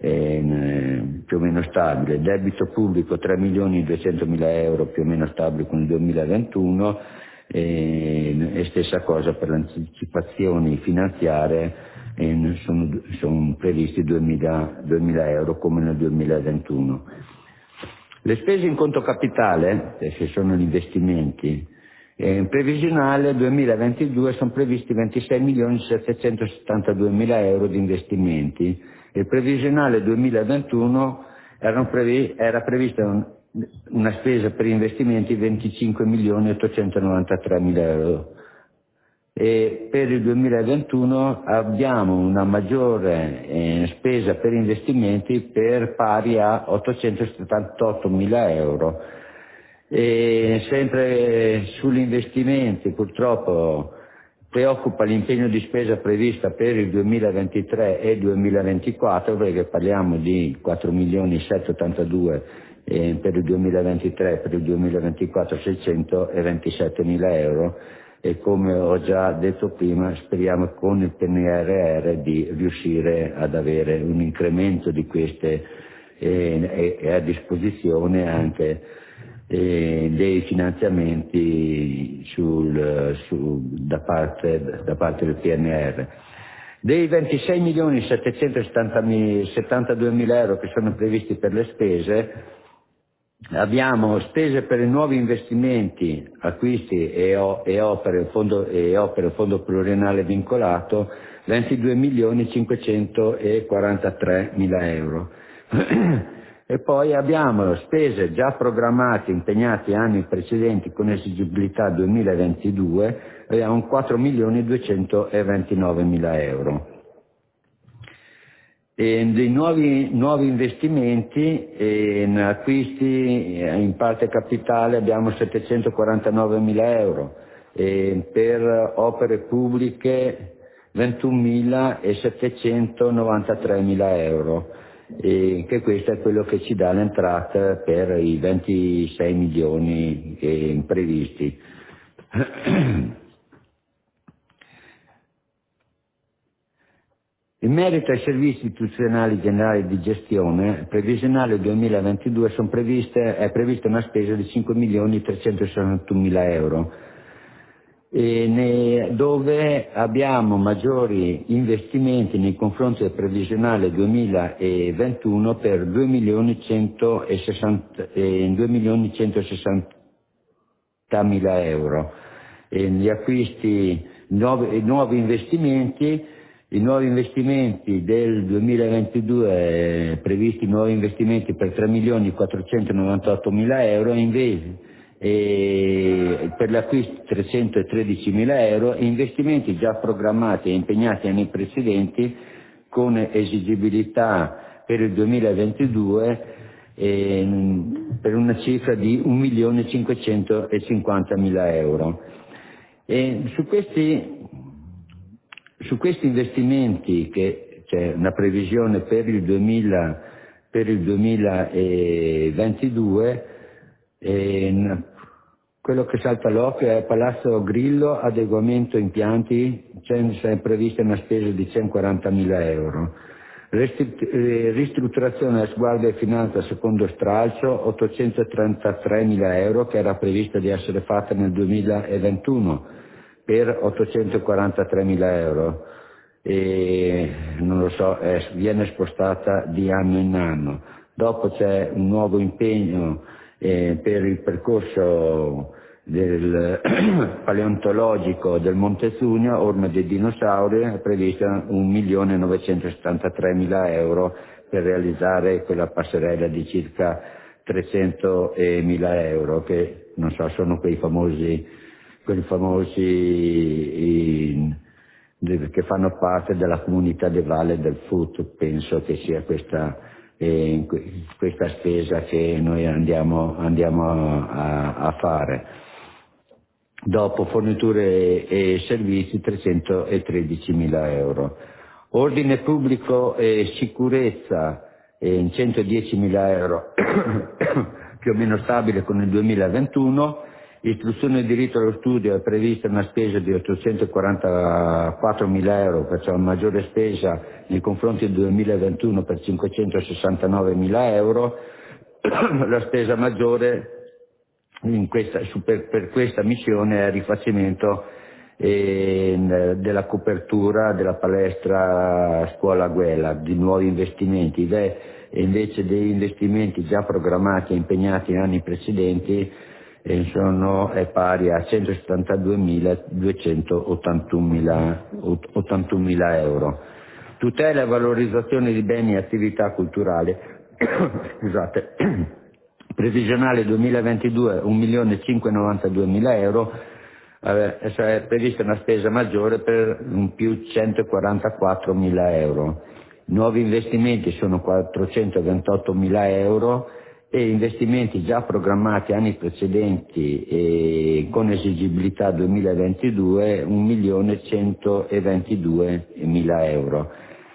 eh, più o meno stabile. Debito pubblico tre milioni duecentomila euro più o meno stabile con il duemilaventuno eh, e stessa cosa per le anticipazioni finanziarie. E sono, sono previsti duemila euro come nel duemilaventuno. Le spese in conto capitale, che sono gli investimenti, eh, in previsionale duemilaventidue sono previsti ventisei milioni settecentosettantaduemila euro di investimenti. Il previsionale duemilaventuno erano previ, era prevista un, una spesa per investimenti venticinque milioni ottocentonovantatremila euro. E per il duemilaventuno abbiamo una maggiore eh, spesa per investimenti per pari a ottocentosettantottomila euro. E sempre sugli investimenti purtroppo preoccupa l'impegno di spesa prevista per il duemilaventitré e duemilaventiquattro, perché parliamo di quattro milioni settecentottantadue eh, per il duemilaventitré, per il duemilaventiquattro seicentoventissettemila euro. E come ho già detto prima, speriamo con il P N R R di riuscire ad avere un incremento di queste eh, e a disposizione anche eh, dei finanziamenti sul, su, da, parte, da parte del P N R R. Dei ventisei milioni settecentosettantaduemila euro che sono previsti per le spese, abbiamo spese per i nuovi investimenti, acquisti e, o, e opere fondo, e opere fondo pluriennale vincolato, ventidue milioni cinquecentoquarantatremila euro. E poi abbiamo spese già programmate, impegnate anni precedenti con esigibilità duemilaventidue, abbiamo quattro milioni duecentoventinovemila euro. E dei nuovi, nuovi investimenti e in acquisti in parte capitale abbiamo settecentoquarantanovemila euro, e per opere pubbliche ventunomila e settecentonovantatremila euro, e che questo è quello che ci dà l'entrata per i ventisei milioni eh, previsti. In merito ai servizi istituzionali generali di gestione, previsionale duemilaventidue sono previste, è prevista una spesa di cinque milioni trecentosessantottomila euro. e ne, dove abbiamo maggiori investimenti nei confronti del previsionale duemilaventuno per due milioni centosessantamila euro. E gli acquisti, nuovi, nuovi investimenti, i nuovi investimenti del duemilaventidue, eh, previsti nuovi investimenti per tre milioni quattrocentonovantottomila euro, invece e per l'acquisto trecentotredicimila euro, e investimenti già programmati e impegnati anni precedenti con esigibilità per il duemilaventidue eh, per una cifra di un milione cinquecentocinquantamila euro. E su questi, su questi investimenti, che c'è una previsione per il, duemila, per il duemilaventidue, e quello che salta all'occhio è Palazzo Grillo, adeguamento impianti, c'è prevista una spesa di centoquarantamila euro. Ristrutturazione a sguardo e finanza secondo stralcio, ottocentotrentatremila euro, che era prevista di essere fatta nel duemilaventuno per ottocentoquarantatremila euro. E non lo so, è, viene spostata di anno in anno. Dopo c'è un nuovo impegno Eh, per il percorso del paleontologico del Monte Zugno, Orme dei Dinosauri, è prevista un milione novecentosettantatremila euro per realizzare quella passerella di circa trecentomila euro, che non so, sono quei famosi, quei famosi in, che fanno parte della comunità de Valle del Foot. Penso che sia questa E questa spesa che noi andiamo, andiamo a, a fare. Dopo forniture e servizi trecentotredicimila euro. Ordine pubblico e sicurezza in centodiecimila euro, più o meno stabile con il duemilaventuno. Istruzione e diritto allo studio è prevista una spesa di ottocentoquarantaquattromila euro, perciò una maggiore spesa nei confronti del duemilaventuno per cinquecentosessantanovemila euro. La spesa maggiore in questa, per, per questa missione è il rifacimento eh, della copertura della palestra Scuola Guela, di nuovi investimenti, e invece degli investimenti già programmati e impegnati in anni precedenti e sono, è pari a centosettantaduemiladuecentottantuno euro. Tutela e valorizzazione di beni e attività culturali, scusate, previsionale duemilaventidue un milione cinquecentonovantaduemila euro, eh, è prevista una spesa maggiore per un più centoquarantaquattromila euro. Nuovi investimenti sono quattrocentoventottomila euro, e investimenti già programmati anni precedenti e con esigibilità duemilaventidue un milione centoventiduemila euro.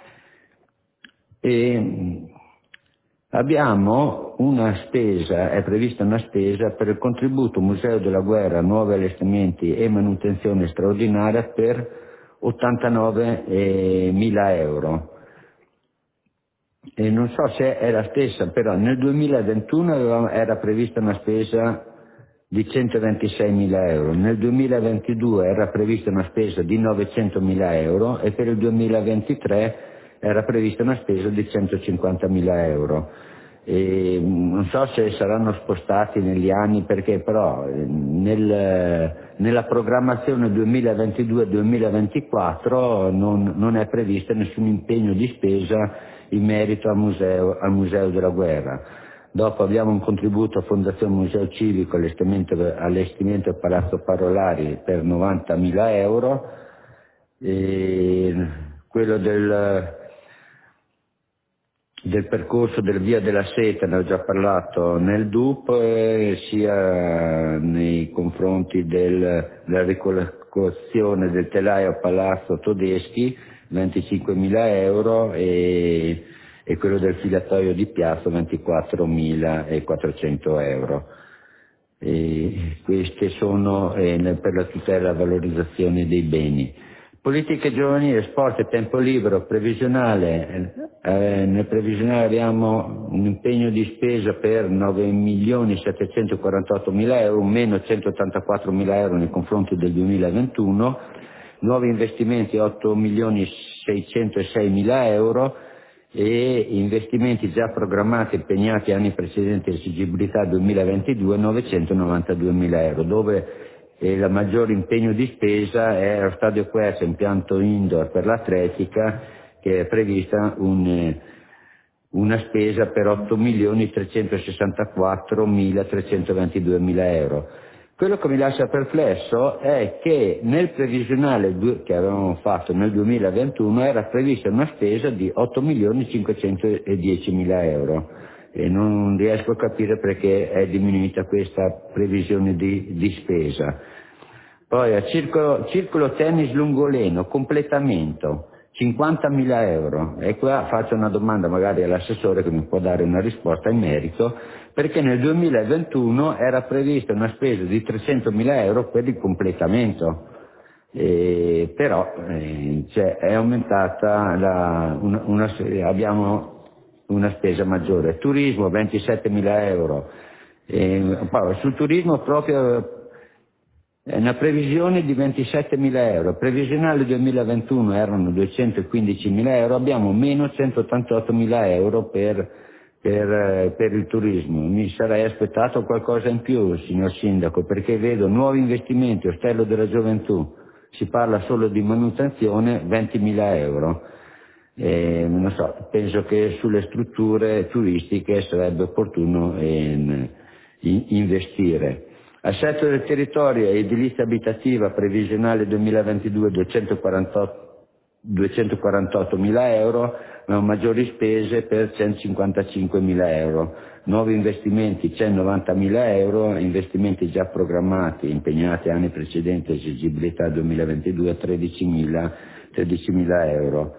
E abbiamo una spesa, è prevista una spesa per il contributo Museo della Guerra, nuovi allestimenti e manutenzione straordinaria per ottantanovemila euro. E non so se è la stessa, però nel duemilaventuno era prevista una spesa di centoventiseimila euro, nel duemilaventidue era prevista una spesa di novecentomila euro e per il duemilaventitré era prevista una spesa di centocinquantamila euro. E non so se saranno spostati negli anni, perché però nel, nella programmazione duemilaventidue duemilaventiquattro non, non è prevista nessun impegno di spesa in merito al museo, al museo della Guerra. Dopo abbiamo un contributo a Fondazione Museo Civico, allestimento, allestimento Palazzo Parolari per novantamila euro, e quello del, del percorso del Via della Seta, ne ho già parlato nel D U P, eh, sia nei confronti del, della ricollocazione del telaio a Palazzo Todeschi, venticinquemila euro, e, e quello del filatoio di Piazza ventiquattromilaquattrocento euro. E queste sono eh, per la tutela e la valorizzazione dei beni. Politiche giovanili, sport e tempo libero, previsionale, eh, nel previsionale abbiamo un impegno di spesa per nove milioni settecentoquarantotto mila euro, meno centottantaquattro mila euro nei confronti del duemilaventuno, nuovi investimenti otto milioni seicentosei mila euro e investimenti già programmati e impegnati anni precedenti, esigibilità duemilaventidue, novecentonovantadue mila euro, dove e il maggior impegno di spesa è lo stadio Quercia, impianto indoor per l'atletica, che è prevista un, una spesa per otto milioni trecentosessantaquattro mila trecentoventidue mila euro. Quello che mi lascia perplesso è che nel previsionale che avevamo fatto nel duemilaventuno era prevista una spesa di otto milioni cinquecentodieci mila euro. E non riesco a capire perché è diminuita questa previsione di, di spesa. Poi a circolo, circolo tennis Lungoleno, completamento, cinquantamila euro. E qua faccio una domanda magari all'assessore che mi può dare una risposta in merito, perché nel duemilaventuno era prevista una spesa di trecentomila euro per il completamento. E, però eh, cioè, è aumentata la, una, una, abbiamo una spesa maggiore. Turismo ventisettemila euro. E, poi, sul turismo proprio è una previsione di ventisettemila euro, previsionale duemilaventuno erano duecentoquindicimila euro, abbiamo meno centottantottomila euro per, per, per il turismo. Mi sarei aspettato qualcosa in più, signor Sindaco, perché vedo nuovi investimenti, Ostello della Gioventù, si parla solo di manutenzione, ventimila euro. Eh, non so, penso che sulle strutture turistiche sarebbe opportuno eh, investire. Assetto del territorio e edilizia abitativa previsionale duemilaventidue duecentoquarantotto mila euro, ma maggiori spese per centocinquantacinquemila euro. Nuovi investimenti centonovantamila euro, investimenti già programmati, impegnati anni precedenti, esigibilità duemilaventidue tredicimila euro.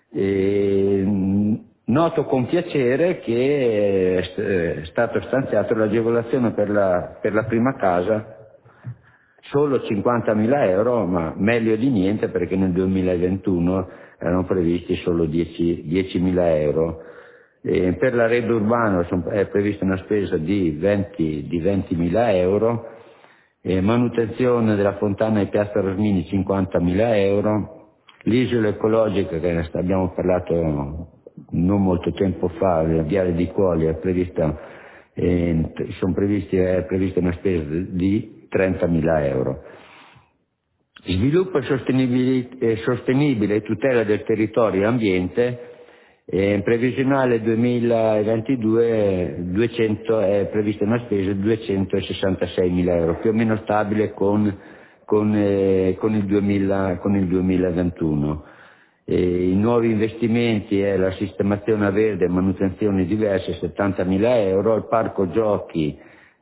E, noto con piacere che è stato stanziato l'agevolazione per la, per la prima casa, solo cinquantamila euro, ma meglio di niente perché nel duemilaventuno erano previsti solo diecimila euro. E per l'arredo urbano è prevista una spesa di ventimila euro, e manutenzione della fontana di Piazza Rosmini cinquantamila euro, l'isola ecologica che abbiamo parlato non molto tempo fa, la Viale di Cuoli è prevista, eh, sono previsti, è prevista una spesa di trentamila euro. Sviluppo sostenibile, sostenibile e tutela del territorio e ambiente, eh, previsionale duemilaventidue duecento, è prevista una spesa di duecentosessantaseimila euro, più o meno stabile con, con, eh, con, il, duemila, con il duemilaventuno. E i nuovi investimenti è la sistemazione a verde e manutenzione diverse, settantamila euro, il parco giochi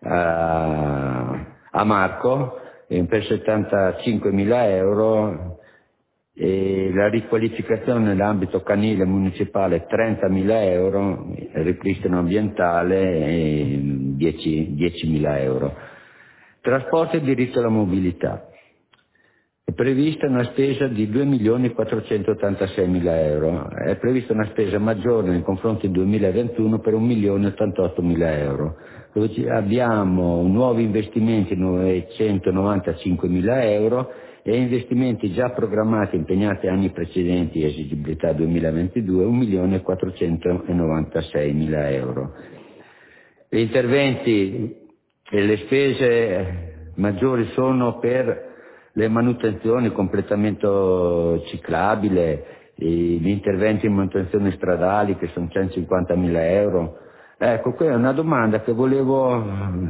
a, a Marco eh, per settantacinquemila euro, e la riqualificazione nell'ambito canile municipale trentamila euro, il ripristino ambientale diecimila euro. Trasporto e diritto alla mobilità. È prevista una spesa di due milioni quattrocentottantaseimila euro, è prevista una spesa maggiore nei confronti del duemilaventuno per un milione ottantottomila euro, dove abbiamo nuovi investimenti novecentonovantacinquemila euro e investimenti già programmati impegnati anni precedenti, esigibilità duemilaventidue, un milione quattrocentonovantaseimila euro. Gli interventi e le spese maggiori sono per le manutenzioni, completamento ciclabile, gli interventi in manutenzione stradali che sono centocinquantamila euro. Ecco, quella è una domanda che volevo,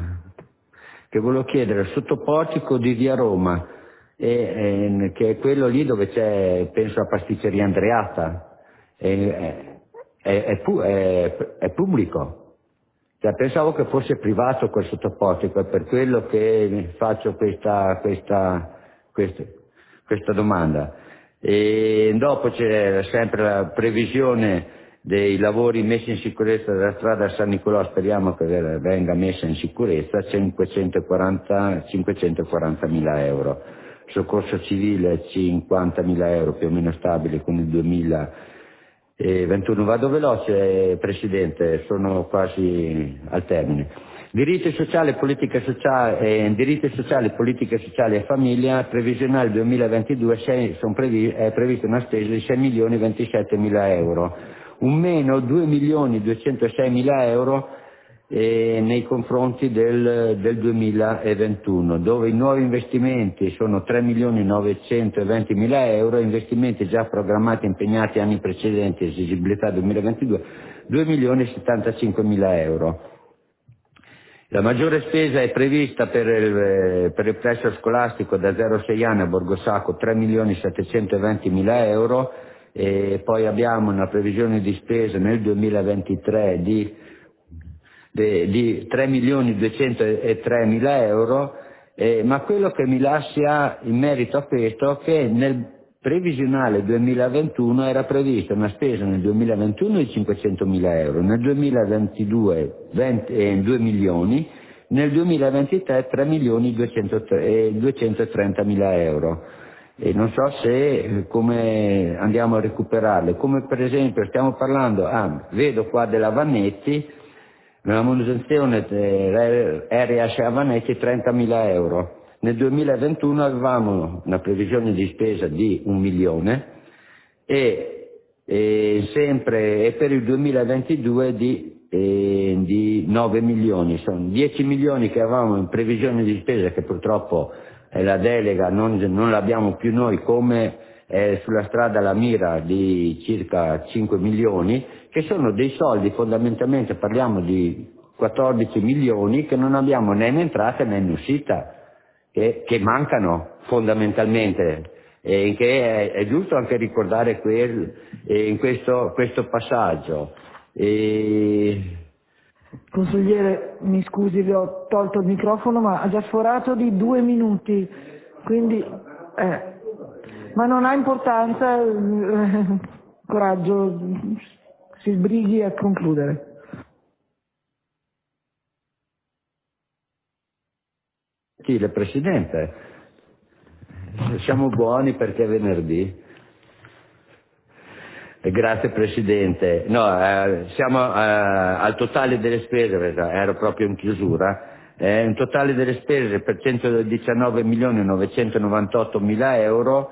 che volevo chiedere. Sottoportico di via Roma, e, e, che è quello lì dove c'è, penso, la pasticceria Andreatta, è, è, è, è, è, è pubblico. Cioè, pensavo che fosse privato quel sottoportico, è per quello che faccio questa, questa Questa, questa domanda. E dopo c'è sempre la previsione dei lavori messi in sicurezza della strada San Nicolò, speriamo che venga messa in sicurezza, cinquecentoquarantamila euro. soccorso civile cinquantamila euro, più o meno stabile con il duemilaventuno. Vado veloce, Presidente, sono quasi al termine. Diritti sociali, politica sociale, eh, diritti sociali, politica sociale e famiglia, previsionale duemilaventidue sei, sono previ, è prevista una spesa di sei milioni ventisettemila euro, un meno due milioni duecentoseimila euro eh, nei confronti del, del duemilaventuno, dove i nuovi investimenti sono tre milioni novecentoventimila euro, investimenti già programmati e impegnati anni precedenti, esigibilità duemilaventidue, due milioni settantacinquemila euro. La maggiore spesa è prevista per il, per il prestito scolastico da zero a sei anni a Borgosacco, tre milioni settecentoventimila euro, e poi abbiamo una previsione di spesa nel duemilaventitré di, di, di tre milioni duecentotremila euro, eh, ma quello che mi lascia in merito a questo è che nel previsionale duemilaventuno era prevista una spesa nel duemilaventuno di cinquecentomila euro, nel duemilaventidue venti, eh, due milioni, nel duemilaventitré tre milioni duecentotrentamila euro. E non so se come andiamo a recuperarle, come per esempio stiamo parlando, ah, vedo qua della Vannetti, la manutenzione R H a Vannetti trentamila euro. Nel duemilaventuno avevamo una previsione di spesa di un milione e, e sempre e per il duemilaventidue di, e, di nove milioni. Sono dieci milioni che avevamo in previsione di spesa, che purtroppo è la delega, non, non l'abbiamo più noi, come è sulla strada la mira di circa cinque milioni, che sono dei soldi, fondamentalmente parliamo di quattordici milioni che non abbiamo né in entrata né in uscita. Che, che mancano fondamentalmente, e che è, è giusto anche ricordare quel, in questo, questo passaggio. E... Consigliere, mi scusi, le ho tolto il microfono, ma ha già sforato di due minuti, quindi, eh, ma non ha importanza, eh, coraggio, si sbrighi a concludere. Presidente, siamo buoni perché è venerdì. Grazie Presidente. No, eh, siamo eh, al totale delle spese, ero proprio in chiusura, eh, un totale delle spese per centodiciannove milioni novecentonovantotto mila euro,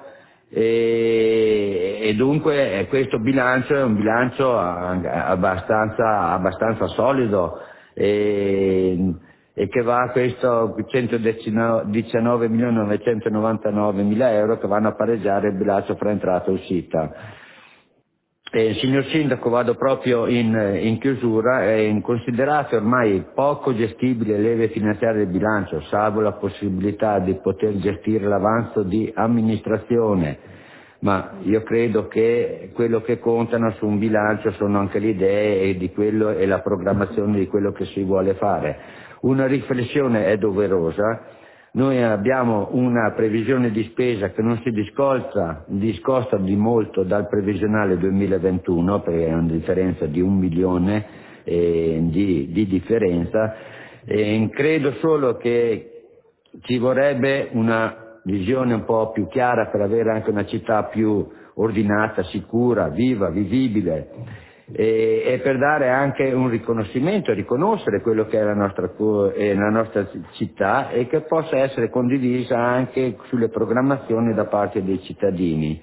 e, e dunque eh, questo bilancio è un bilancio abbastanza, abbastanza solido. E, e che va a questo centodiciannove milioni novecentonovantanove mila euro che vanno a pareggiare il bilancio fra entrata e uscita. E, signor Sindaco, vado proprio in, in chiusura, e in considerate ormai poco gestibile leve finanziarie del bilancio, salvo la possibilità di poter gestire l'avanzo di amministrazione, ma io credo che quello che contano su un bilancio sono anche le idee e, di quello, e la programmazione di quello che si vuole fare. Una riflessione è doverosa. Noi abbiamo una previsione di spesa che non si discosta, discosta di molto dal previsionale duemilaventuno, perché è una differenza di un milione eh, di, di differenza. E credo solo che ci vorrebbe una visione un po' più chiara per avere anche una città più ordinata, sicura, viva, vivibile. E, e per dare anche un riconoscimento, riconoscere quello che è la nostra, eh, la nostra città, e che possa essere condivisa anche sulle programmazioni da parte dei cittadini.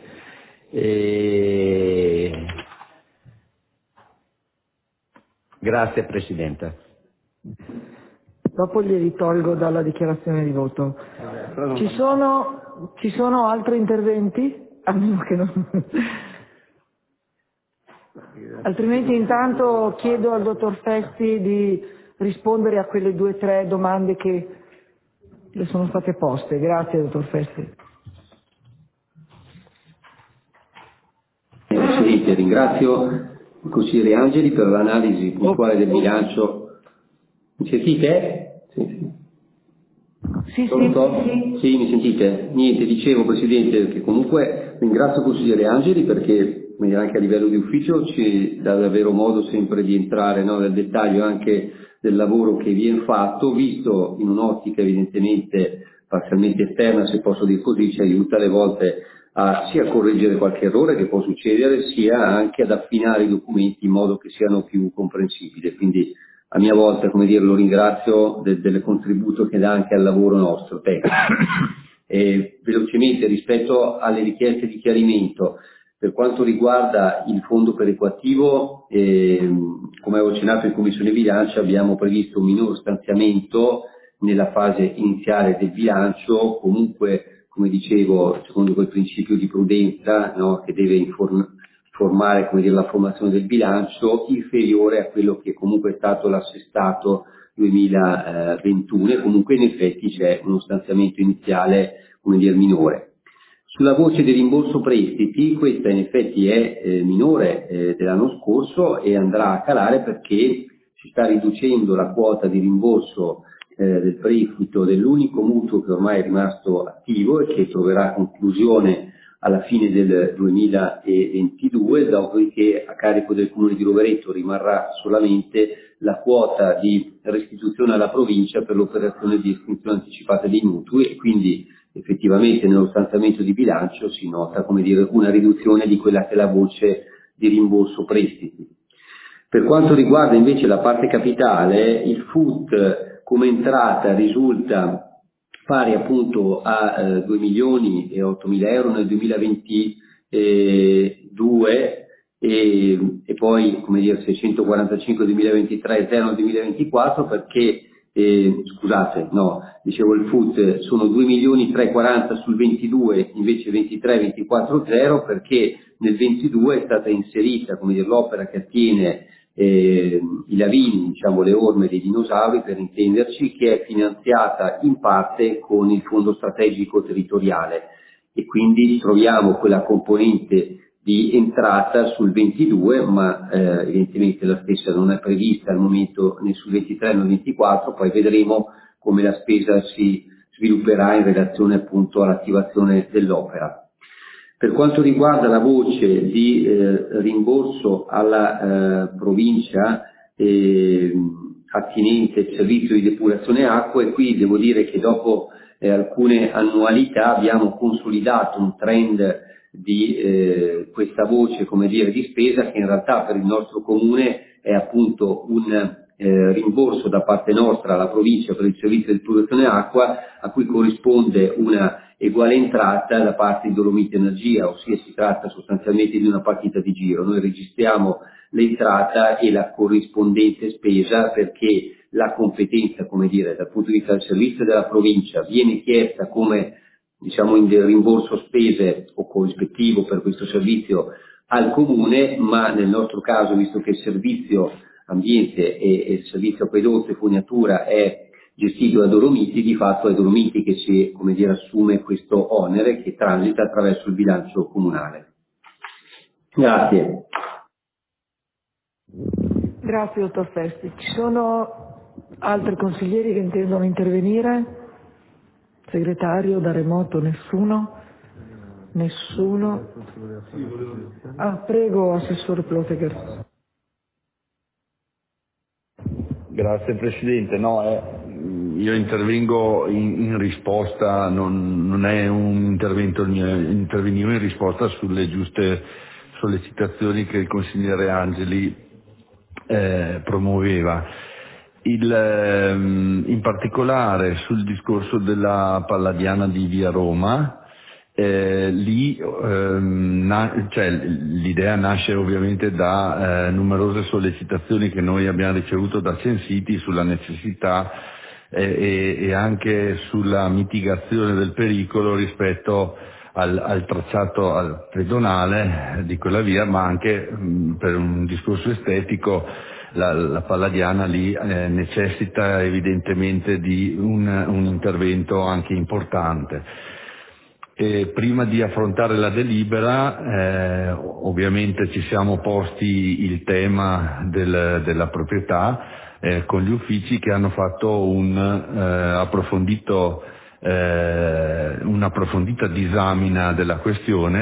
E... Grazie Presidente. Dopo glieli tolgo dalla dichiarazione di voto. Ci sono, ci sono altri interventi? A meno che non... Altrimenti intanto chiedo al dottor Festi di rispondere a quelle due o tre domande che le sono state poste. Grazie, dottor Festi. Presidente, ringrazio il consigliere Angeli per l'analisi puntuale del bilancio. Mi sentite? Sì, sì. Sì, sì, sì. Sì, mi sentite? Niente, dicevo Presidente che comunque ringrazio il consigliere Angeli perché anche a livello di ufficio ci dà davvero modo sempre di entrare, no, nel dettaglio anche del lavoro che viene fatto, visto in un'ottica evidentemente parzialmente esterna, se posso dire così, ci aiuta alle volte a sia a correggere qualche errore che può succedere, sia anche ad affinare i documenti in modo che siano più comprensibili. Quindi a mia volta, come dire, lo ringrazio del, del contributo che dà anche al lavoro nostro tecnico. E velocemente rispetto alle richieste di chiarimento, per quanto riguarda il fondo perequativo, eh, come avevo accennato in Commissione Bilancio, abbiamo previsto un minor stanziamento nella fase iniziale del bilancio, comunque, come dicevo, secondo quel principio di prudenza, no, che deve inform- formare come dire, la formazione del bilancio, inferiore a quello che comunque è stato l'assestato duemilaventuno, e comunque in effetti c'è uno stanziamento iniziale come dire, minore. Sulla voce di rimborso prestiti, questa in effetti è eh, minore eh, dell'anno scorso e andrà a calare perché si sta riducendo la quota di rimborso eh, del prestito dell'unico mutuo che ormai è rimasto attivo e che troverà conclusione alla fine del duemilaventidue, dopodiché a carico del Comune di Rovereto rimarrà solamente la quota di restituzione alla provincia per l'operazione di estinzione anticipata dei mutui, e quindi effettivamente nello stanziamento di bilancio si nota come dire, una riduzione di quella che è la voce di rimborso prestiti. Per quanto riguarda invece la parte capitale, il F U T come entrata risulta pari appunto a eh, due milioni e ottomila euro nel duemilaventidue e, e poi come dire seicentoquarantacinque nel duemilaventitré e zero nel duemilaventiquattro, perché eh, scusate, no, dicevo il F U T sono due milioni trecentoquaranta sul ventidue, invece ventitré ventiquattro zero, perché nel ventidue è stata inserita come dire l'opera che attiene eh, i lavini, diciamo le orme dei dinosauri per intenderci, che è finanziata in parte con il fondo strategico territoriale, e quindi troviamo quella componente di entrata sul ventidue, ma eh, evidentemente la stessa non è prevista al momento né sul ventitré né sul ventiquattro, poi vedremo come la spesa si svilupperà in relazione appunto all'attivazione dell'opera. Per quanto riguarda la voce di eh, rimborso alla eh, provincia eh, attinente al servizio di depurazione acque, qui devo dire che dopo eh, alcune annualità abbiamo consolidato un trend di eh, questa voce come dire di spesa, che in realtà per il nostro comune è appunto un eh, rimborso da parte nostra alla provincia per il servizio di depurazione acqua, a cui corrisponde una uguale entrata da parte di Dolomiti Energia, ossia si tratta sostanzialmente di una partita di giro. Noi registriamo l'entrata e la corrispondente spesa perché la competenza, come dire, dal punto di vista del servizio della provincia viene chiesta come diciamo in rimborso spese o corrispettivo per questo servizio al comune, ma nel nostro caso, visto che il servizio ambiente e, e il servizio acquedotto e fognatura è gestito da Dolomiti, di fatto è Dolomiti che si, come dire, assume questo onere che transita attraverso il bilancio comunale. Grazie. Grazie dottor Festi. Ci sono altri consiglieri che intendono intervenire? Segretario da remoto, nessuno? Nessuno? Ah, prego, Assessore Ploteger. Grazie Presidente, no, eh, io intervengo in, in risposta, non, non è un intervento mio, intervenivo in risposta sulle giuste sollecitazioni che il consigliere Angeli eh, promuoveva. Il, ehm, in particolare sul discorso della Palladiana di Via Roma, eh, lì ehm, na- cioè, l'idea nasce ovviamente da eh, numerose sollecitazioni che noi abbiamo ricevuto da Censiti sulla necessità eh, e, e anche sulla mitigazione del pericolo rispetto al, al tracciato al pedonale di quella via, ma anche mh, per un discorso estetico la, la Palladiana lì eh, necessita evidentemente di un, un intervento anche importante. E prima di affrontare la delibera eh, ovviamente ci siamo posti il tema del, della proprietà eh, con gli uffici che hanno fatto un eh, approfondito eh, un'approfondita disamina della questione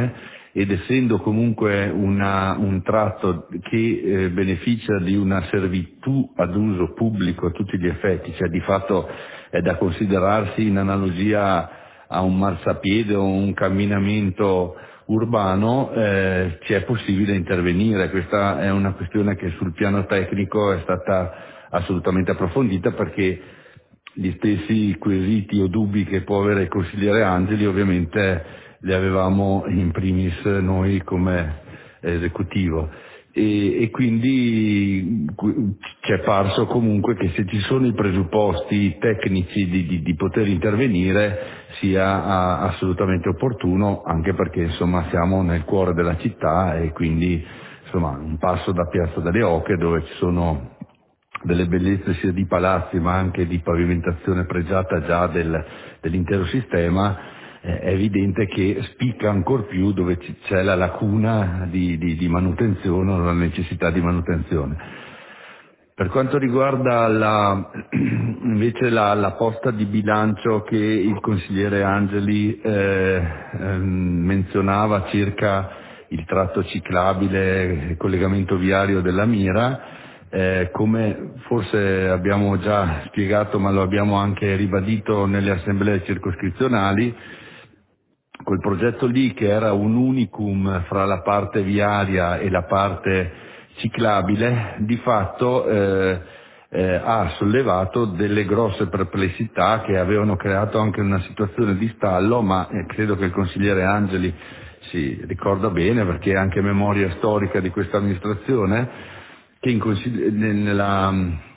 ed essendo comunque una, un tratto che eh, beneficia di una servitù ad uso pubblico a tutti gli effetti, cioè di fatto è da considerarsi in analogia a un marciapiede o un camminamento urbano, eh, ci è possibile intervenire. Questa è una questione che sul piano tecnico è stata assolutamente approfondita, perché gli stessi quesiti o dubbi che può avere il consigliere Angeli ovviamente li avevamo in primis noi come esecutivo, e, e quindi ci è parso comunque che se ci sono i presupposti tecnici di, di, di poter intervenire sia a, assolutamente opportuno, anche perché insomma siamo nel cuore della città e quindi insomma un passo da Piazza delle Oche, dove ci sono delle bellezze sia di palazzi ma anche di pavimentazione pregiata già del, dell'intero sistema. È evidente che spicca ancor più dove c'è la lacuna di, di, di manutenzione o la necessità di manutenzione. Per quanto riguarda la, invece la, la posta di bilancio che il consigliere Angeli eh, eh, menzionava circa il tratto ciclabile, il collegamento viario della Mira, eh, come forse abbiamo già spiegato ma lo abbiamo anche ribadito nelle assemblee circoscrizionali, quel progetto lì, che era un unicum fra la parte viaria e la parte ciclabile, di fatto eh, eh, ha sollevato delle grosse perplessità che avevano creato anche una situazione di stallo, ma eh, credo che il consigliere Angeli si ricorda bene, perché è anche memoria storica di questa amministrazione, che in consigli- nella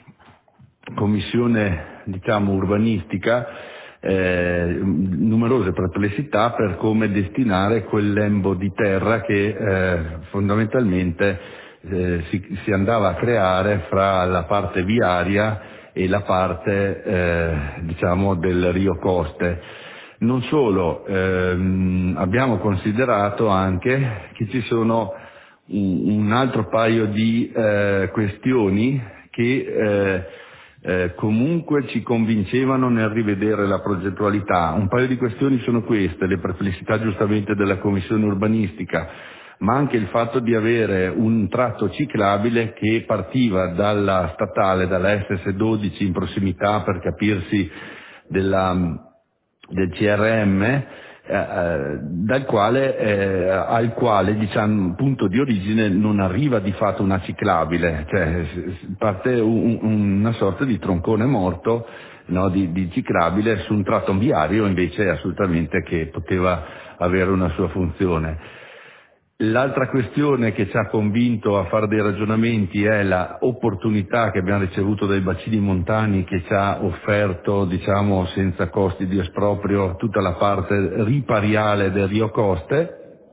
commissione diciamo urbanistica Eh, numerose perplessità per come destinare quel lembo di terra che eh, fondamentalmente eh, si, si andava a creare fra la parte viaria e la parte eh, diciamo del Rio Coste. Non solo, ehm, abbiamo considerato anche che ci sono un, un altro paio di eh, questioni che eh, Eh, comunque ci convincevano nel rivedere la progettualità. Un paio di questioni sono queste: le perplessità giustamente della commissione urbanistica, ma anche il fatto di avere un tratto ciclabile che partiva dalla statale, dalla S S dodici in prossimità, per capirsi, della, del C R M, Eh, dal quale, eh, al quale diciamo punto di origine non arriva di fatto una ciclabile, cioè parte un, una sorta di troncone morto, no, di, di ciclabile su un tratto viario invece assolutamente che poteva avere una sua funzione. L'altra questione che ci ha convinto a fare dei ragionamenti è la opportunità che abbiamo ricevuto dai bacini montani, che ci ha offerto, diciamo, senza costi di esproprio, tutta la parte ripariale del Rio Coste,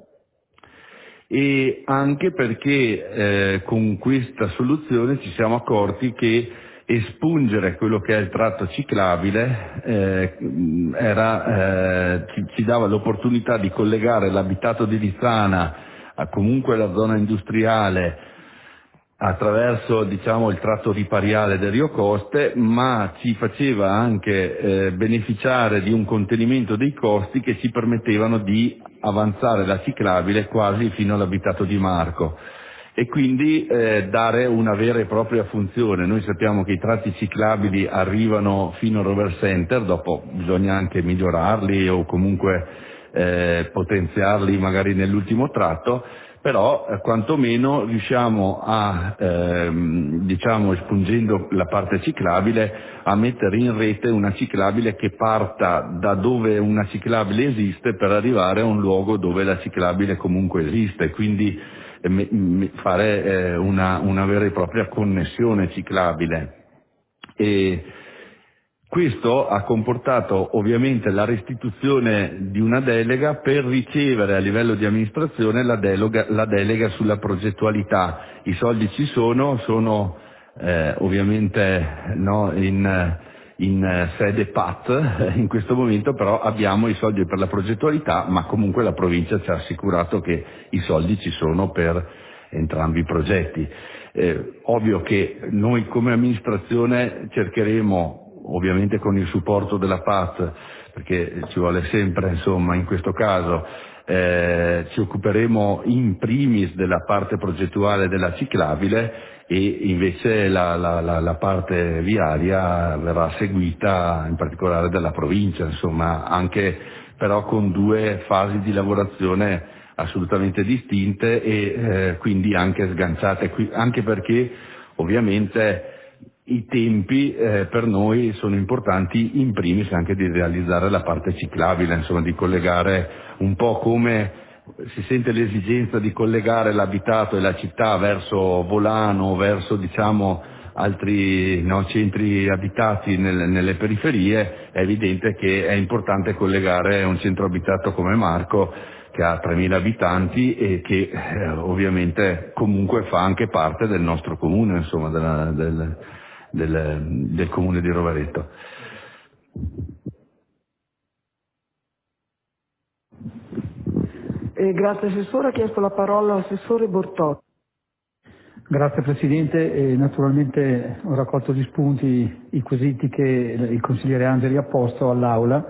e anche perché eh, con questa soluzione ci siamo accorti che espungere quello che è il tratto ciclabile eh, era, eh, ci, ci dava l'opportunità di collegare l'abitato di Lizzana a comunque la zona industriale attraverso, diciamo, il tratto ripariale del Rio Coste, ma ci faceva anche eh, beneficiare di un contenimento dei costi che ci permettevano di avanzare la ciclabile quasi fino all'abitato di Marco e quindi eh, dare una vera e propria funzione. Noi sappiamo che i tratti ciclabili arrivano fino al Rover Center, dopo bisogna anche migliorarli o comunque eh, potenziarli magari nell'ultimo tratto, però eh, quantomeno riusciamo a, ehm, diciamo, espungendo la parte ciclabile, a mettere in rete una ciclabile che parta da dove una ciclabile esiste per arrivare a un luogo dove la ciclabile comunque esiste, quindi eh, me, me, fare eh, una, una vera e propria connessione ciclabile. E questo ha comportato ovviamente la restituzione di una delega per ricevere a livello di amministrazione la delega, la delega sulla progettualità. I soldi ci sono, sono eh, ovviamente no, in, in sede P A T in questo momento, però abbiamo i soldi per la progettualità, ma comunque la provincia ci ha assicurato che i soldi ci sono per entrambi i progetti. Eh, ovvio che noi come amministrazione cercheremo, ovviamente con il supporto della P A T, perché ci vuole sempre, insomma, in questo caso, eh, ci occuperemo in primis della parte progettuale della ciclabile e invece la, la, la, la parte viaria verrà seguita in particolare dalla provincia, insomma, anche però con due fasi di lavorazione assolutamente distinte e eh, quindi anche sganciate, anche perché ovviamente i tempi eh, per noi sono importanti, in primis anche di realizzare la parte ciclabile, insomma di collegare un po' come si sente l'esigenza di collegare l'abitato e la città verso Volano, verso diciamo altri no, centri abitati nel, nelle periferie. È evidente che è importante collegare un centro abitato come Marco, che ha tremila abitanti e che eh, ovviamente comunque fa anche parte del nostro comune, insomma della, del, del, del comune di Rovereto. Eh, grazie Assessore, ha chiesto la parola l'Assessore Bortotti. Grazie Presidente, e naturalmente ho raccolto gli spunti, i quesiti che il consigliere Angeli ha posto all'Aula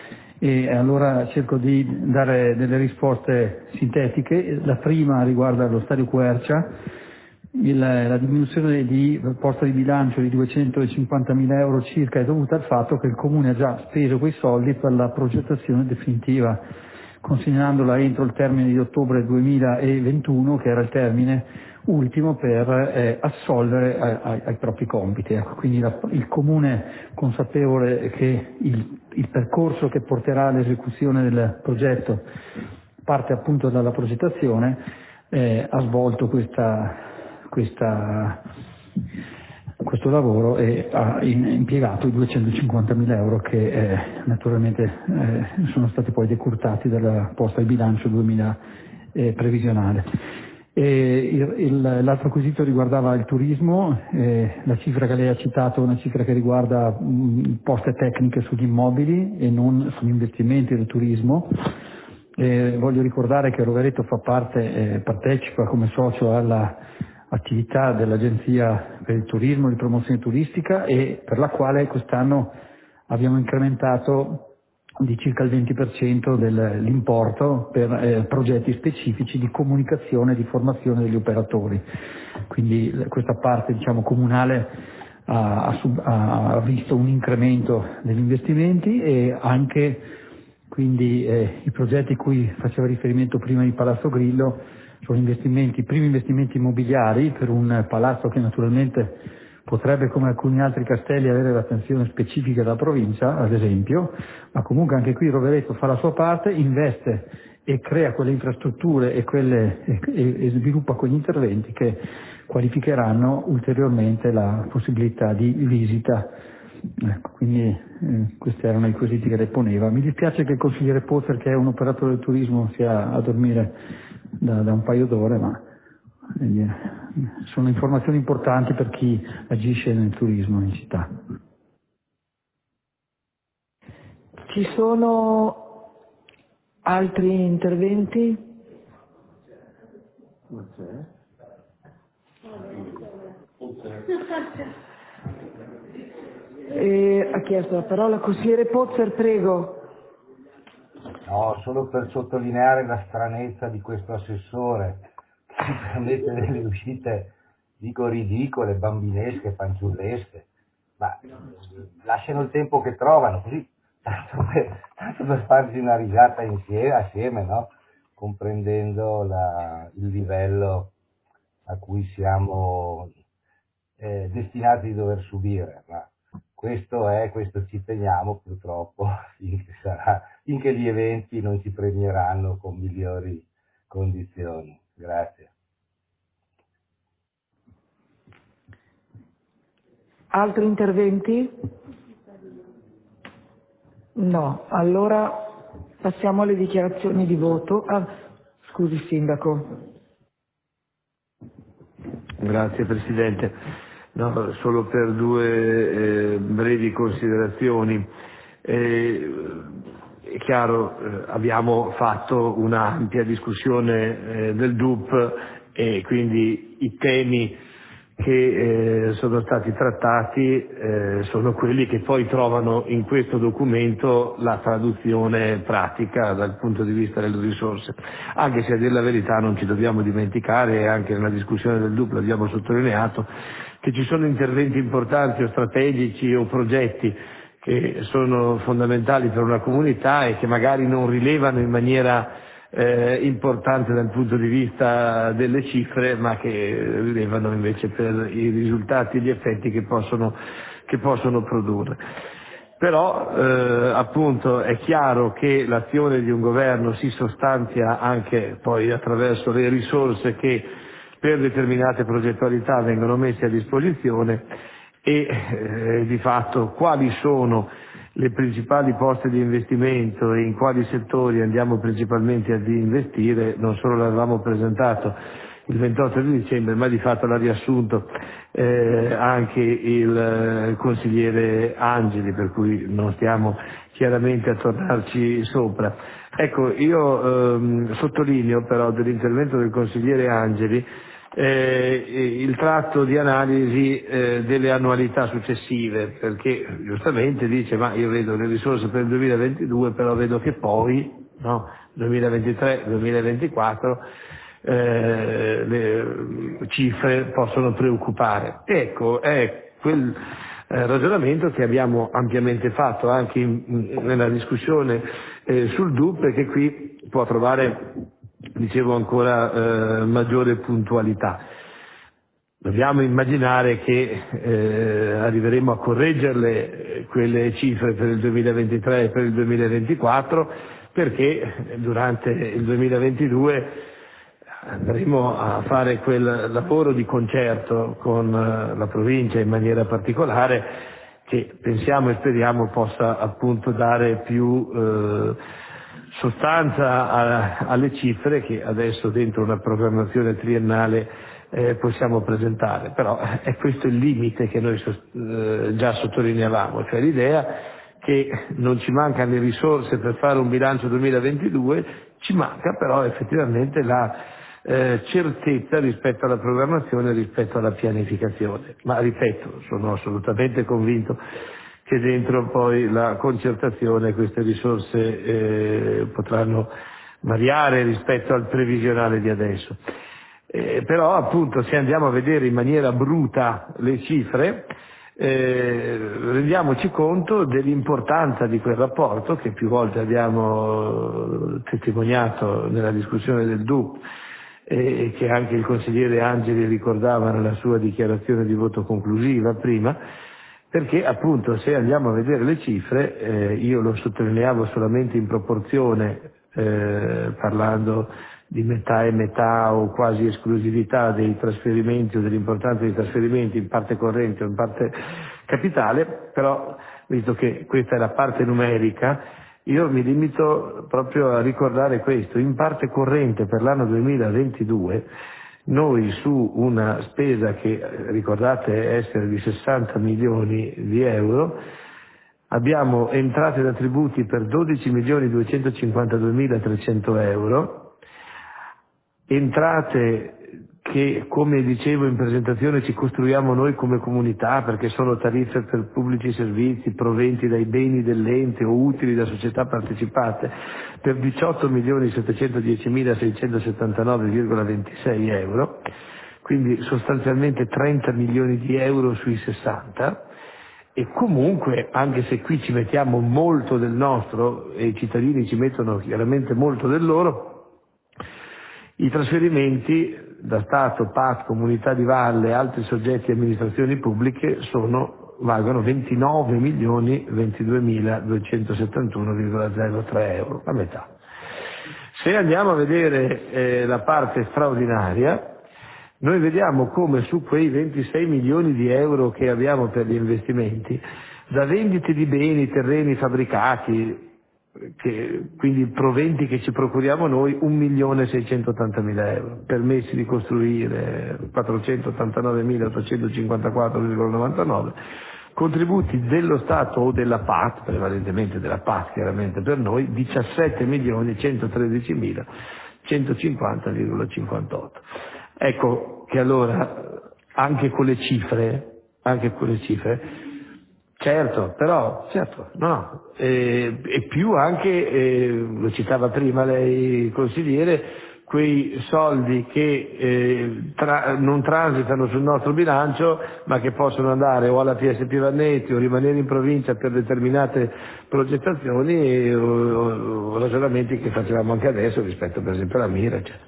e allora cerco di dare delle risposte sintetiche. La prima riguarda lo Stadio Quercia, il, la diminuzione di posta di bilancio di duecentocinquantamila euro circa è dovuta al fatto che il Comune ha già speso quei soldi per la progettazione definitiva, consegnandola entro il termine di ottobre duemilaventuno, che era il termine ultimo per eh, assolvere ai, ai, ai propri compiti. Ecco, quindi la, il Comune, consapevole che il, il percorso che porterà all'esecuzione del progetto parte appunto dalla progettazione, eh, ha svolto questa, questa, questo lavoro e ha in, impiegato i duecentocinquantamila euro che eh, naturalmente eh, sono stati poi decurtati dalla posta di bilancio duemila eh, previsionale. E il, il, l'altro quesito riguardava il turismo, eh, la cifra che lei ha citato è una cifra che riguarda mh, poste tecniche sugli immobili e non sugli investimenti del turismo. Eh, voglio ricordare che Rovereto fa parte, eh, partecipa come socio alla attività dell'Agenzia per il Turismo e di Promozione Turistica e per la quale quest'anno abbiamo incrementato di circa il venti per cento dell'importo per eh, progetti specifici di comunicazione e di formazione degli operatori. Quindi questa parte diciamo comunale ha, ha, sub, ha visto un incremento degli investimenti e anche quindi eh, i progetti a cui faceva riferimento prima di Palazzo Grillo sono investimenti, i primi investimenti immobiliari per un palazzo che naturalmente potrebbe, come alcuni altri castelli, avere l'attenzione specifica della provincia, ad esempio, ma comunque anche qui Rovereto fa la sua parte, investe e crea quelle infrastrutture e, quelle, e, e sviluppa quegli interventi che qualificheranno ulteriormente la possibilità di visita. Ecco, quindi eh, questi erano i quesiti che lei poneva. Mi dispiace che il consigliere Pozzer, che è un operatore del turismo, sia a dormire da, da un paio d'ore, ma sono informazioni importanti per chi agisce nel turismo in città. Ci sono altri interventi? Non c'è. Eh, ha chiesto la parola consigliere Pozzer, prego. No, solo per sottolineare la stranezza di questo assessore, si permette delle uscite, dico ridicole, bambinesche, fanciullesche, ma lasciano il tempo che trovano, così tanto per, tanto per farsi una risata insieme, assieme, no? Comprendendo la, il livello a cui siamo eh, destinati di dover subire, ma questo è, questo ci teniamo purtroppo, finché, sarà, finché gli eventi non ci premieranno con migliori condizioni. Grazie. Altri interventi? No, allora passiamo alle dichiarazioni di voto. Ah, scusi Sindaco. Grazie Presidente. No, solo per due eh, brevi considerazioni. Eh, È chiaro, eh, abbiamo fatto un'ampia discussione eh, del D U P e quindi i temi che eh, sono stati trattati eh, sono quelli che poi trovano in questo documento la traduzione pratica dal punto di vista delle risorse, anche se a dire la verità non ci dobbiamo dimenticare, e anche nella discussione del D U P l'abbiamo sottolineato, che ci sono interventi importanti o strategici o progetti che sono fondamentali per una comunità e che magari non rilevano in maniera Eh, importante dal punto di vista delle cifre, ma che rilevano invece per i risultati e gli effetti che possono, che possono produrre. Però eh, appunto è chiaro che l'azione di un governo si sostanzia anche poi attraverso le risorse che per determinate progettualità vengono messe a disposizione e eh, di fatto quali sono le principali poste di investimento e in quali settori andiamo principalmente ad investire, non solo l'avevamo presentato il ventotto di dicembre, ma di fatto l'ha riassunto eh, anche il eh, consigliere Angeli, per cui non stiamo chiaramente a tornarci sopra. Ecco, io ehm, sottolineo però dell'intervento del consigliere Angeli Eh, il tratto di analisi eh, delle annualità successive, perché giustamente dice ma io vedo le risorse per il duemilaventidue, però vedo che poi no, duemilaventitré duemilaventiquattro eh, le cifre possono preoccupare. Ecco, è quel eh, ragionamento che abbiamo ampiamente fatto anche in, in, nella discussione eh, sul D U P e che qui può trovare, dicevo, ancora eh, maggiore puntualità. Dobbiamo immaginare che eh, arriveremo a correggerle quelle cifre per il duemilaventitré e per il duemilaventiquattro, perché durante il duemilaventidue andremo a fare quel lavoro di concerto con la provincia in maniera particolare, che pensiamo e speriamo possa appunto dare più eh, sostanza a, alle cifre che adesso dentro una programmazione triennale eh, possiamo presentare. Però è questo il limite che noi eh, già sottolineavamo, cioè l'idea che non ci mancano le risorse per fare un bilancio duemilaventidue, ci manca però effettivamente la eh, certezza rispetto alla programmazione, rispetto alla pianificazione. Ma ripeto, sono assolutamente convinto che dentro poi la concertazione queste risorse eh, potranno variare rispetto al previsionale di adesso. Eh, però appunto se andiamo a vedere in maniera bruta le cifre, eh, rendiamoci conto dell'importanza di quel rapporto che più volte abbiamo testimoniato nella discussione del D U P e che anche il consigliere Angeli ricordava nella sua dichiarazione di voto conclusiva prima, perché appunto se andiamo a vedere le cifre, eh, io lo sottolineavo solamente in proporzione, eh, parlando di metà e metà o quasi esclusività dei trasferimenti o dell'importanza dei trasferimenti in parte corrente o in parte capitale, però visto che questa è la parte numerica, io mi limito proprio a ricordare questo: in parte corrente per l'anno duemilaventidue noi su una spesa che ricordate essere di sessanta milioni di euro abbiamo entrate da tributi per dodici milioni duecentocinquantaduemilatrecento euro, entrate che, come dicevo in presentazione, ci costruiamo noi come comunità, perché sono tariffe per pubblici servizi, proventi dai beni dell'ente o utili da società partecipate, per diciotto milioni settecentodiecimilaseicentosettantanove virgola ventisei euro, quindi sostanzialmente trenta milioni di euro sui sessanta. E comunque, anche se qui ci mettiamo molto del nostro e i cittadini ci mettono chiaramente molto del loro, i trasferimenti da Stato, P A T, Comunità di Valle e altri soggetti e amministrazioni pubbliche sono, valgono ventinove milioni ventiduemiladuecentosettantuno virgola zero tre euro, la metà. Se andiamo a vedere eh, la parte straordinaria, noi vediamo come su quei ventisei milioni di euro che abbiamo per gli investimenti, da vendite di beni, terreni, fabbricati, che, quindi proventi che ci procuriamo noi, un milione seicentottantamila euro, permessi di costruire quattrocentottantanovemilaottocentocinquantaquattro virgola novantanove, contributi dello Stato o della P A T, prevalentemente della P A T chiaramente per noi, diciassette milioni centotredicimilacentocinquanta virgola cinquantotto. Ecco che allora anche con le cifre, anche con le cifre, certo, però, certo, no, no, e, e più anche, eh, lo citava prima lei consigliere, quei soldi che eh, tra, non transitano sul nostro bilancio ma che possono andare o alla P S P Vannetti o rimanere in provincia per determinate progettazioni e, o, o ragionamenti che facevamo anche adesso rispetto per esempio alla Mira, eccetera.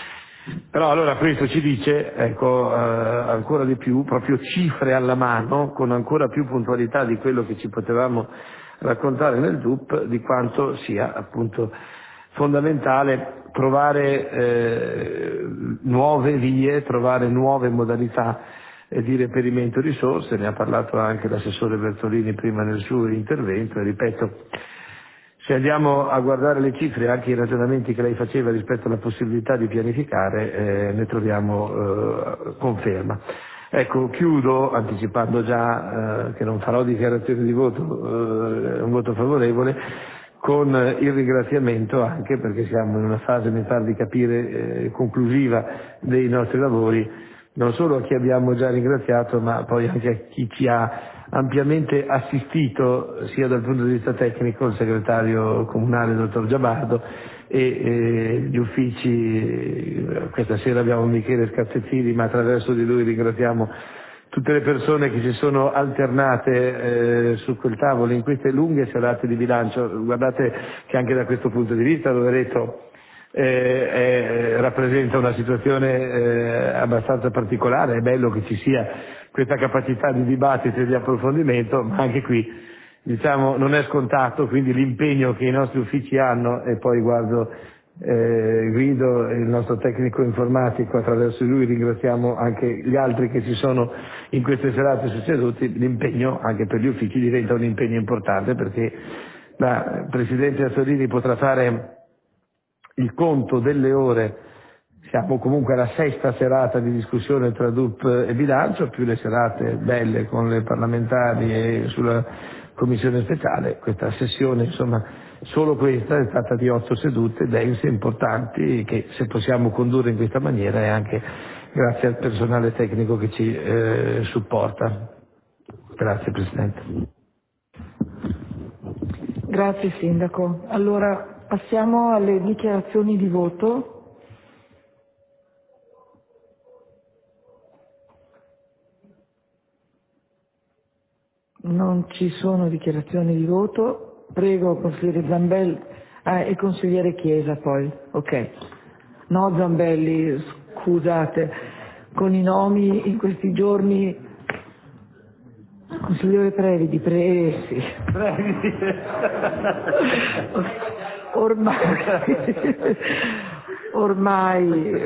Però allora questo ci dice, ecco, eh, ancora di più, proprio cifre alla mano, con ancora più puntualità di quello che ci potevamo raccontare nel D U P, di quanto sia appunto fondamentale trovare eh, nuove vie, trovare nuove modalità eh, di reperimento risorse, ne ha parlato anche l'assessore Bertolini prima nel suo intervento e ripeto, se andiamo a guardare le cifre e anche i ragionamenti che lei faceva rispetto alla possibilità di pianificare, eh, ne troviamo eh, conferma. Ecco, chiudo anticipando già eh, che non farò dichiarazione di voto, eh, un voto favorevole, con il ringraziamento anche perché siamo in una fase, mi pare di capire, eh, conclusiva dei nostri lavori, non solo a chi abbiamo già ringraziato, ma poi anche a chi ci ha ampiamente assistito, sia dal punto di vista tecnico, il segretario comunale, il dottor Giabardo, e eh, gli uffici, questa sera abbiamo Michele Scazzettini, ma attraverso di lui ringraziamo tutte le persone che si sono alternate eh, su quel tavolo in queste lunghe serate di bilancio. Guardate che anche da questo punto di vista Loreto eh, eh, rappresenta una situazione eh, abbastanza particolare, è bello che ci sia questa capacità di dibattito e di approfondimento, ma anche qui diciamo non è scontato, quindi l'impegno che i nostri uffici hanno, e poi guardo Eh, Guido, il nostro tecnico informatico, attraverso lui ringraziamo anche gli altri che si sono in queste serate succeduti, l'impegno anche per gli uffici diventa un impegno importante perché la Presidente Azzolini potrà fare il conto delle ore, siamo comunque alla sesta serata di discussione tra D U P e bilancio, più le serate belle con le parlamentari e sulla commissione speciale, questa sessione insomma solo questa è stata di otto sedute dense, importanti, che se possiamo condurre in questa maniera è anche grazie al personale tecnico che ci eh, supporta. Grazie Presidente. Grazie Sindaco. Allora passiamo alle dichiarazioni di voto. Non ci sono dichiarazioni di voto. Prego, consigliere Zambelli ah, e consigliere Chiesa poi. Ok. No, Zambelli, scusate, con i nomi in questi giorni. Consigliere Previdi, pre sì. Previdi. Ormai, ormai,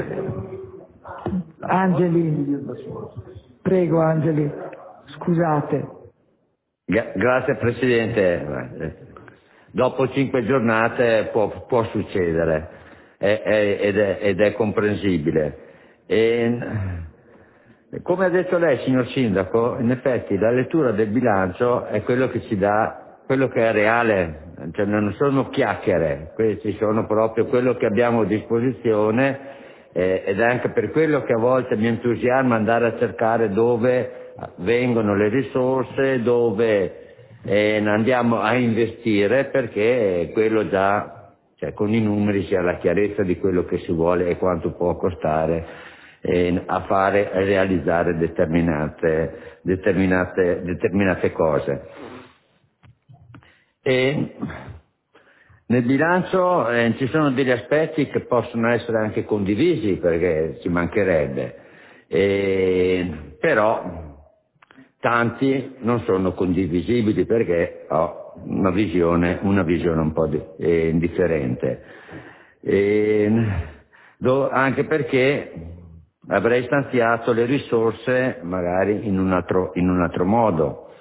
Angeli, prego Angeli, scusate. Grazie Presidente. Dopo cinque giornate può, può succedere è, è, ed, è, ed è comprensibile. E, come ha detto lei, signor Sindaco, in effetti la lettura del bilancio è quello che ci dà quello che è reale, cioè non sono chiacchiere, questi sono proprio quello che abbiamo a disposizione eh, ed è anche per quello che a volte mi entusiasma andare a cercare dove vengono le risorse, dove eh, andiamo a investire, perché quello già, cioè con i numeri si ha la chiarezza di quello che si vuole e quanto può costare eh, a fare e realizzare determinate, determinate, determinate cose. E nel bilancio eh, ci sono degli aspetti che possono essere anche condivisi, perché ci mancherebbe, e, però tanti non sono condivisibili perché ho una visione, una visione un po' di, eh, differente. E, do, anche perché avrei stanziato le risorse magari in un altro, in un altro modo.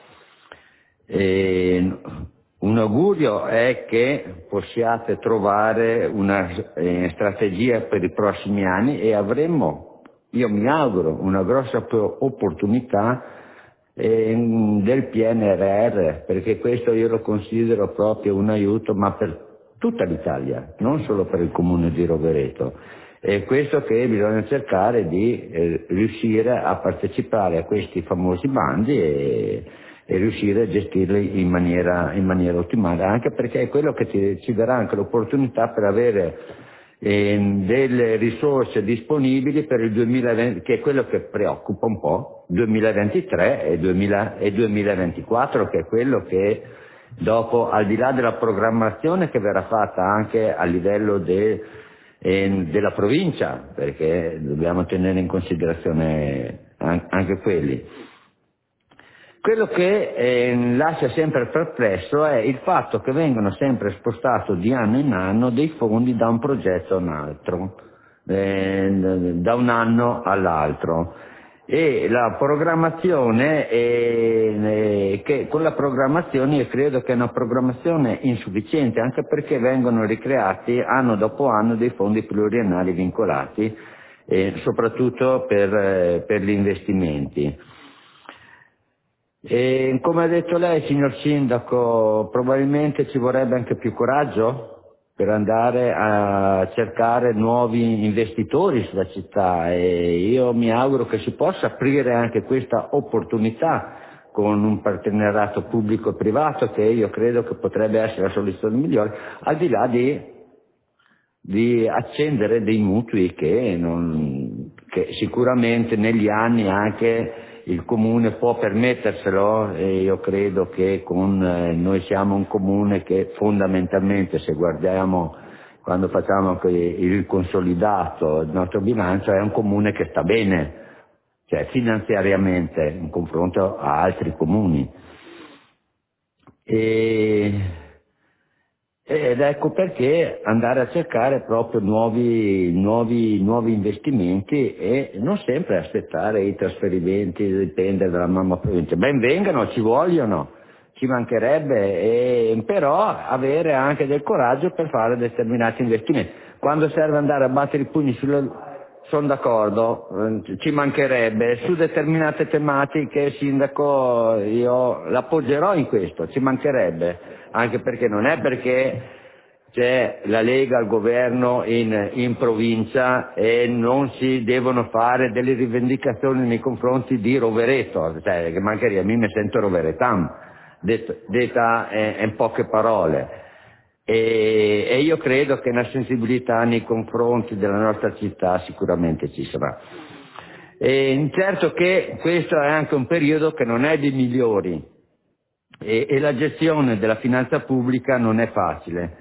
E, un augurio è che possiate trovare una eh, strategia per i prossimi anni e avremo, io mi auguro, una grossa opportunità eh, del P N R R, perché questo io lo considero proprio un aiuto, ma per tutta l'Italia, non solo per il comune di Rovereto. È questo che bisogna cercare di eh, riuscire a partecipare a questi famosi bandi e, e riuscire a gestirli in maniera, in maniera ottimale, anche perché è quello che ci, ci darà anche l'opportunità per avere eh, delle risorse disponibili per il duemilaventi, che è quello che preoccupa un po', duemilaventitré e, duemila, e duemilaventiquattro, che è quello che dopo, al di là della programmazione che verrà fatta anche a livello de, eh, della provincia, perché dobbiamo tenere in considerazione an- anche quelli. Quello che eh, lascia sempre perplesso è il fatto che vengono sempre spostati di anno in anno dei fondi da un progetto a un altro, eh, da un anno all'altro. E la programmazione, è, che con la programmazione io credo che è una programmazione insufficiente, anche perché vengono ricreati anno dopo anno dei fondi pluriennali vincolati, eh, soprattutto per, eh, per gli investimenti. E come ha detto lei, signor Sindaco, probabilmente ci vorrebbe anche più coraggio per andare a cercare nuovi investitori sulla città, e io mi auguro che si possa aprire anche questa opportunità con un partenariato pubblico e privato, che io credo che potrebbe essere la soluzione migliore, al di là di, di accendere dei mutui che, non, che sicuramente negli anni anche il comune può permetterselo, e io credo che con eh, noi siamo un comune che fondamentalmente, se guardiamo quando facciamo il consolidato del nostro bilancio, è un comune che sta bene, cioè finanziariamente in confronto a altri comuni. E, ed ecco perché andare a cercare proprio nuovi, nuovi, nuovi investimenti e non sempre aspettare i trasferimenti, dipende dalla mamma provincia. Ben vengano, ci vogliono, ci mancherebbe, e, però avere anche del coraggio per fare determinati investimenti. Quando serve andare a battere i pugni sulle... Sono d'accordo, ci mancherebbe, su determinate tematiche, sindaco, io l'appoggerò in questo, ci mancherebbe, anche perché non è perché c'è la Lega al governo in, in provincia e non si devono fare delle rivendicazioni nei confronti di Rovereto, cioè che mancherebbe, a me mi sento roveretan, detta, detta eh, in poche parole. E, e io credo che una sensibilità nei confronti della nostra città sicuramente ci sarà. E certo che questo è anche un periodo che non è dei migliori, e, e la gestione della finanza pubblica non è facile.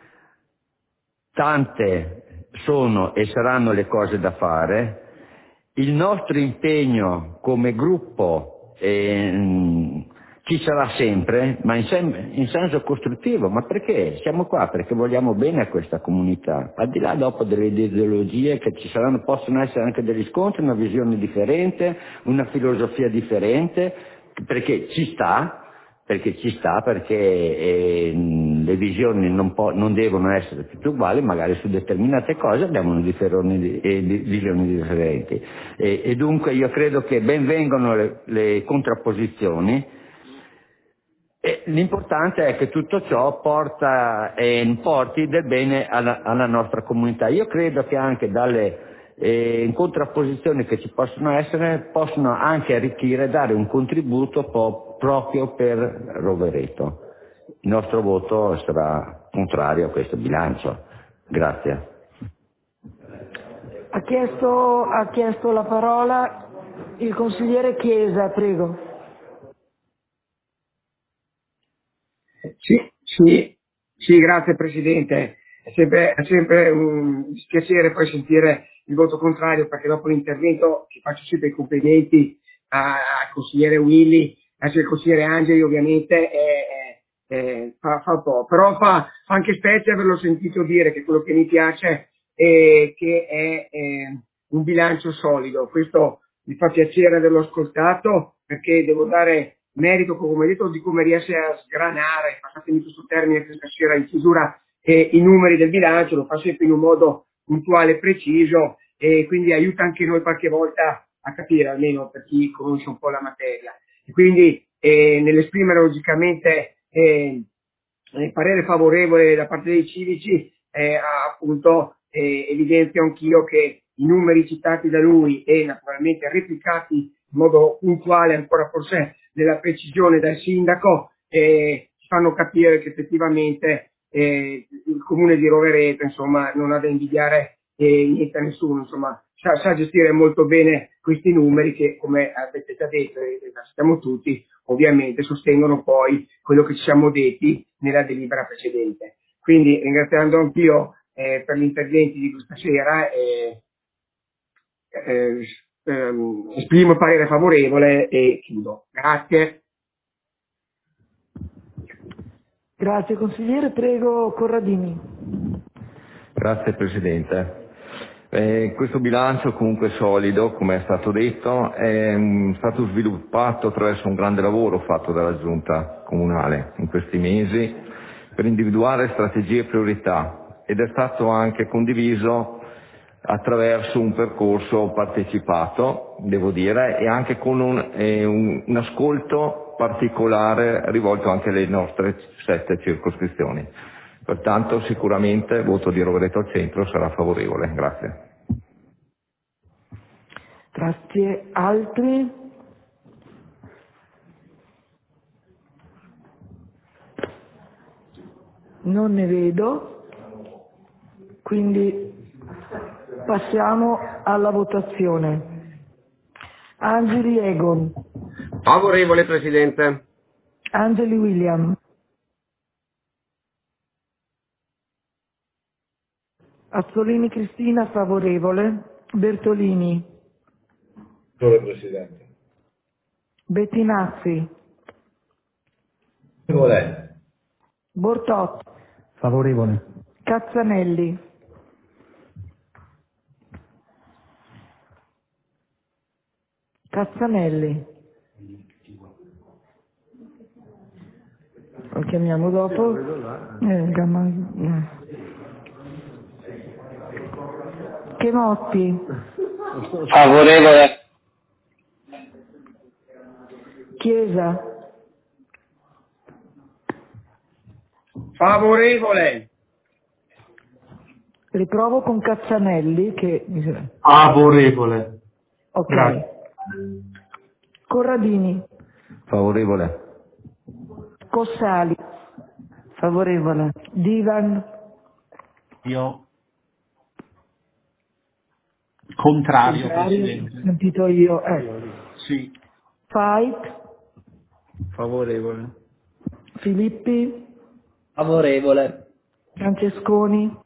Tante sono e saranno le cose da fare. Il nostro impegno come gruppo eh, ci sarà sempre, ma in, sem- in senso costruttivo. Ma perché? Siamo qua perché vogliamo bene a questa comunità, al di là dopo delle ideologie che ci saranno, possono essere anche degli scontri, una visione differente, una filosofia differente, perché ci sta, perché ci sta, perché eh, le visioni non, po- non devono essere tutte uguali, magari su determinate cose abbiamo differoni, eh, visioni differenti. E, e dunque io credo che ben vengano le, le contrapposizioni. E l'importante è che tutto ciò porta e porti del bene alla, alla nostra comunità. Io credo che anche dalle eh, contrapposizioni che ci possono essere possono anche arricchire, dare un contributo po- proprio per Rovereto. Il nostro voto sarà contrario a questo bilancio. Grazie. Ha chiesto, ha chiesto la parola il consigliere Chiesa, prego. Sì, sì, sì, grazie Presidente. È sempre, è sempre un dispiacere poi sentire il voto contrario, perché dopo l'intervento ci faccio sempre i complimenti al consigliere Willy, anche al consigliere Angeli ovviamente, eh, eh, fa, fa un po', però fa, fa anche specie averlo sentito dire, che quello che mi piace è che è eh, un bilancio solido. Questo mi fa piacere averlo ascoltato, perché devo dare merito, come detto, di come riesce a sgranare, passatemi questo termine questa sera in chiusura, eh, i numeri del bilancio, lo fa sempre in un modo puntuale e preciso, e quindi aiuta anche noi qualche volta a capire, almeno per chi conosce un po' la materia. E quindi eh, nell'esprimere logicamente eh, il parere favorevole da parte dei civici, eh, appunto eh, evidenzio anch'io che i numeri citati da lui e naturalmente replicati in modo puntuale ancora forse nella precisione dal sindaco eh, ci fanno capire che effettivamente eh, il comune di Rovereto insomma non ha da invidiare eh, niente a nessuno, insomma sa, sa gestire molto bene questi numeri che come avete già detto e eh, sappiamo tutti ovviamente sostengono poi quello che ci siamo detti nella delibera precedente. Quindi ringraziando anch'io eh, per gli interventi di questa sera eh, eh, ehm, esprimo il parere favorevole e chiudo. Grazie. Grazie consigliere, prego Corradini. Grazie Presidente. Eh, questo bilancio comunque solido, come è stato detto, è um, stato sviluppato attraverso un grande lavoro fatto dalla Giunta Comunale in questi mesi per individuare strategie e priorità ed è stato anche condiviso attraverso un percorso partecipato, devo dire, e anche con un, eh, un, un ascolto particolare rivolto anche alle nostre sette circoscrizioni. Pertanto sicuramente il voto di Rovereto al Centro sarà favorevole. Grazie. Grazie. Altri? Non ne vedo. Quindi passiamo alla votazione. Angeli Egon. Favorevole Presidente. Angeli William. Azzolini Cristina favorevole. Bertolini. Favorevole Presidente. Bettinazzi. Favorevole. Bortot. Favorevole. Cazzanelli. Cazzanelli. Lo chiamiamo dopo. Eh, gamma... no. Chemotti. Favorevole. Chiesa. Favorevole. Riprovo con Cazzanelli che... Favorevole. Ok. Grazie. Corradini. Favorevole. Cossali. Favorevole. Divan. Io contrario, Contrario. Presidente. Sentito io. Eh. Sì. Fight. Favorevole. Filippi. Favorevole. Francesconi.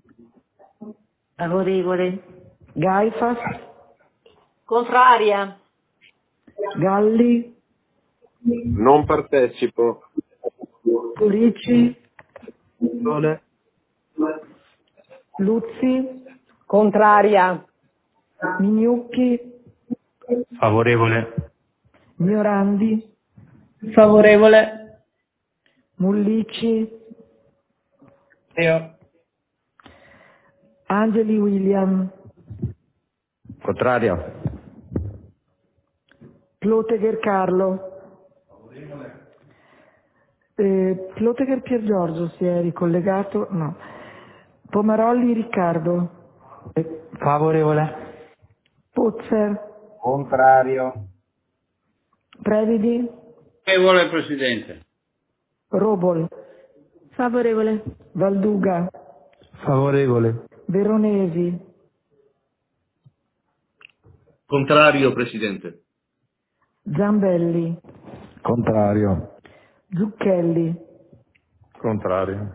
Favorevole. Gaifas. Contraria. Galli. Non partecipo. Turici. Favorevole. Luzzi. Contraria. Mignucchi. Favorevole. Miorandi. Favorevole. Mullici. Io. Angeli William. Contrario. Plotegher Carlo. Eh, Plotegher Pier Giorgio si è ricollegato? No. Pomarolli Riccardo. Favorevole. Pozzer. Contrario. Previdi. Favorevole Presidente. Robol. Favorevole. Valduga. Favorevole. Veronesi. Contrario, Presidente. Zambelli. Contrario. Zucchelli. Contrario.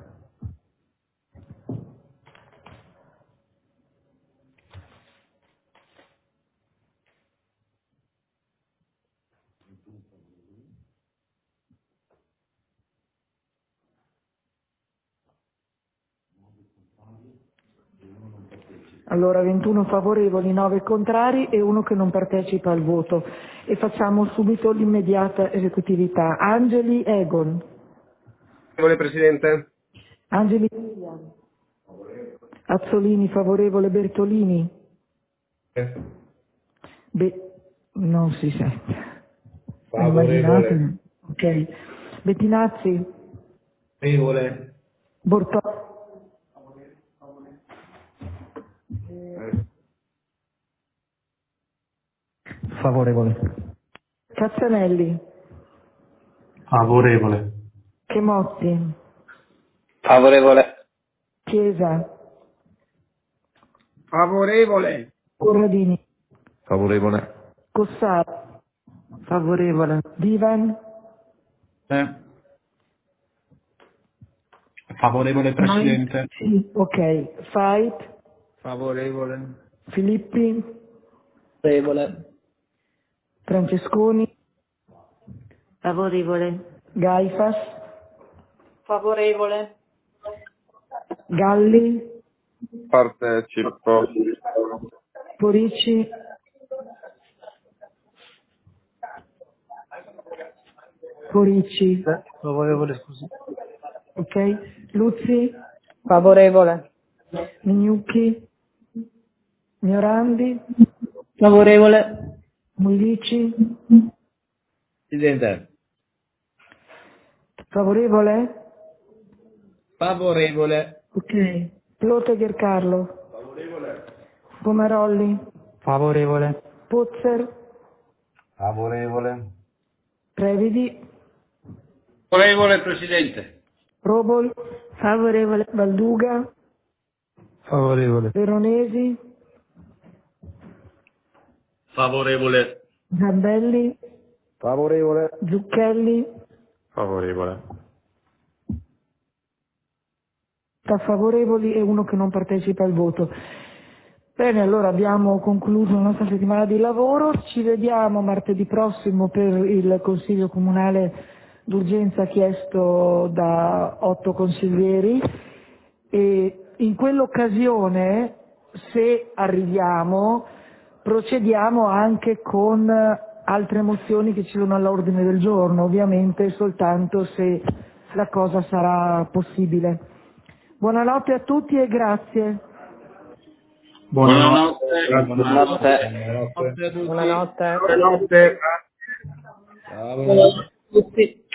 Allora ventuno favorevoli, nove contrari e uno che non partecipa al voto. E facciamo subito l'immediata esecutività. Angeli Egon. Favorevole Presidente. Angeli Azzolini favorevole. Bertolini. Be- non si sente. Favorevole. Immaginate. Ok. Bettinazzi. Favorevole. Bortò. Favorevole. Cazzanelli, Favorevole. Chemotti, Favorevole. Chiesa, Favorevole. Corradini, Favorevole. Cossaro, favorevole, Divan, Eh. Favorevole, Presidente. sì, ok, Fait, Favorevole. Filippi, Favorevole. Francesconi, Favorevole. Gaifas, Favorevole. Galli, Partecipo. Porici, Porici, Favorevole, scusi. ok, Luzzi, Favorevole. Mignucchi, Miorandi, Favorevole. Mullici, Presidente. favorevole? Favorevole. Ok. Plotegher Carlo. Pomerolli. Favorevole. Pozzer. Favorevole. Previdi. Favorevole, Presidente. Robol. Favorevole. Valduga. Favorevole. Veronesi. Favorevole. Zambelli. Favorevole. Zucchelli. Favorevole. Sta favorevoli e uno che non partecipa al voto. Bene, allora abbiamo concluso la nostra settimana di lavoro, ci vediamo martedì prossimo per il Consiglio Comunale d'urgenza chiesto da otto consiglieri e in quell'occasione, se arriviamo, procediamo anche con altre mozioni che ci sono all'ordine del giorno, ovviamente soltanto se la cosa sarà possibile. Buonanotte a tutti e grazie. Buonanotte. Buonanotte. Buonanotte. Buonanotte. Buonanotte. Ciao. Tutti.